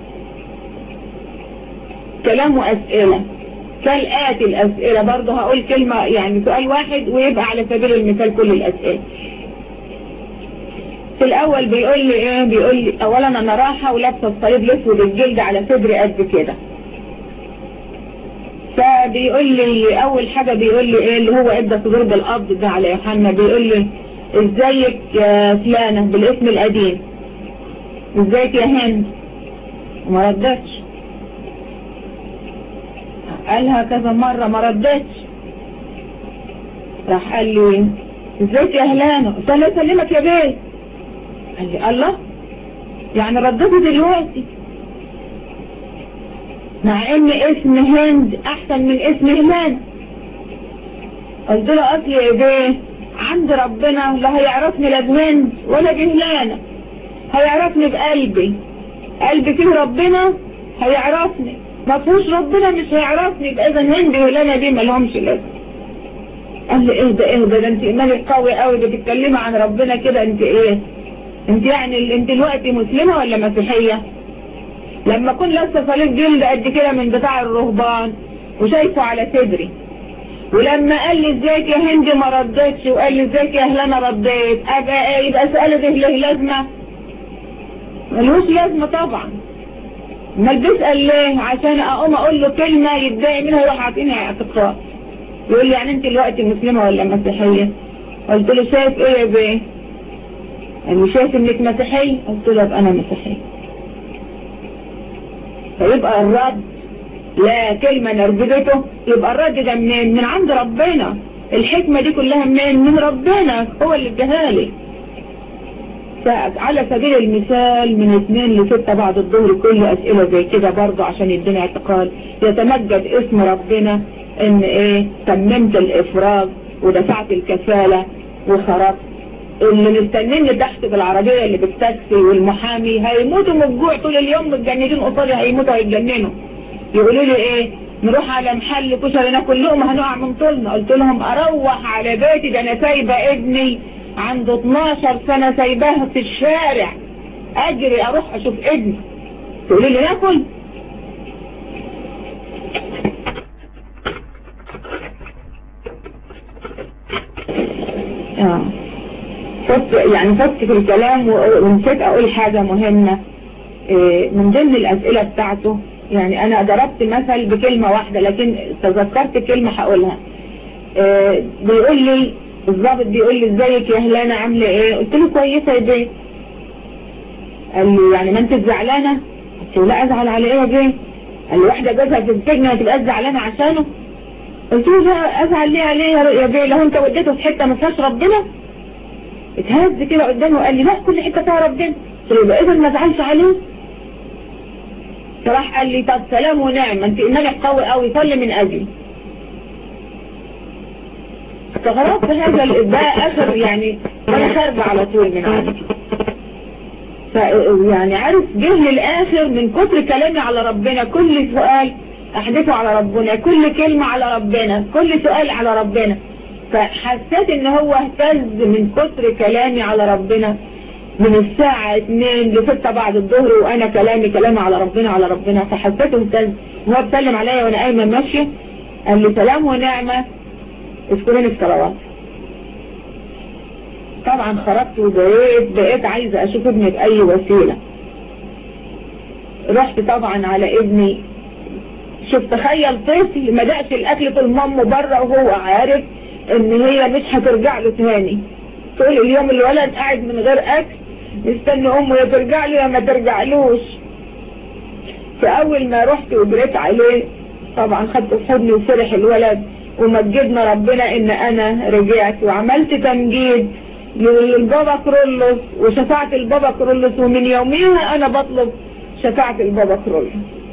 كلام واسئلة كالآتي. الاسئلة برضو هقول كلمة يعني سؤال واحد ويبقى على سبيل المثال كل الاسئلة. في الاول بيقول لي ايه؟ بيقول لي اولا انا رايحة ولابسة الصليب الاسود الجلد على صدري قد كده. فبيقول لي اول حاجة بيقول لي ايه اللي هو ادى صدور بالقبض ده على يوحنا، بيقول لي ازيك يا فلانة بالاسم القديم، ازيك يا هند، وما ردتش. قالها كذا مرة ما ردتش. راح قال لي ازيك يا هلانة، قلت له يسلمك يا بيه. قال لي الله، يعني ردته دلوقتي مع ان اسم هند احسن من اسم هلان. قلت له اصل يا بيه عند ربنا لا هيعرفني لا بهند ولا بهلانة، هيعرفني بقلبي. قلبي فيه ربنا هيعرفني، ما فيهوش ربنا مش هيعرفني. يبقى اذا هند وهلانة دي مالهمش لازمه. قال لي ايه ده ايه ده ده انت ايمانك قوي قوي بتتكلمي عن ربنا كده. انت ايه انت يعني انت دلوقتي مسلمة ولا مسيحية؟ لما كنت لابسه صليب جلد قد كده من بتاع الرهبان وشايفه على صدري، ولما قال لي ازيك يا هندي ما ردتش وقال لي ازيك يا هلانة رديت، ابقى ايه؟ يبقى سؤاله ده له لازمه؟ ملوش لازمه طبعا. امال بيسال ليه؟ عشان اقوم اقول له كلمه يتضايق منها يروح عاطيني اعتقاد. يقول لي يعني انت دلوقتي مسلمه ولا مسيحيه؟ قلت له شايف ايه يا بيه؟ قال لي شايف انك مسيحيه. قلت له ابقى انا مسيحيه. فيبقى الرد لا كلمة نرجبته، يبقى الرد ده منين؟ من عند ربنا. الحكمة دي كلها منين؟ من ربنا، هو اللي اداها لي. فعلى سبيل المثال من اثنين لستة بعد الظهر كل اسئلة زي كده برضه عشان يديني اعتقال. يتمجد اسم ربنا ان ايه تممت الافراج ودفعت الكفالة وخرجت. اللي مستنيني تحت بالعربية اللي بالتاكسي والمحامي هيموتوا من الجوع طول اليوم، متجندين قصادي هيموتوا هيتجننوا. يقولوا لي ايه؟ نروح على محل كشري ناكل لقمه هنقع من طولنا. قلت لهم اروح على بيتي، ده انا سايبه ابني عنده اتناشر سنة سايباه في الشارع، اجري اروح اشوف ابني. تقولي لي ناكل؟ اه فت يعني فت في الكلام ونسيت اقول حاجة مهمة من ضمن الاسئلة بتاعته. يعني انا ضربت مثل بكلمة واحدة لكن تذكرت كلمة هقولها. بيقول لي الضابط بيقول لي ازيك يا هلانة عاملة ايه؟ قلت له كويسة يا بيه. قال لي يعني ما انت زعلانه؟ قلت له لا ازعل على ايه يا بيه؟ قال لي واحده جوزها في السجن ما تبقاش زعلانه عشانه؟ قلت له لا ازعل ليه عليه يا بيه؟ لو انت وديته في حته ما فيهاش ربنا؟ اتهز كده قدامه وقال لي لا كل حته فيها ربنا. قلت له يبقى اذا ما ازعلش عليه. فراح قال لي طب سلام ونعم انت ايمانك قوي قوي صلي من اجلي. استغربت هذا ده اخر يعني انا خارجه على طول من عندي. ف يعني عارف جه للاخر من كتر كلامي على ربنا، كل سؤال احدثه على ربنا، كل كلمه على ربنا، كل سؤال على ربنا. فحسيت ان هو اهتز من كتر كلامي على ربنا من الساعة اتنين لستة بعد الظهر وانا كلامي كلامي على ربنا على ربنا. فحسيته اهتز وهو بيسلم عليا وانا قايمه ماشيه قال لي سلام ونعمه اذكروني في صلوات. طبعا خرجت وبقيت بقيت عايزه اشوف ابني باي وسيله. رحت طبعا على ابني، شوف تخيل طفل ما دقش الاكل طول مامه بره وهو عارف ان هي مش هترجع له تاني. طول اليوم الولد قاعد من غير اكل مستني امه يا ترجع له يا ما ترجعلوش. فاول ما رحت وجريت عليه طبعا خدته في حضني وفرح الولد ومجدنا ربنا ان انا رجعت وعملت تمجيد للبابا كرولوس وشفاعة البابا كرولوس، ومن يوميها انا بطلب شفاعة البابا كرولوس.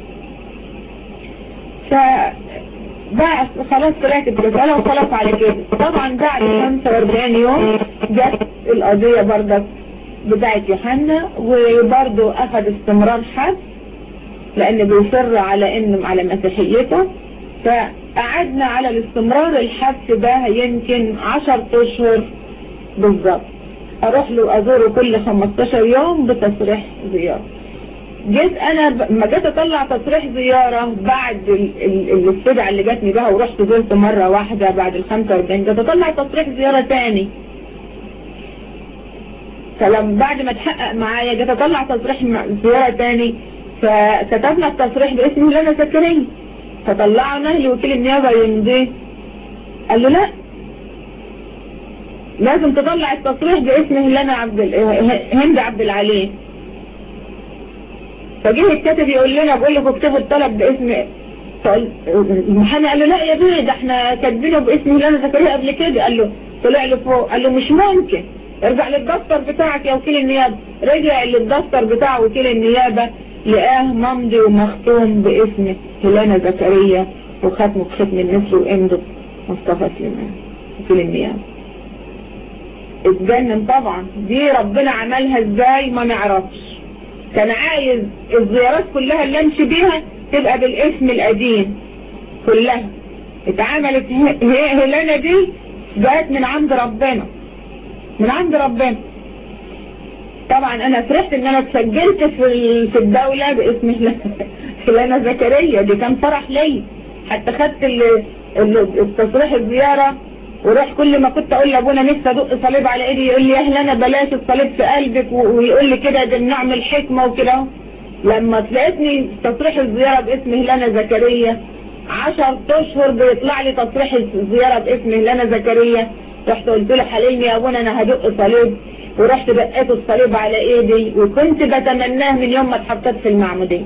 ف بقى خلاص طلعت برسالة وخلاص على كده. طبعا بعد خمسة واربعين يوم جت القضية بردك بتاعت يوحنا وبرضه اخذ استمرار حد لان بيصر على انه على مسيحيته. فقعدنا على الاستمرار الحبس ده يمكن عشر اشهر بالظبط. اروح له ازوره كل خمستاشر يوم بتصريح زيارة. جيت انا ب... ما جيت اطلع تصريح زيارة بعد ال... ال... الاستدعاء اللي جاتني بها ورحت زرت مرة واحدة بعد ال خمسة واربعين جيت اطلع تصريح زيارة تاني. فلما بعد ما اتحقق معايا جيت اطلع تصريح زيارة تاني فكتبنا التصريح باسم هيلانا زكريا. فطلعنا لوكيل النيابة يمضيه قال له لا لازم تطلع التصريح باسم هيلانا عبد هند عبد العليم. فجه الكاتب يقول لنا بقول لكم اكتبوا الطلب باسم. المحامي قال له لا يا بيه ده احنا كاتبينه باسم هيلانا زكريا قبل كده. قال له طلع له فوق قال له مش ممكن ارجع للدفتر بتاعك يا وكيل النيابة. رجع للدفتر بتاع وكيل النيابة لقاه ممضي ومختوم باسم هيلانا زكريا وختمه بختم النسر وامضه مصطفى سليمان وكيل النيابة. اتجنن طبعا. دي ربنا عملها ازاي ما نعرفش. كان عايز الزيارات كلها اللي امشي بيها تبقى بالاسم القديم كلها. اتعملت هيلانا دي جاءت من عند ربنا من عند ربنا. طبعا انا فرحت ان انا اتسجلت في في الدولة باسم هيلانا زكريا. دي كان فرح لي. حتى خدت التصريح الزيارة وروح كل ما كنت اقول لابونا نفسي ادق صليب على ايدي يقول لي يا هيلانا بلاش الصليب في قلبك ويقول لي كده ده نعمل حكمة وكده. لما تلاقيتني تصريح الزيارة باسم هيلانا زكريا عشر اشهر بيطلع لي تصريح الزيارة باسم هيلانا زكريا. رحت قلت له حللني يا ابونا انا هدق صليب. ورحت دقيت الصليب على ايدي وكنت بتمناه من يوم ما اتحطيت في المعمودية.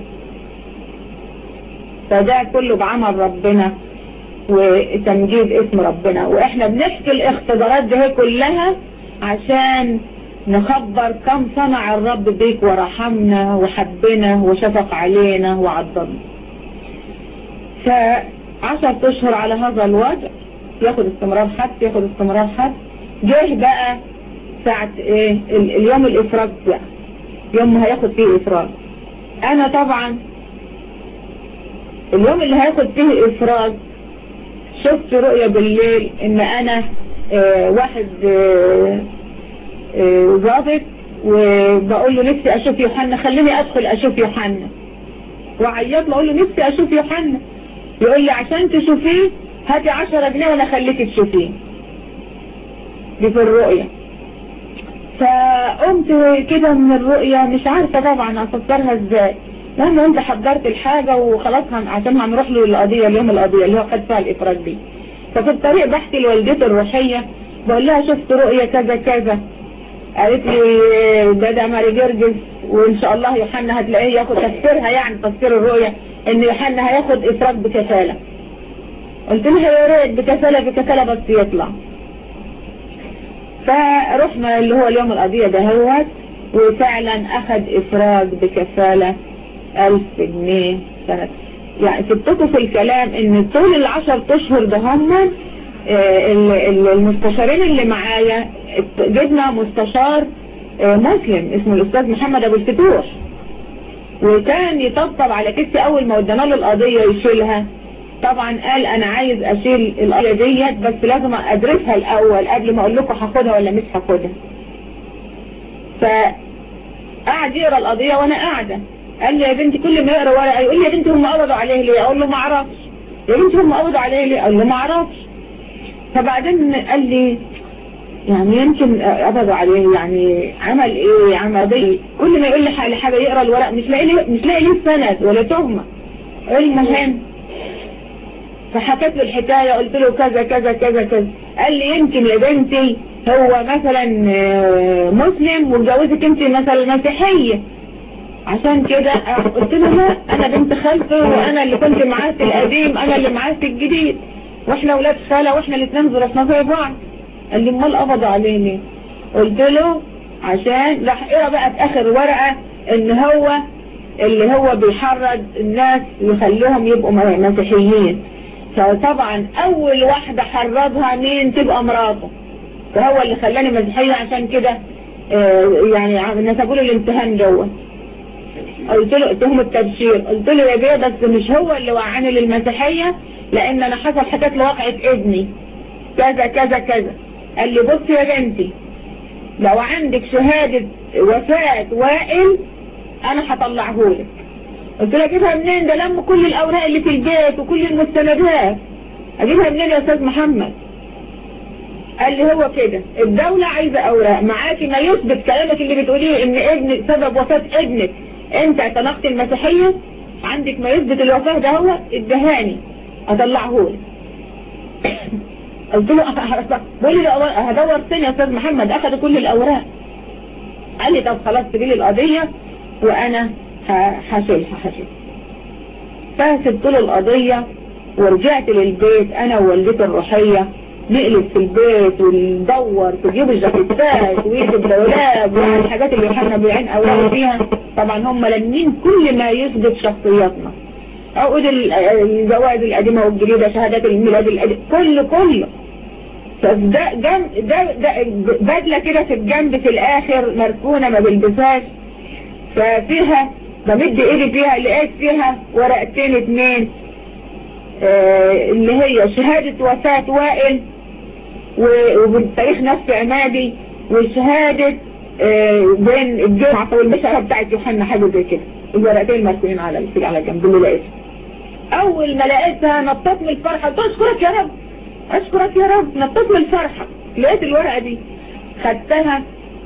فده كله بعمل ربنا وتمجيد اسم ربنا. واحنا بنحكي الاختبارات دي كلها عشان نخبر كم صنع الرب بيك ورحمنا وحبنا وشفق علينا وعضنا. فعشر اشهر على هذا الوضع ياخد استمرار حد ياخد استمرار حد. جه بقى ساعة ايه اليوم الافراج بقى يوم ما هياخد فيه افراج. انا طبعا اليوم اللي هياخد فيه افراج شفت رؤية بالليل ان انا اه واحد اه اه ضابط وبقول له نفسي اشوف يوحنا خليني ادخل اشوف يوحنا. وعيط له اقول له نفسي اشوف يوحنا. يقول لي عشان تشوفيه هاتي عشرة جنيه وانا خليك تشوفيه. دي في الرؤية. فقمت كده من الرؤية مش عارفة طبعا افكرها ازاي لما انت حضرت الحاجة وخلاص عشان هنروح له القضية اليوم القضية اللي هو خد فيها الافراج دي. ففي الطريق بحكي لوالدتي الروحية بقول لها شفت رؤية كذا كذا. قالت لي ده ده ماري جرجس وان شاء الله يوحنا هتلاقيه ياخد تفسيرها، يعني تفسير الرؤية ان يوحنا هياخد افراج بكفالة. قلت له يا ريت بكفالة بكفالة بس يطلع. فرحنا اللي هو اليوم القضية دهوت، وفعلا اخد افراج بكفالة الف جنيه سنة. يعني سبتكم في الكلام ان طول العشر اشهر ده هم المستشارين اللي معايا، جبنا مستشار مسلم اسمه الاستاذ محمد ابو الفتوح، وكان يطبطب على كتفي اول ما ودنا له القضية يشيلها. طبعا قال انا عايز اشيل القضية ديت بس لازم ادرسها الاول قبل ما اقول لكم هاخدها ولا مش هاخدها. فقعد يقرا القضية وانا قاعدة، قال لي يا بنتي كل ما يقرا ورقه يقول لي يا بنتي هم قبضوا عليه ليه؟ اقول له ما اعرفش. يا بنتي هم قبضوا عليه ليه؟ اقول له ما اعرفش. فبعدين قال لي يعني يمكن قبضوا عليه، يعني عمل ايه عمل ايه؟ كل ما يقول لي حاجه حاجه يقرا الورق مش لاقي لي مش لاقي ليه سند ولا تهمه. المهم فحكيت له الحكايه، قلت له كذا كذا كذا كذا. قال لي يمكن يا بنتي هو مثلا مسلم واتجوزك انت مثلا مسيحيه، عشان كده قلت له لا انا بنت خالته وانا اللي كنت معاه في القديم انا اللي معاه في الجديد، واحنا ولاد خاله واحنا الاثنين ظروفنا زي بعض. قال لي امال قبضوا عليه ليه؟ قلت له عشان راح اقرا بقى في اخر ورقه ان هو اللي هو بيحرض الناس يخليهم يبقوا مسيحيين. فطبعا اول واحده حرضها مين؟ تبقى مراته، فهو اللي خلاني مسيحيه. عشان كده يعني نسبوا له الامتحان دوت. قلت له اتهم التبشير، قلت له يا بيه بس مش هو اللي وعاني للمسيحية، لان انا حصل حكاية لواقعة ابني كذا كذا كذا. قال لي بصي يا بنتي لو عندك شهادة وفاة وائل انا هطلعهولك. قلت له اجيبها منين؟ ده لم كل الاوراق اللي في البيت وكل المستندات. اجيبها منين يا استاذ محمد؟ قال لي هو كده الدولة عايزة اوراق معاكي ما يثبت كلامك اللي بتقوليه ان ابن سبب وفاة ابنك انت اعتنقت المسيحية، عندك ما يثبت الوفاة ده هو ادهاني اطلعهولك. قلت له بقول لي هدور تاني يا استاذ محمد. اخذ كل الاوراق. قال لي طب خلاص تجيلي القضية وانا هشيلها هشيلها. فسبت له القضية ورجعت للبيت انا ووالدتي الروحية، نقلب في البيت وندور تجيب الجاكيتات ويجيب الدولاب والحاجات اللي احنا بيعين اوراق فيها. طبعا هم لمين كل ما يثبت شخصياتنا، عقود الجوائز القديمه والجديده، شهادات الميلاد القديمه، كله كله. فده جنب ده, ده بدله كده في الجنب في الاخر مركونه ما بلبسهاش، ففيها بمد ايدي فيها لقيت فيها ورقتين اتنين آه اللي هي شهاده وفاه وائل وبالتاريخ نفس عمادي، وشهادة اه بين الجامعة والبشرة بتاعت يوحنا حاجة زي كده. الورقتين مركونين على الفيل على جنب اللي لقيتها. اول ما لقيتها نطيت من الفرحة، قلت اشكرك يا رب اشكرك يا رب. نطيت من الفرحة لقيت الورقة دي، خدتها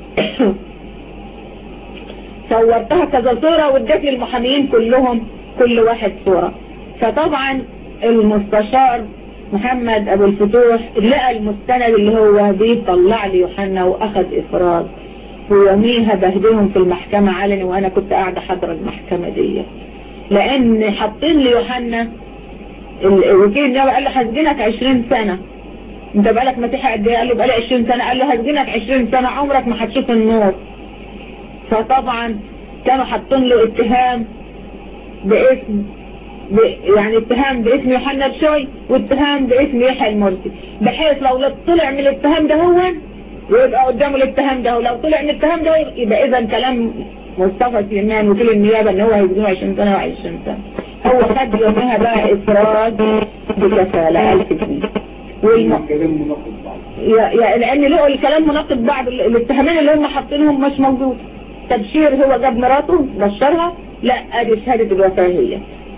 صورتها كذا صورة واديت للمحاميين كلهم كل واحد صورة. فطبعا المستشار محمد ابو الفتوح لقى المستند اللي هو بيطلع لي يوحنا واخد افراج، ويوميها بهدلهم في المحكمة علني وانا كنت قاعدة حضر المحكمة دي، لان حاطين لي يوحنا الوكيل ده قال له هسجنك عشرين سنة. انت بقالك مسيحي قد ايه؟ قال له بقالي عشرين سنة. قال له هسجنك عشرين سنة عمرك ما هتشوف النور. فطبعا كانوا حاطين له اتهام باسم يعني اتهام باسم يوحنا بشوي واتهام باسم يحيى المرسي، بحيث لو طلع من الاتهام ده هو ويبقى قدامه الاتهام ده، ولو طلع من الاتهام ده يبقى اذا كلام مصطفى سليمان وكيل النيابه ان هو هيسجنه عشرين سنة وعشرين سنة. هو خد يومها بقى افراج بكفالة ألف جنيه. والم... يا لان لقوا الكلام مناقض بعض، الاتهامين اللي هم حاطينهم مش موجود. تبشير هو جاب مراته بشرها، لا ادي شهاده الوفاه هي.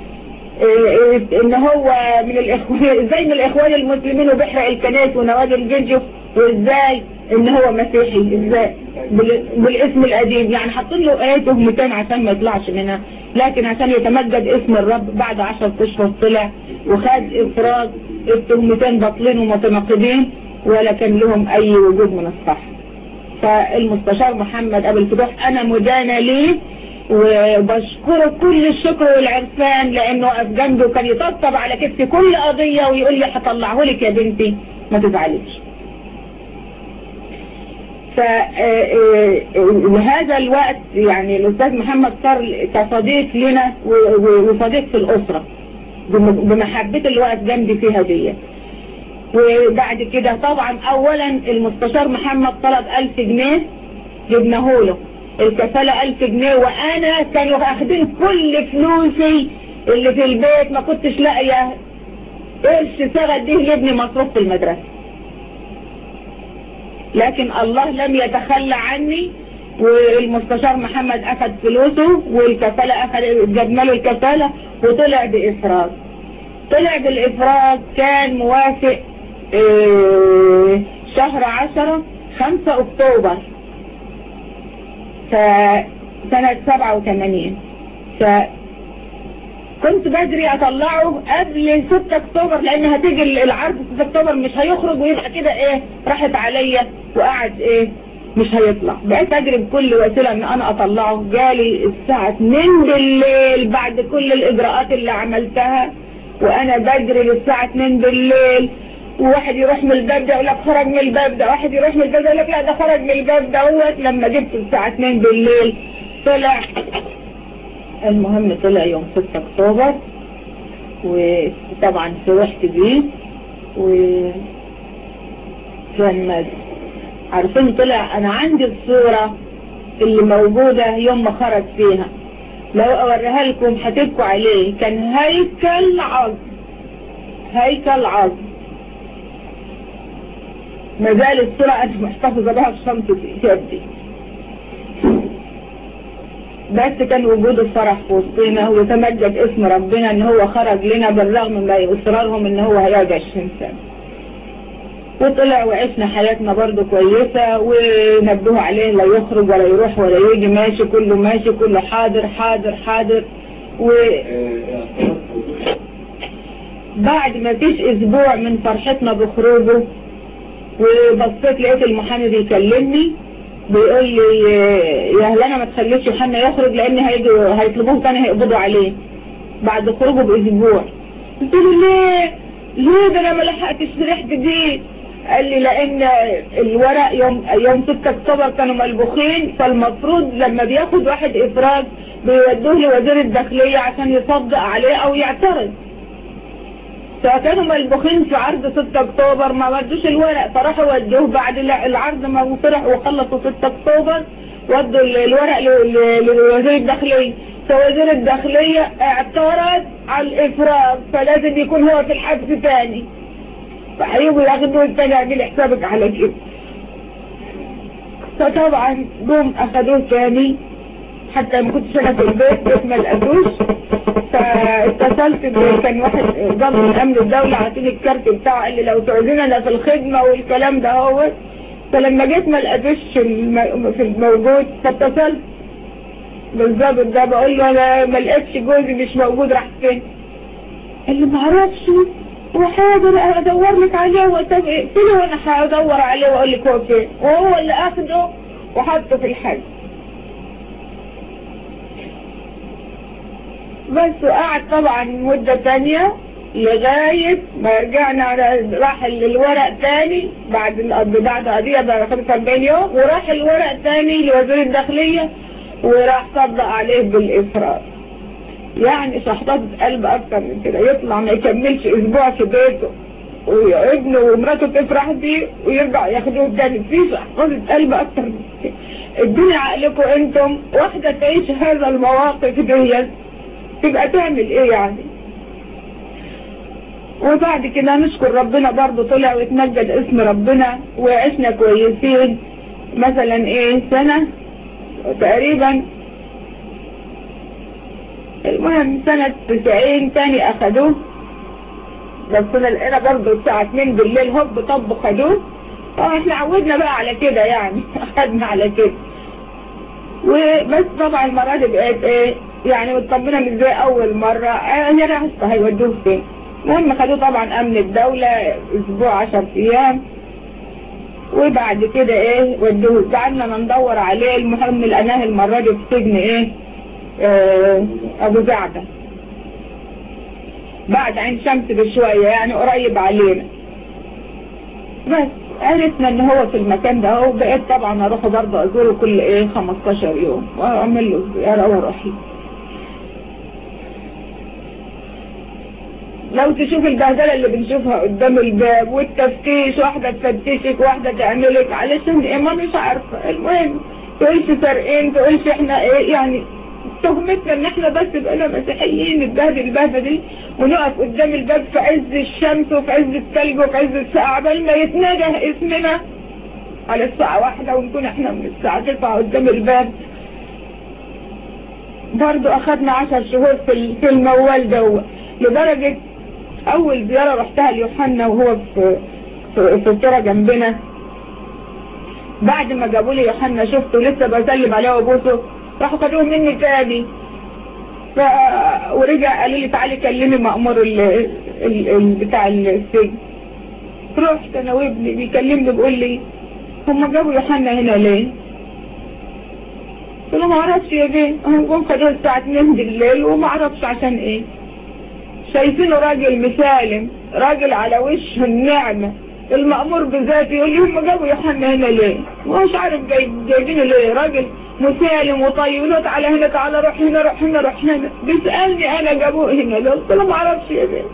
ان هو من الاخوان، ازاي من الاخوان المسلمين وبيحرق الكنائس ونوادي الجيجو، وازاي ان هو مسيحي ازاي بالاسم القديم. يعني حاطين له ايه تهمتين عشان ما يطلعش منها، لكن عشان يتمجد اسم الرب بعد عشر اشهر طلع وخد افراج. التهمتين باطلين ومتناقضين ولا كان لهم اي وجود من الصح. فالمستشار محمد ابو الفتوح انا مدانة ليه وبشكره كل الشكر والعرفان لانه وقف جنبي وكان يطبطب على كتفي كل قضية ويقول لي هطلعه لك يا بنتي ما تزعليش. فهذا الوقت يعني الأستاذ محمد صار كصديق لنا وصديق في الأسرة بمحبة الوقت جنبي فيها دي. وبعد كده طبعا أولا المستشار محمد طلب ألف جنيه جبناه له، الكفالة ألف جنيه، وأنا كانوا أخدين كل فلوسي اللي في البيت، ما كنتش لاقية قرش سغد ديه لابني مصروف في المدرسة. لكن الله لم يتخلى عني، والمستشار محمد أخذ فلوسه والكفالة أخذ جبنا له الكفالة وطلع بإفراج. طلع بالإفراج كان موافق اه شهر عشرة خمسة أكتوبر سنة سبعة وثمانين. فكنت بدري أطلعه قبل ستة أكتوبر لأن هتيجي العرض ستة أكتوبر مش هيخرج ويبقى كده إيه راحت عليا وقعد إيه مش هيطلع. بقيت أجري بكل وسيلة إن أنا أطلعه. جالي الساعة اتنين بالليل بعد كل الإجراءات اللي عملتها وأنا بجري للساعة اتنين بالليل، وواحد يروح من الباب ده يقول لك خرج من الباب ده، واحد يروح من الباب ده يقول لك لا ده خرج من الباب دوت. لما جبت الساعة اتنين بالليل طلع. المهم طلع يوم ستة أكتوبر وطبعا فرحت بيه وكان عارفين طلع. أنا عندي الصورة اللي موجودة يوم ما خرج فيها، لو أوريها لكم هتبكوا عليه. كان هيكل عظم، هيكل عظم. ما زال الصورة أنا محتفظة بها في شنطة يدي. بس كان وجود الفرح في وسطنا ويتمجد اسم ربنا ان هو خرج لنا بالرغم من اصرارهم ان هو هيقعد عشرين سنة. وطلع وعشنا حياتنا برضو كويسة ونبهوا عليه لا يخرج ولا يروح ولا يجي، ماشي كله ماشي كله حاضر حاضر حاضر. و بعد ما فيش اسبوع من فرحتنا بخروجه وبصيت لقيت المحامي بيكلمني بيقول لي يا هلانة ما تخليش يوحنا يخرج لان هيجوا هيطلبوه تاني هيقبضوا عليه بعد خروجه باسبوع. قلت له ليه؟ ليه ده انا ما لحقتش ريحت دي؟ قال لي لان الورق يوم يوم ستة أكتوبر كانوا ملبوخين، فالمفروض لما بياخد واحد افراج بيودوه لوزير الداخلية عشان يصدق عليه او يعترض. فكانوا ملبوخين في عرض ستة أكتوبر ما ودوش الورق، فراحوا ودوه بعد العرض ما فرح وخلصوا ستة أكتوبر ودوا الورق لوزير الداخلية. فوزير الداخلية اعترض على الافراج فلازم يكون هو في الحبس تاني، فهيجوا ياخدوه تاني. اعمل حسابك على كده. فطبعا جم اخدوه تاني حتى ما كنتش انا في البيت بس ما لقيتوش. فاتصلت كان واحد ضابط من امن الدولة عطيني الكارت بتاعه قال لي لو تعوزينا في الخدمة والكلام ده هو. فلما جيت ما لقيتوش في الموجود فاتصلت بالضابط ده بقول له انا ما لقيتش جوزي مش موجود راح فين؟ قال لي ما اعرفش وحاضر ادور لك عليه. قلت له انا هدور عليه واقول لك هو فين، وهو اللي اخده وحطه في الحاج. بس وقعد طبعا مدة تانية لغاية ما رجعنا على راح الورق تاني بعد بعد قضية بعد خمسة وأربعين يوم، وراح الورق تاني لوزير الداخلية وراح صدق عليه بالإفراج. يعني شحطات قلب أكتر من كده، يطلع ما يكملش أسبوع في بيته وابنه ومراته تفرح بيه ويرجع ياخدوه تاني. في شحطات قلب أكتر من كده. ادوني عقلكم انتم، واحدة تعيش هذا المواقف ديت تبقى تعمل ايه يعني؟ وبعد كده نشكر ربنا برضو طلع ويتمجد اسم ربنا وعشنا كويسين. مثلا ايه سنة تقريبا، المهم سنة تسعين تاني اخدوه، بس انا لقينا برضو الساعة اتنين بالليل هوب طب خدوه. اه احنا عودنا بقى على كده يعني اخدنا على كده. وبس طبعا المرة دي بقيت ايه يعني مطمنة مش زي اول مرة انا رحت هيودوه فين. المهم خدوه طبعا امن الدولة اسبوع عشر ايام، وبعد كده ايه ودوه. قعدنا ندور عليه. المهم لقيناه المرة دي في سجن ايه آه ابو زعبة بعد عين شمس بشوية يعني قريب علينا. بس عرفنا ان هو في المكان ده، وبقيت طبعا اروح برضه ازوره كل ايه خمستاشر يوم واعمل له زيارة واروح. لو تشوف البهدلة اللي بنشوفها قدام الباب والتفتيش، واحدة تفتشك واحدة تعملك علشان ايه ما مش عارفة. المهم تقولش سارقين، تقولش احنا ايه، يعني تهمتنا ان احنا بس بقينا مسيحيين نتبهدل البهدلة دي ونقف قدام الباب في عز الشمس وفي عز الثلج وفي عز الساعة قبل ما يتنادى اسمنا على الساعة واحدة ونكون احنا من الساعة تسعة قدام الباب. برضو اخدنا عشر شهور في في الموال دو، لدرجة اول زيارة رحتها ليوحنا وهو في في, في الترى جنبنا. بعد ما جابوا لي يوحنا شفته لسه بسلم عليه وابوسه، راحوا خدوه مني تاني. ف ورجع قال لي تعالي كلمي مأمور ال... ال... ال... بتاع السجن. رحت انا وابني بيكلمني بيقول لي هم جابوا يوحنا هنا ليه؟ قلت له ما اعرفش يا بيه، هم جم خدوه الساعة اتنين بالليل وما اعرفش عشان ايه. شايفينه راجل مسالم، راجل على وشه النعمة. المأمور بذاته يقول لي هم جابوا يوحنا هنا ليه؟ مش عارف جايب جايبينه ليه، راجل مسالم وطيب. له تعالى هنا، تعالى روح هنا، روح هنا، روح هنا. بيسألني انا جابوه هنا ليه؟ قلت له ما اعرفش يا بيه.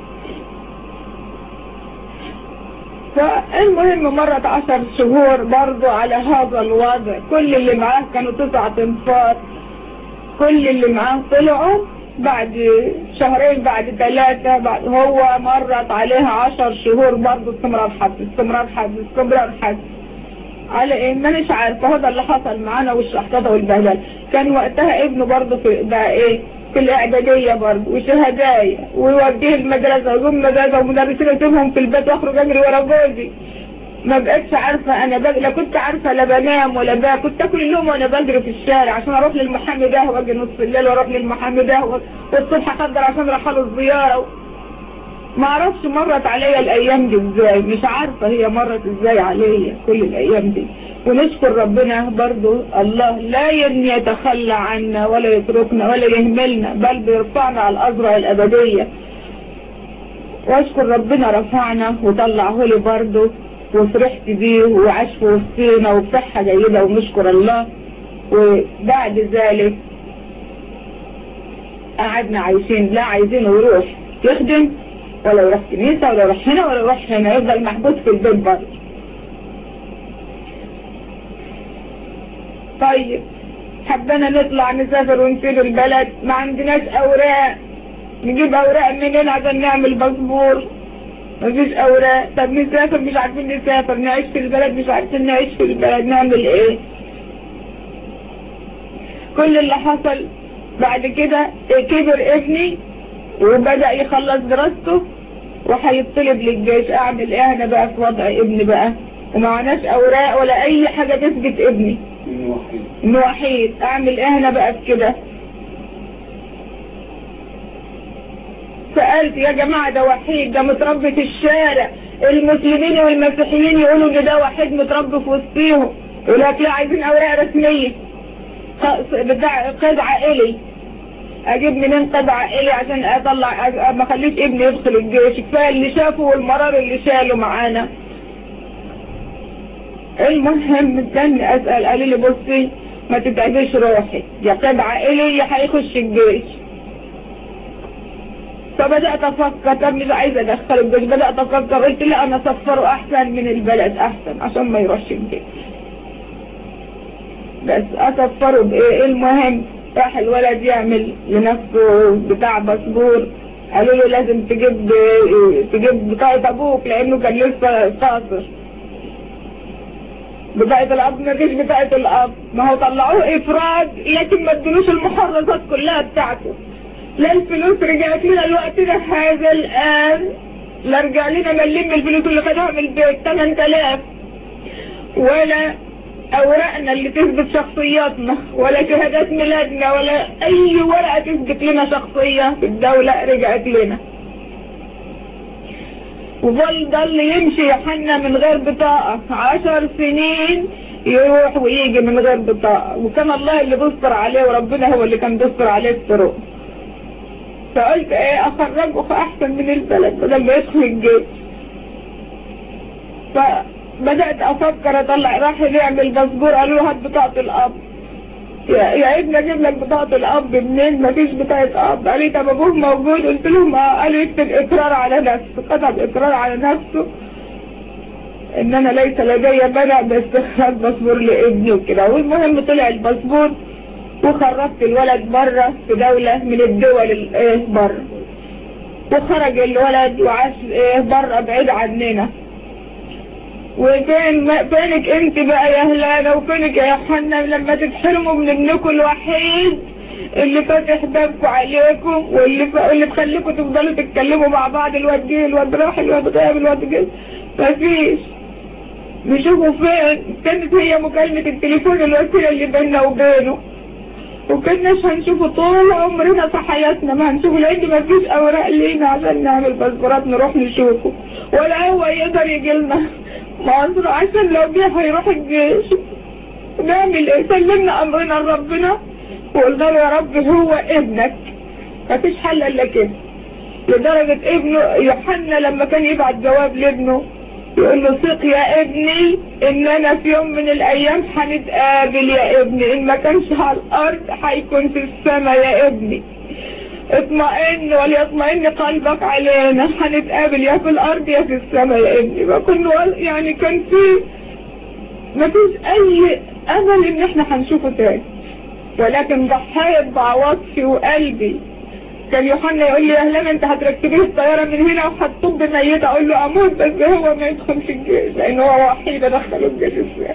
فالمهم مرت عشر شهور برضو على هذا الوضع. كل اللي معاه كانوا تسعة انفار، كل اللي معاه طلعوا بعد شهرين، بعد ثلاثة، بعد هو مرت عليها عشر شهور برضو استمرار حبس استمرار حبس استمرار حبس. على ايه مانيش عارفه. هذا اللي حصل معانا والشحططه والبهدله. كان وقتها ابنه برضو في بقى ايه في الاعداديه برضو وشهدايا، ويوجه المدرسه ويقوم المدرسه ومدرسين يسيبهم في البيت واخرج اجري ورا جوزي. ما بقتش عارفه انا بق... لا كنت عارفه لا بنام ولا بقى. كنت اكل اليوم وانا بجري في الشارع عشان اروح للمحامي ده واجي نص الليل واروح للمحامي ده والصبح احضر عشان اروح له الزياره. ما اعرفش مرت عليا الايام دي ازاي، مش عارفه هي مرت ازاي عليا كل الايام دي. ونشكر ربنا برضو، الله لا يتخلى عنا ولا يتركنا ولا يهملنا، بل بيرفعنا على الازرع الابديه. واشكر ربنا رفعنا وطلعه لي برضو، وفرحت بيه وعاش في وسطينا وبصحة جيدة ونشكر الله. وبعد ذلك قعدنا عايشين لا عايزينه يروح يخدم ولا يروح كنيسة ولا يروح هنا ولا يروح هنا، يفضل محبوس في البيت برضه. طيب حبنا نطلع نسافر ونسيب البلد، ما عندناش اوراق، نجيب اوراق منين عشان نعمل باسبور؟ مفيش اوراق. طب نسافر مش عارفين نسافر، نعيش في البلد مش عارفين نعيش في البلد، نعمل ايه؟ كل اللي حصل بعد كده كبر ابني وبدأ يخلص دراسته وهيطلب للجيش. اعمل ايه انا بقى في وضع ابني بقى ومعناش اوراق ولا اي حاجة تثبت ابني انه وحيد؟ اعمل ايه انا بقى في كده؟ سألت يا جماعة ده وحيد، ده متربي في الشارع، المسلمين والمسيحيين يقولوا ان ده وحيد متربي في وسطيهم. يقول لك لا عايزين اوراق رسمية، بتاع قيد عائلي. اجيب منين قيد عائلي عشان اطلع ما اخليش ابني يدخل الجيش؟ كفايه اللي شافه والمرار اللي شاله معانا. المهم استني اسال، قال لي بصي ما تتعبيش روحي، يا قيد عائلي يا هيخش الجيش. فبدأت أفكر، طب مش عايزة أدخله الجيش. بدأت أفكر قلت لا أنا أسفره أحسن من البلد، أحسن عشان ما يروحش الجيش. بس أسفره بإيه؟ المهم راح الولد يعمل لنفسه بتاع باسبور. قالوا له لازم تجيب تجيب بطاقة أبوك لأنه كان لسه قاصر. بطاقة الأب ما فيش بطاقة الأب، ما هو طلعوه إفراد لكن ما ادلوش المحرزات كلها بتاعته. لا الفلوس رجعت لنا الوقت ده هذا الآن، لا رجع لنا مليم الفلوس اللي خدوها من البيت ثمانية آلاف، ولا أوراقنا اللي تثبت شخصياتنا، ولا شهادات ميلادنا، ولا أي ورقة تثبت لنا شخصية في الدولة رجعت لنا. وظل ضل يمشي يوحنا من غير بطاقة عشر سنين يروح ويجي من غير بطاقة، وكان الله اللي بيستر عليه وربنا هو اللي كان بيستر عليه الطرق. فقلت ايه اخرجه احسن من البلد بدل ما يدخل الجيش. فبدأت افكر اطلع، راح يعمل باسبور قالوا له هات بطاقة الاب. يا, يا ابني اجيب لك بطاقة الاب منين؟ مفيش بطاقة اب. قال لي طب ابوه موجود؟ قلت لهم اه. قالوا يكتب اقرار على نفسه. كتب اقرار على نفسه ان انا ليس لدي مانع باستخراج باسبور لابني وكده. والمهم طلع الباسبور وخرجت الولد بره في دولة من الدول الايه بره، وخرج الولد وعاش ايه بره بعيد عننا. وفين فينك انت بقى يا هلالة وفينك يا يوحنا لما تتحرموا من ابنكم الوحيد اللي فاتح بابكم عليكم واللي ف... اللي تخليكم تفضلوا تتكلموا مع بعض، الواد جه الواد راح الواد غاب الواد جه. مفيش. نشوفوا فين. كانت هي مكالمة التليفون الوسيلة اللي بيننا وبينه، وكناش هنشوفه طول عمرنا في حياتنا، ما هنشوفه لان مفيش اوراق لينا عشان نعمل باسبورات نروح نشوفه، ولا هو يقدر يجي لنا مصر عشان لو جه هيروح الجيش. نعمل ايه؟ سلمنا امرنا لربنا وقلنا له يا رب هو ابنك، مفيش حل الا كده. لدرجة ابنه يوحنا لما كان يبعت جواب لابنه يقول له ثق يا ابني ان انا في يوم من الايام هنتقابل يا ابني، ان ما كانش على الارض هيكون في السماء يا ابني. اطمئن وليطمئن قلبك علينا، هنتقابل يا في الارض يا في السماء يا ابني. فكنا يعني كان في ما فيش اي امل ان احنا هنشوفه تاني، ولكن ضحيت بعواطفي وقلبي. كان يوحنا يقول لي يا هلال انت هتركبي الطياره من هنا وهتطب ميته، اقول له اموت بس هو ما يدخلش الجيش لان هو وحيد ادخله الجيش ازاي.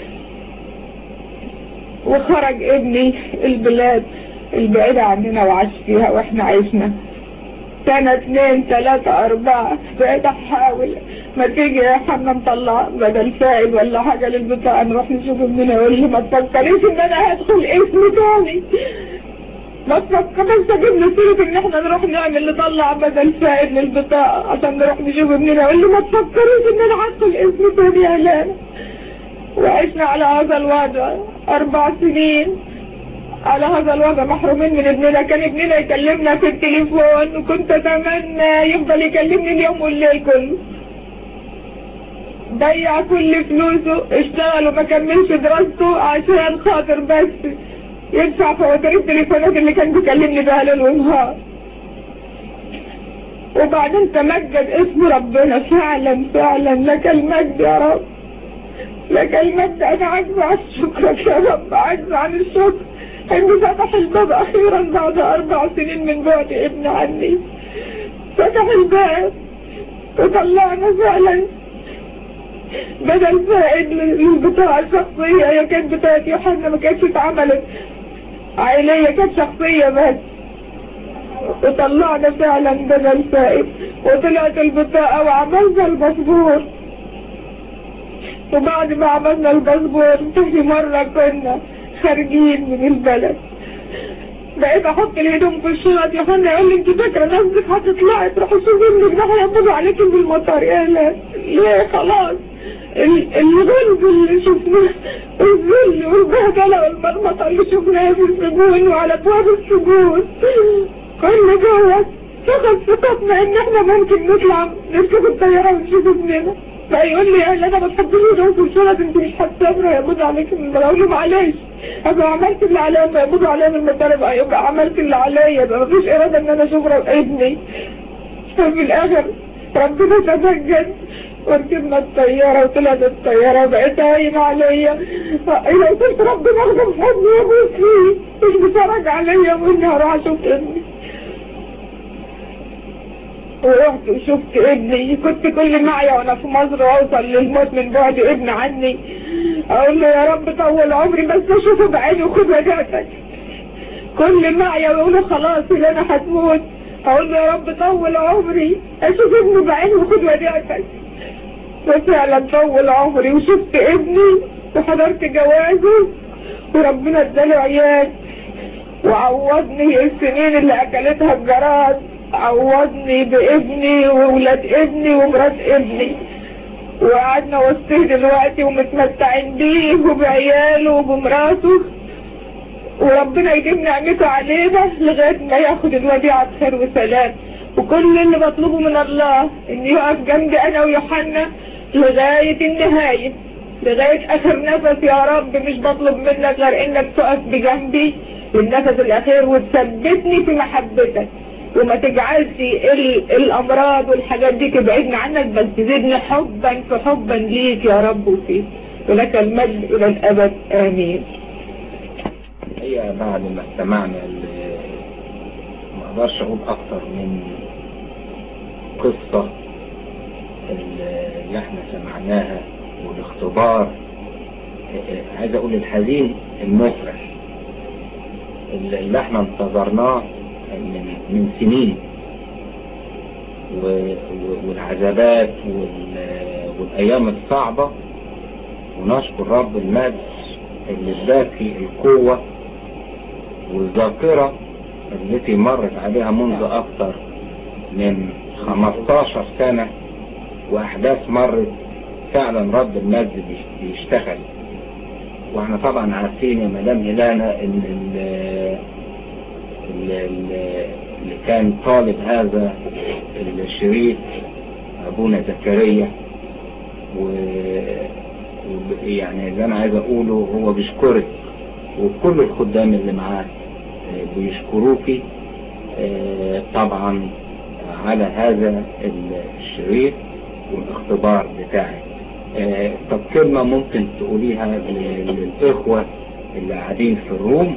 وخرج ابني البلاد البعيدة عننا وعاش فيها واحنا عشنا سنة اتنين تلاتة اربعة. بقيت احاول ما تيجي يا حنا نطلع بدل فائد ولا حاجة للبطاقة نروح نشوف ابننا، يقول لي ما تفكريش ان انا هدخل اسم تاني، ما تفكرش اجيب لي سيرة ان احنا نروح نعمل نطلع بدل فائد للبطاقة عشان نروح نشوف ابننا. يقول لي ما تفكريش ان انا هدخل اسم تاني يا هلال. وعشنا على هذا الوضع اربع سنين على هذا الوضع محرومين من ابننا. كان ابننا يكلمنا في التليفون وكنت اتمنى يفضل يكلمني اليوم والليل كله. ضيع كل فلوسه، اشتغل وما كملش دراسته عشان خاطر بس يدفع فواتير التليفونات اللي كان بيكلمني بها ليل ونهار. وبعدين تمجد اسم ربنا فعلا فعلا. لك المجد يا رب، لك المجد. انا عاجزة عن شكرك يا رب، عاجزة عن الشكر انه فتح الباب اخيرا بعد اربع سنين من بعد ابن عني. فتح الباب وطلعنا فعلا بدل فائد للبطاقة الشخصية. هي كانت بطاقة يوحنا ما كانتش اتعملت عائلية، كانت شخصية بس. وطلعنا فعلا بدل فائد وطلعت البطاقة وعملنا الباسبور. وبعد ما عملنا الباسبور في مرة كنا خارجين من البلد بقيت احط الهدوم في الشنط. يوحنا يقول لي انت فاكره نفسك هتطلعي تروحي تشوفي ابنك ده هيقبضوا عليكي في المطار؟ يا لا ليه خلاص الغلب اللي شفناه والذل والبهدله والمرمطه اللي شفناها في السجون وعلى ابواب السجون كل دوت فقد ثقتنا ان احنا ممكن نطلع نركب الطياره ونشوف ابننا. فيقول لي يعني انا ما تحطيش هدوم في الشنط انت مش هتسافري هيقبضوا عليكي من المطار. اقول له معلش ابقى عملت اللي عليا، ما يقبضوا عليا من المطار يبقى عملت اللي عليا، يبقى مفيش اراده ان انا اشوف ابني. ففي الاخر ربنا تمجد وركبنا الطياره وطلعت الطياره وبقيت هايمه عليا. لو قلت ربنا اخده في حضني وابوس فيه مش بيتفرج عليا واني هروح اشوف ابني. ورحت وشفت ابني. كنت كل معي وانا في مصر واوصل للموت من بعد ابن عني اقول له يا رب طول عمري بس اشوفه بعيني وخد وداعتك. كل معي واقول له خلاص اللي انا هتموت اقول له يا رب طول عمري اشوف ابني بعيني وخد وداعتك. وفعلا طول عمري وشفت ابني وحضرت جوازه وربنا اداله عيال وعوضني السنين اللي اكلتها الجراد، عوضني بابني وولاد ابني ومرات ابني. وقعدنا وسطيه دلوقتي ومتمتعين بيه وبعياله وبمراته، وربنا يجيب نعمته علينا لغاية ما ياخد الوديعة بخير وسلام. وكل اللي بطلبه من الله ان يقف جنبي انا ويوحنا لغاية النهاية، لغاية اخر نفس يا رب. مش بطلب منك غير انك تقف بجنبي للنفس الاخير وتثبتني في محبتك، وما تجعلش الامراض والحاجات دي تبعدني عنك، بل تزيدني حبا في حبا ليك يا رب وفيك، ولك المجد الى الابد امين. هي بعد ما استمعنا ما اقدرش اقول اكتر من قصة اللي احنا سمعناها والاختبار، عايز اقول الحزين المفرح اللي احنا انتظرناه من, من سنين، والعذابات والايام الصعبة، ونشكر رب المجد اللي اداكي القوة والذاكرة التي مرت عليها منذ اكثر من خمستاشر سنة، واحداث مرت فعلا رب المجد بيشتغل. واحنا طبعا عارفين يا مدام هيلانا ان اللي كان طالب هذا الشريط ابونا زكريا، ويعني اللي انا عايز اقوله هو بيشكرك وكل الخدام اللي معاه بيشكروكي طبعا على هذا الشريط والاختبار بتاعك. طب كلمة ممكن تقوليها للإخوة اللي قاعدين في الروم؟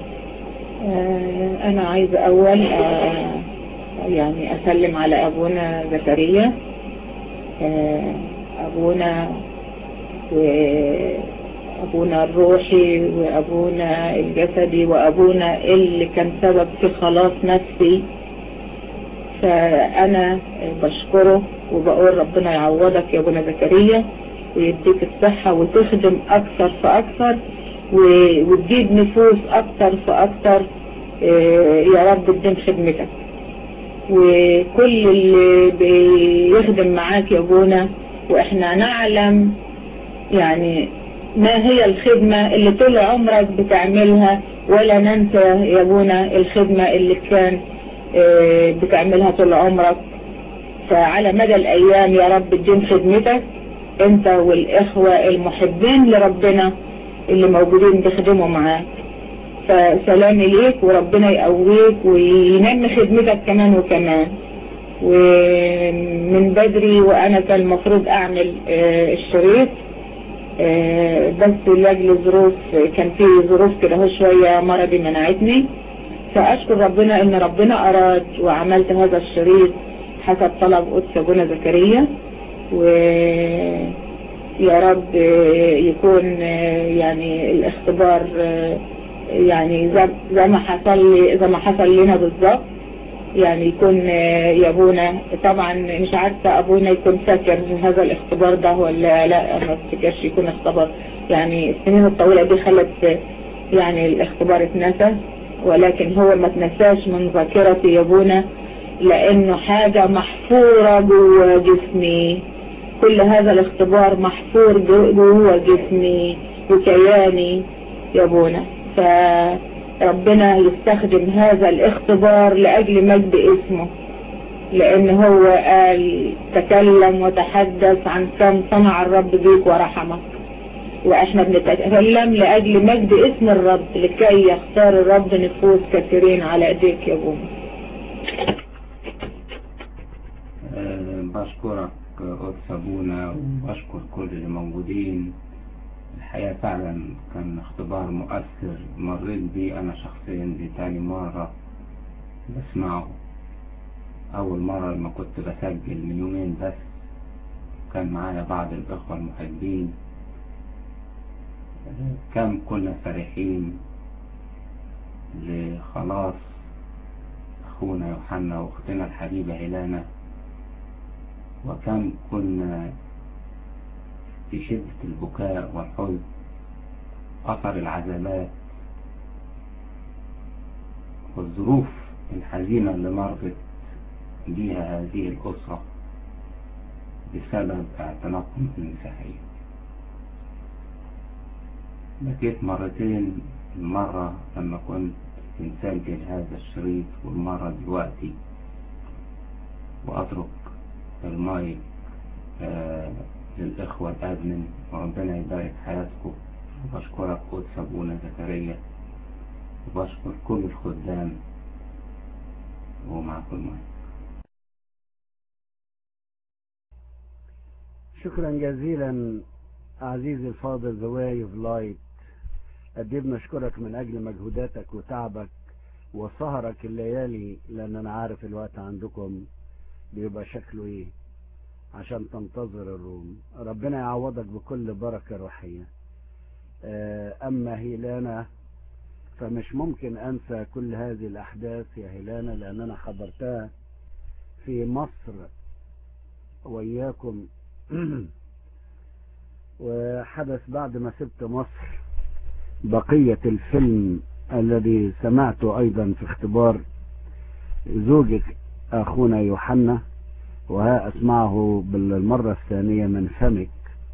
أنا عايز أول يعني أسلم على أبونا زكريا، أبونا وأبونا الروحي وأبونا الجسدي وأبونا اللي كان سبب في خلاص نفسي. فأنا بشكره وبقول ربنا يعوضك يا أبونا زكريا ويديك الصحة وتخدم أكثر فأكثر وتجيب نفوس أكثر فأكثر يا رب قدام خدمتك. وكل اللي بيخدم معاك يا أبونا، وإحنا نعلم يعني ما هي الخدمة اللي طول عمرك بتعملها، ولا ننسى يا أبونا الخدمة اللي كان بتعملها طول عمرك. فعلى مدى الأيام يا رب تدين خدمتك انت والإخوة المحبين لربنا اللي موجودين بيخدموا معاك. فسلامي ليك وربنا يقويك وينمي خدمتك كمان وكمان. ومن بدري وأنا كان المفروض أعمل الشريط، بس لأجل ظروف، كان في ظروف كده هو شوية مرضي منعتني. فأشكر ربنا إن ربنا أراد وعملت هذا الشريط حسب طلب قدس أبونا زكريا. ويا رب يكون يعني الاختبار يعني زي ما حصل لي زي ما حصل لنا بالظبط، يعني يكون يا ابونا. طبعا مش عارفه ابونا يكون فاكر هذا الاختبار ده ولا لا، ما افتكرش يكون اختبار، يعني السنين الطويله دي خلت يعني الاختبار اتنسى، ولكن هو ما اتنساش من ذاكرتي يا ابونا، لانه حاجه محفوره جوه جسمي. كل هذا الاختبار محفور جوه جسمي وكياني يا ابونا. فربنا يستخدم هذا الاختبار لأجل مجد اسمه، لأن هو قال تكلم وتحدث عن كم صنع الرب بيك ورحمك، وإحنا بنتكلم لأجل مجد اسم الرب لكي يختار الرب نفوس كثيرين على ايديك يا ابونا. أه بشكرك قدس ابونا وبشكر كل اللي موجودين. الحقيقة فعلا كان اختبار مؤثر مريت بيه انا شخصيا، دي تاني مرة بسمعه. اول مرة لما كنت بسجل من يومين بس كان معايا بعض الاخوة المحبين، كم كنا فرحين لخلاص اخونا يوحنا واختنا الحبيبة هيلانا، وكم كنا في شدة البكاء والحزن أثر العذابات والظروف الحزينة اللي مرت بيها هذه الأسرة. بسبب اعتناقهم بالمسيحية. بكيت مرتين، مرة لما كنت بنسجل هذا الشريط والمرة دلوقتي، وأترك المايك آه للإخوة الأدمن، وربنا يبارك حياتكم. وبشكرك قدس أبونا زكريا، وبشكر كل الخدام، ومعكم المايك. شكرا جزيلا عزيزي الفاضل The Way of Light. قد ايه بنشكرك من اجل مجهوداتك وتعبك وسهرك الليالي، لان انا عارف الوقت عندكم بيبقى شكله ايه عشان تنتظر الروم. ربنا يعوضك بكل بركة روحية. اما هيلانا فمش ممكن انسى كل هذه الاحداث يا هيلانا، لان انا حضرتها في مصر وياكم وحدث بعد ما سبت مصر بقية الفيلم الذي سمعته ايضا في اختبار زوجك اخونا يوحنا، وها اسمعه بالمرة الثانية من فمك.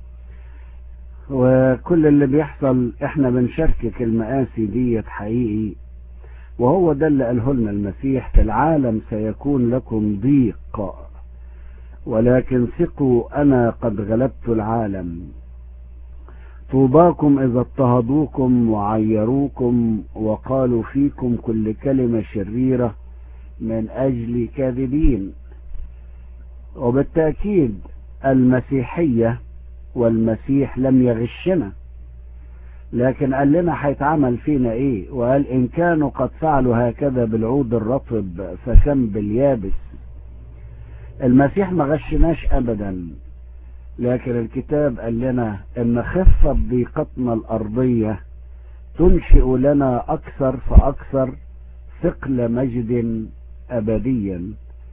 وكل اللي بيحصل احنا بنشاركك المآسي ديت حقيقي، وهو ده اللي قاله لنا المسيح: في العالم سيكون لكم ضيق، ولكن ثقوا انا قد غلبت العالم. طوباكم اذا اضطهدوكم وعيروكم وقالوا فيكم كل كلمة شريرة من اجل كاذبين. وبالتأكيد المسيحية والمسيح لم يغشنا، لكن قال لنا هيتعمل فينا ايه، وقال ان كانوا قد فعلوا هكذا بالعود الرطب فكم باليابس. المسيح ما غشناش ابدا، لكن الكتاب قال لنا ان خفة ضيقتنا الارضية تنشئ لنا اكثر فاكثر ثقل مجد ابديا.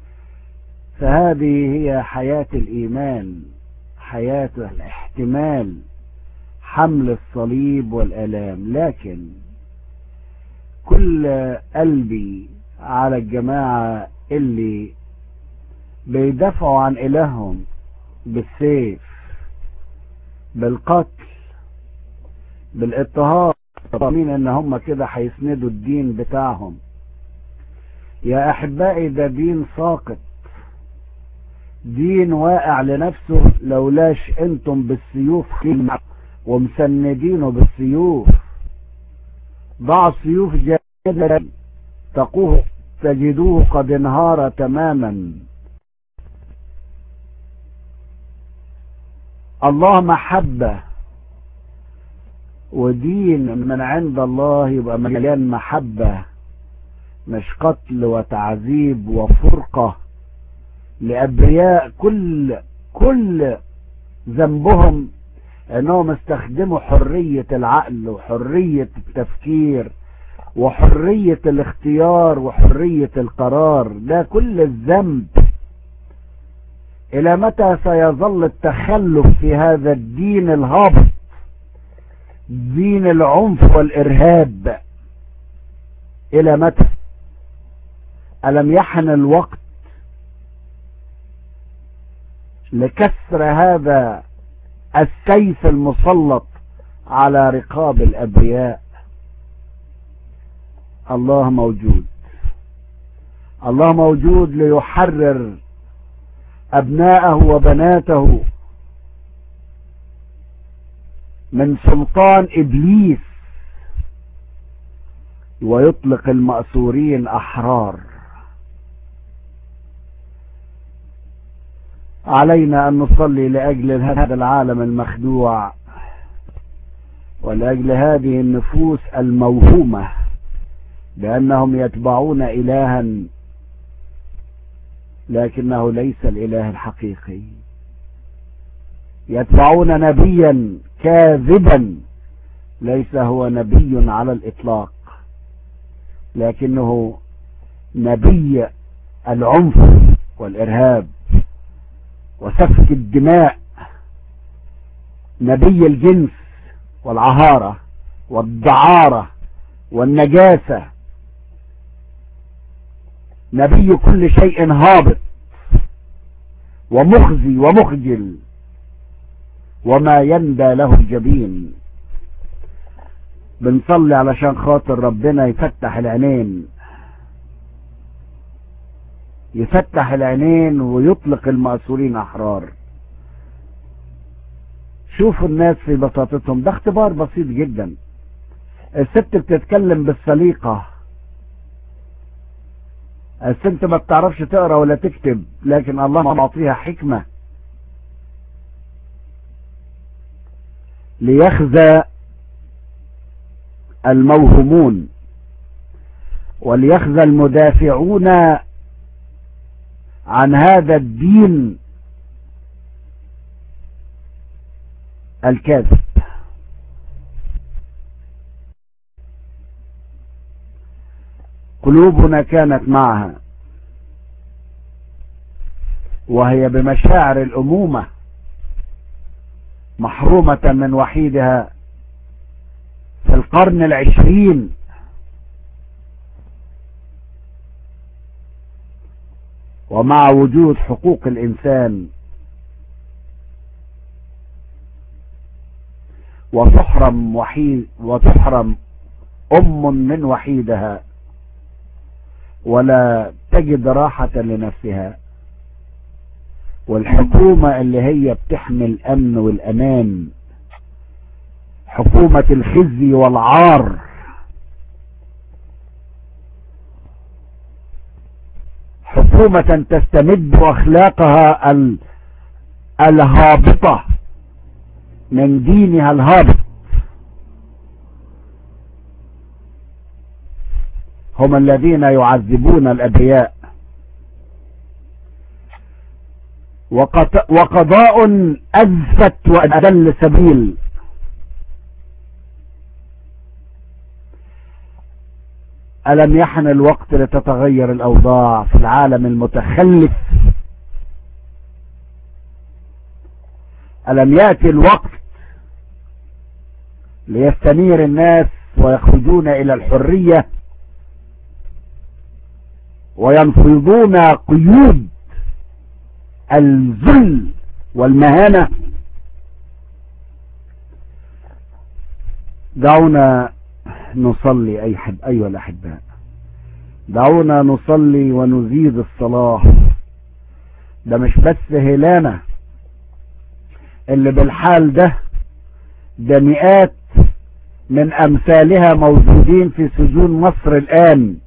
فهذه هي حياة الايمان، حياة الاحتمال، حمل الصليب والآلام. لكن كل قلبي على الجماعة اللي بيدافعوا عن إلههم بالسيف، بالقتل، بالاضطهاد، مين ان هم كده هيسندوا الدين بتاعهم. يا احبائي ده دين ساقط، دين واقع لنفسه، لولاش انتم بالسيوف ومسندينه بالسيوف. ضع السيوف جاهزة تقوه تجدوه قد انهار تماما. الله محبة، ودين من عند الله يبقى مليان محبة، مش قتل وتعذيب وفرقة لأبرياء كل كل ذنبهم انهم استخدموا حرية العقل وحرية التفكير وحرية الاختيار وحرية القرار. ده كل الذنب. الى متى سيظل التخلف في هذا الدين الهابط، دين العنف والارهاب؟ الى متى؟ الم يحن الوقت لكسر هذا السيف المسلط على رقاب الابرياء؟ الله موجود، الله موجود ليحرر ابناءه وبناته من سلطان ابليس ويطلق المأسورين احرار. علينا ان نصلي لاجل هذا العالم المخدوع ولاجل هذه النفوس الموهومة بانهم يتبعون الها لكنه ليس الاله الحقيقي، يتبعون نبيا كاذبا ليس هو نبي على الاطلاق، لكنه نبي العنف والارهاب وسفك الدماء، نبي الجنس والعهارة والدعارة والنجاسة، نبي كل شيء هابط ومخزي ومخجل وما يندى له الجبين. بنصلي علشان خاطر ربنا يفتح العينين، يفتح العينين ويطلق المأسورين أحرار. شوفوا الناس في بساطتهم، ده اختبار بسيط جدا. الست بتتكلم بالسليقة، الست ما بتعرفش تقرأ ولا تكتب، لكن الله معطيها حكمة ليخزى الموهومون وليخزى المدافعون عن هذا الدين الكاذب. قلوبنا كانت معها وهي بمشاعر الأمومة محرومة من وحيدها في القرن العشرين، ومع وجود حقوق الإنسان، وتحرم وحيد وتحرم أم من وحيدها ولا تجد راحة لنفسها. والحكومة اللي هي بتحمي الأمن والأمان، حكومة الخزي والعار، حكومة تستمد أخلاقها الهابطة من دينها الهابط، هم الذين يعذبون الأبرياء. وقضاء أزفت وأدل سبيل. ألم يحن الوقت لتتغير الأوضاع في العالم المتخلف؟ ألم يأتي الوقت ليستنير الناس ويخرجون إلى الحرية وينفضون قيود الذل والمهانة؟ دعونا نصلي أيها الأحباء، دعونا نصلي ونزيد الصلاة. ده مش بس هيلانا اللي بالحال ده، ده مئات من أمثالها موجودين في سجون مصر الآن،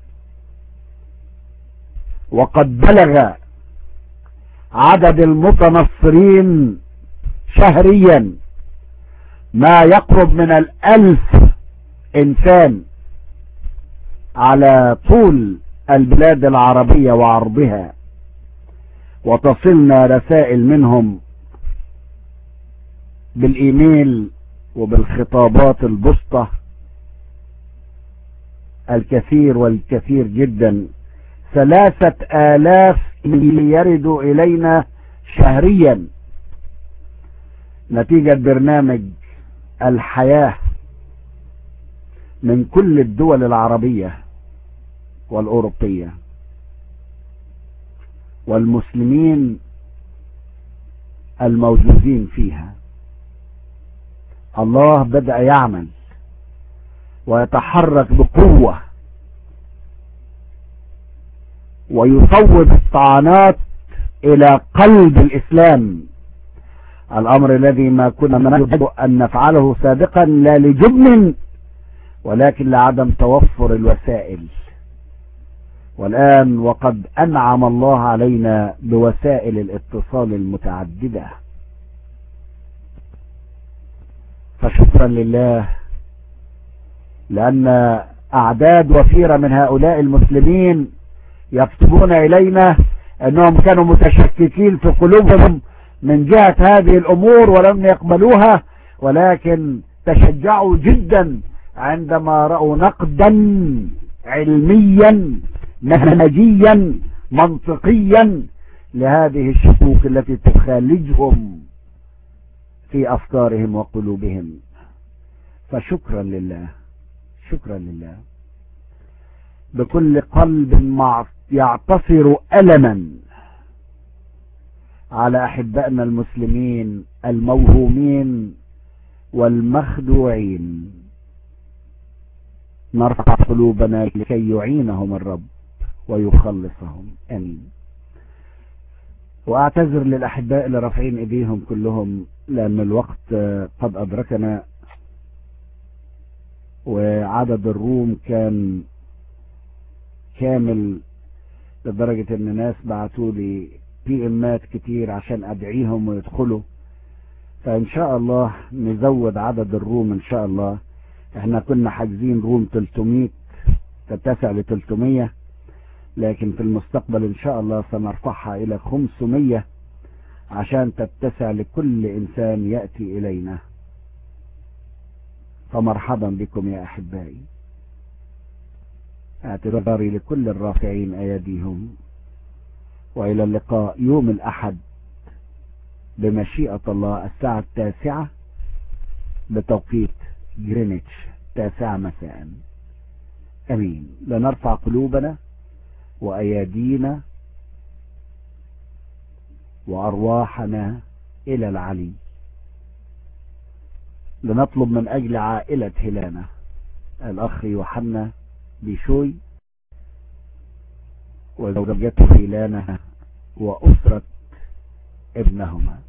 وقد بلغ عدد المتنصرين شهريا ما يقرب من الألف إنسان على طول البلاد العربية وعرضها. وتصلنا رسائل منهم بالإيميل وبالخطابات البسطة الكثير والكثير جدا. ثلاثة آلاف يرد إلينا شهريا نتيجة برنامج الحياة من كل الدول العربية والأوروبية، والمسلمين الموجودين فيها. الله بدأ يعمل ويتحرك بقوة ويصوب الطعنات إلى قلب الإسلام، الأمر الذي ما كنا نريد أن نفعله سابقا، لا لجبن ولكن لعدم توفر الوسائل. والآن وقد أنعم الله علينا بوسائل الاتصال المتعددة، فشكرا لله، لأن أعداد وفيرة من هؤلاء المسلمين يكتبون إلينا أنهم كانوا متشككين في قلوبهم من جهة هذه الأمور ولم يقبلوها، ولكن تشجعوا جدا عندما رأوا نقدا علميا منهجيا منطقيا لهذه الشكوك التي تخالجهم في أفكارهم وقلوبهم. فشكرا لله، شكرا لله. بكل قلب يعتصر ألما على أحبائنا المسلمين الموهومين والمخدوعين. نرفع قلوبنا لكي يعينهم الرب ويخلصهم. آمين. وأعتذر للأحباء اللي رافعين إيديهم كلهم لأن الوقت قد أدركنا، وعدد الروم كان كامل لدرجة ان ناس بعتوا لي بي امات كتير عشان ادعيهم ويدخلوا. فان شاء الله نزود عدد الروم ان شاء الله. احنا كنا حاجزين روم ثلاثمية تتسع ل ثلاثمية، لكن في المستقبل ان شاء الله سنرفعها الى خمسمية عشان تتسع لكل انسان يأتي الينا. فمرحبا بكم يا احبائي. اعتذاري لكل الرافعين ايديهم، والى اللقاء يوم الاحد بمشيئة الله الساعة التاسعة بتوقيت جرينتش، تاسعة مساء. امين. لنرفع قلوبنا وايادينا وارواحنا الى العلي، لنطلب من اجل عائلة هيلانا، الاخ يوحنا بيشوي وزوجته هيلانا واسرة ابنهما،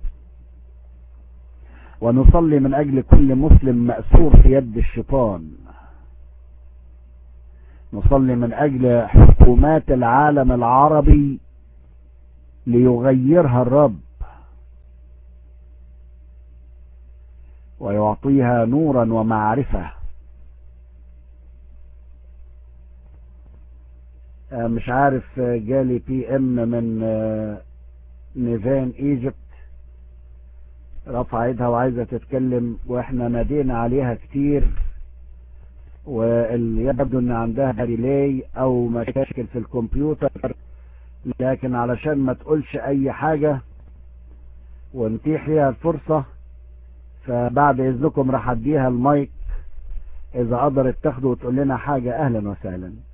ونصلي من اجل كل مسلم مأسور في يد الشيطان. نصلي من اجل حكومات العالم العربي ليغيرها الرب ويعطيها نورا ومعرفة. مش عارف، جالي بي ام من نيفان ايجيبت رفع ايدها وعايزة تتكلم، واحنا نادينا عليها كتير، واللي يبدو ان عندها ريلاي او مشاكل في الكمبيوتر، لكن علشان ما تقولش اي حاجة ونتيح ليها الفرصة، فبعد اذنكم راح اديها المايك اذا قدرت تاخده وتقول لنا حاجة. اهلا وسهلا.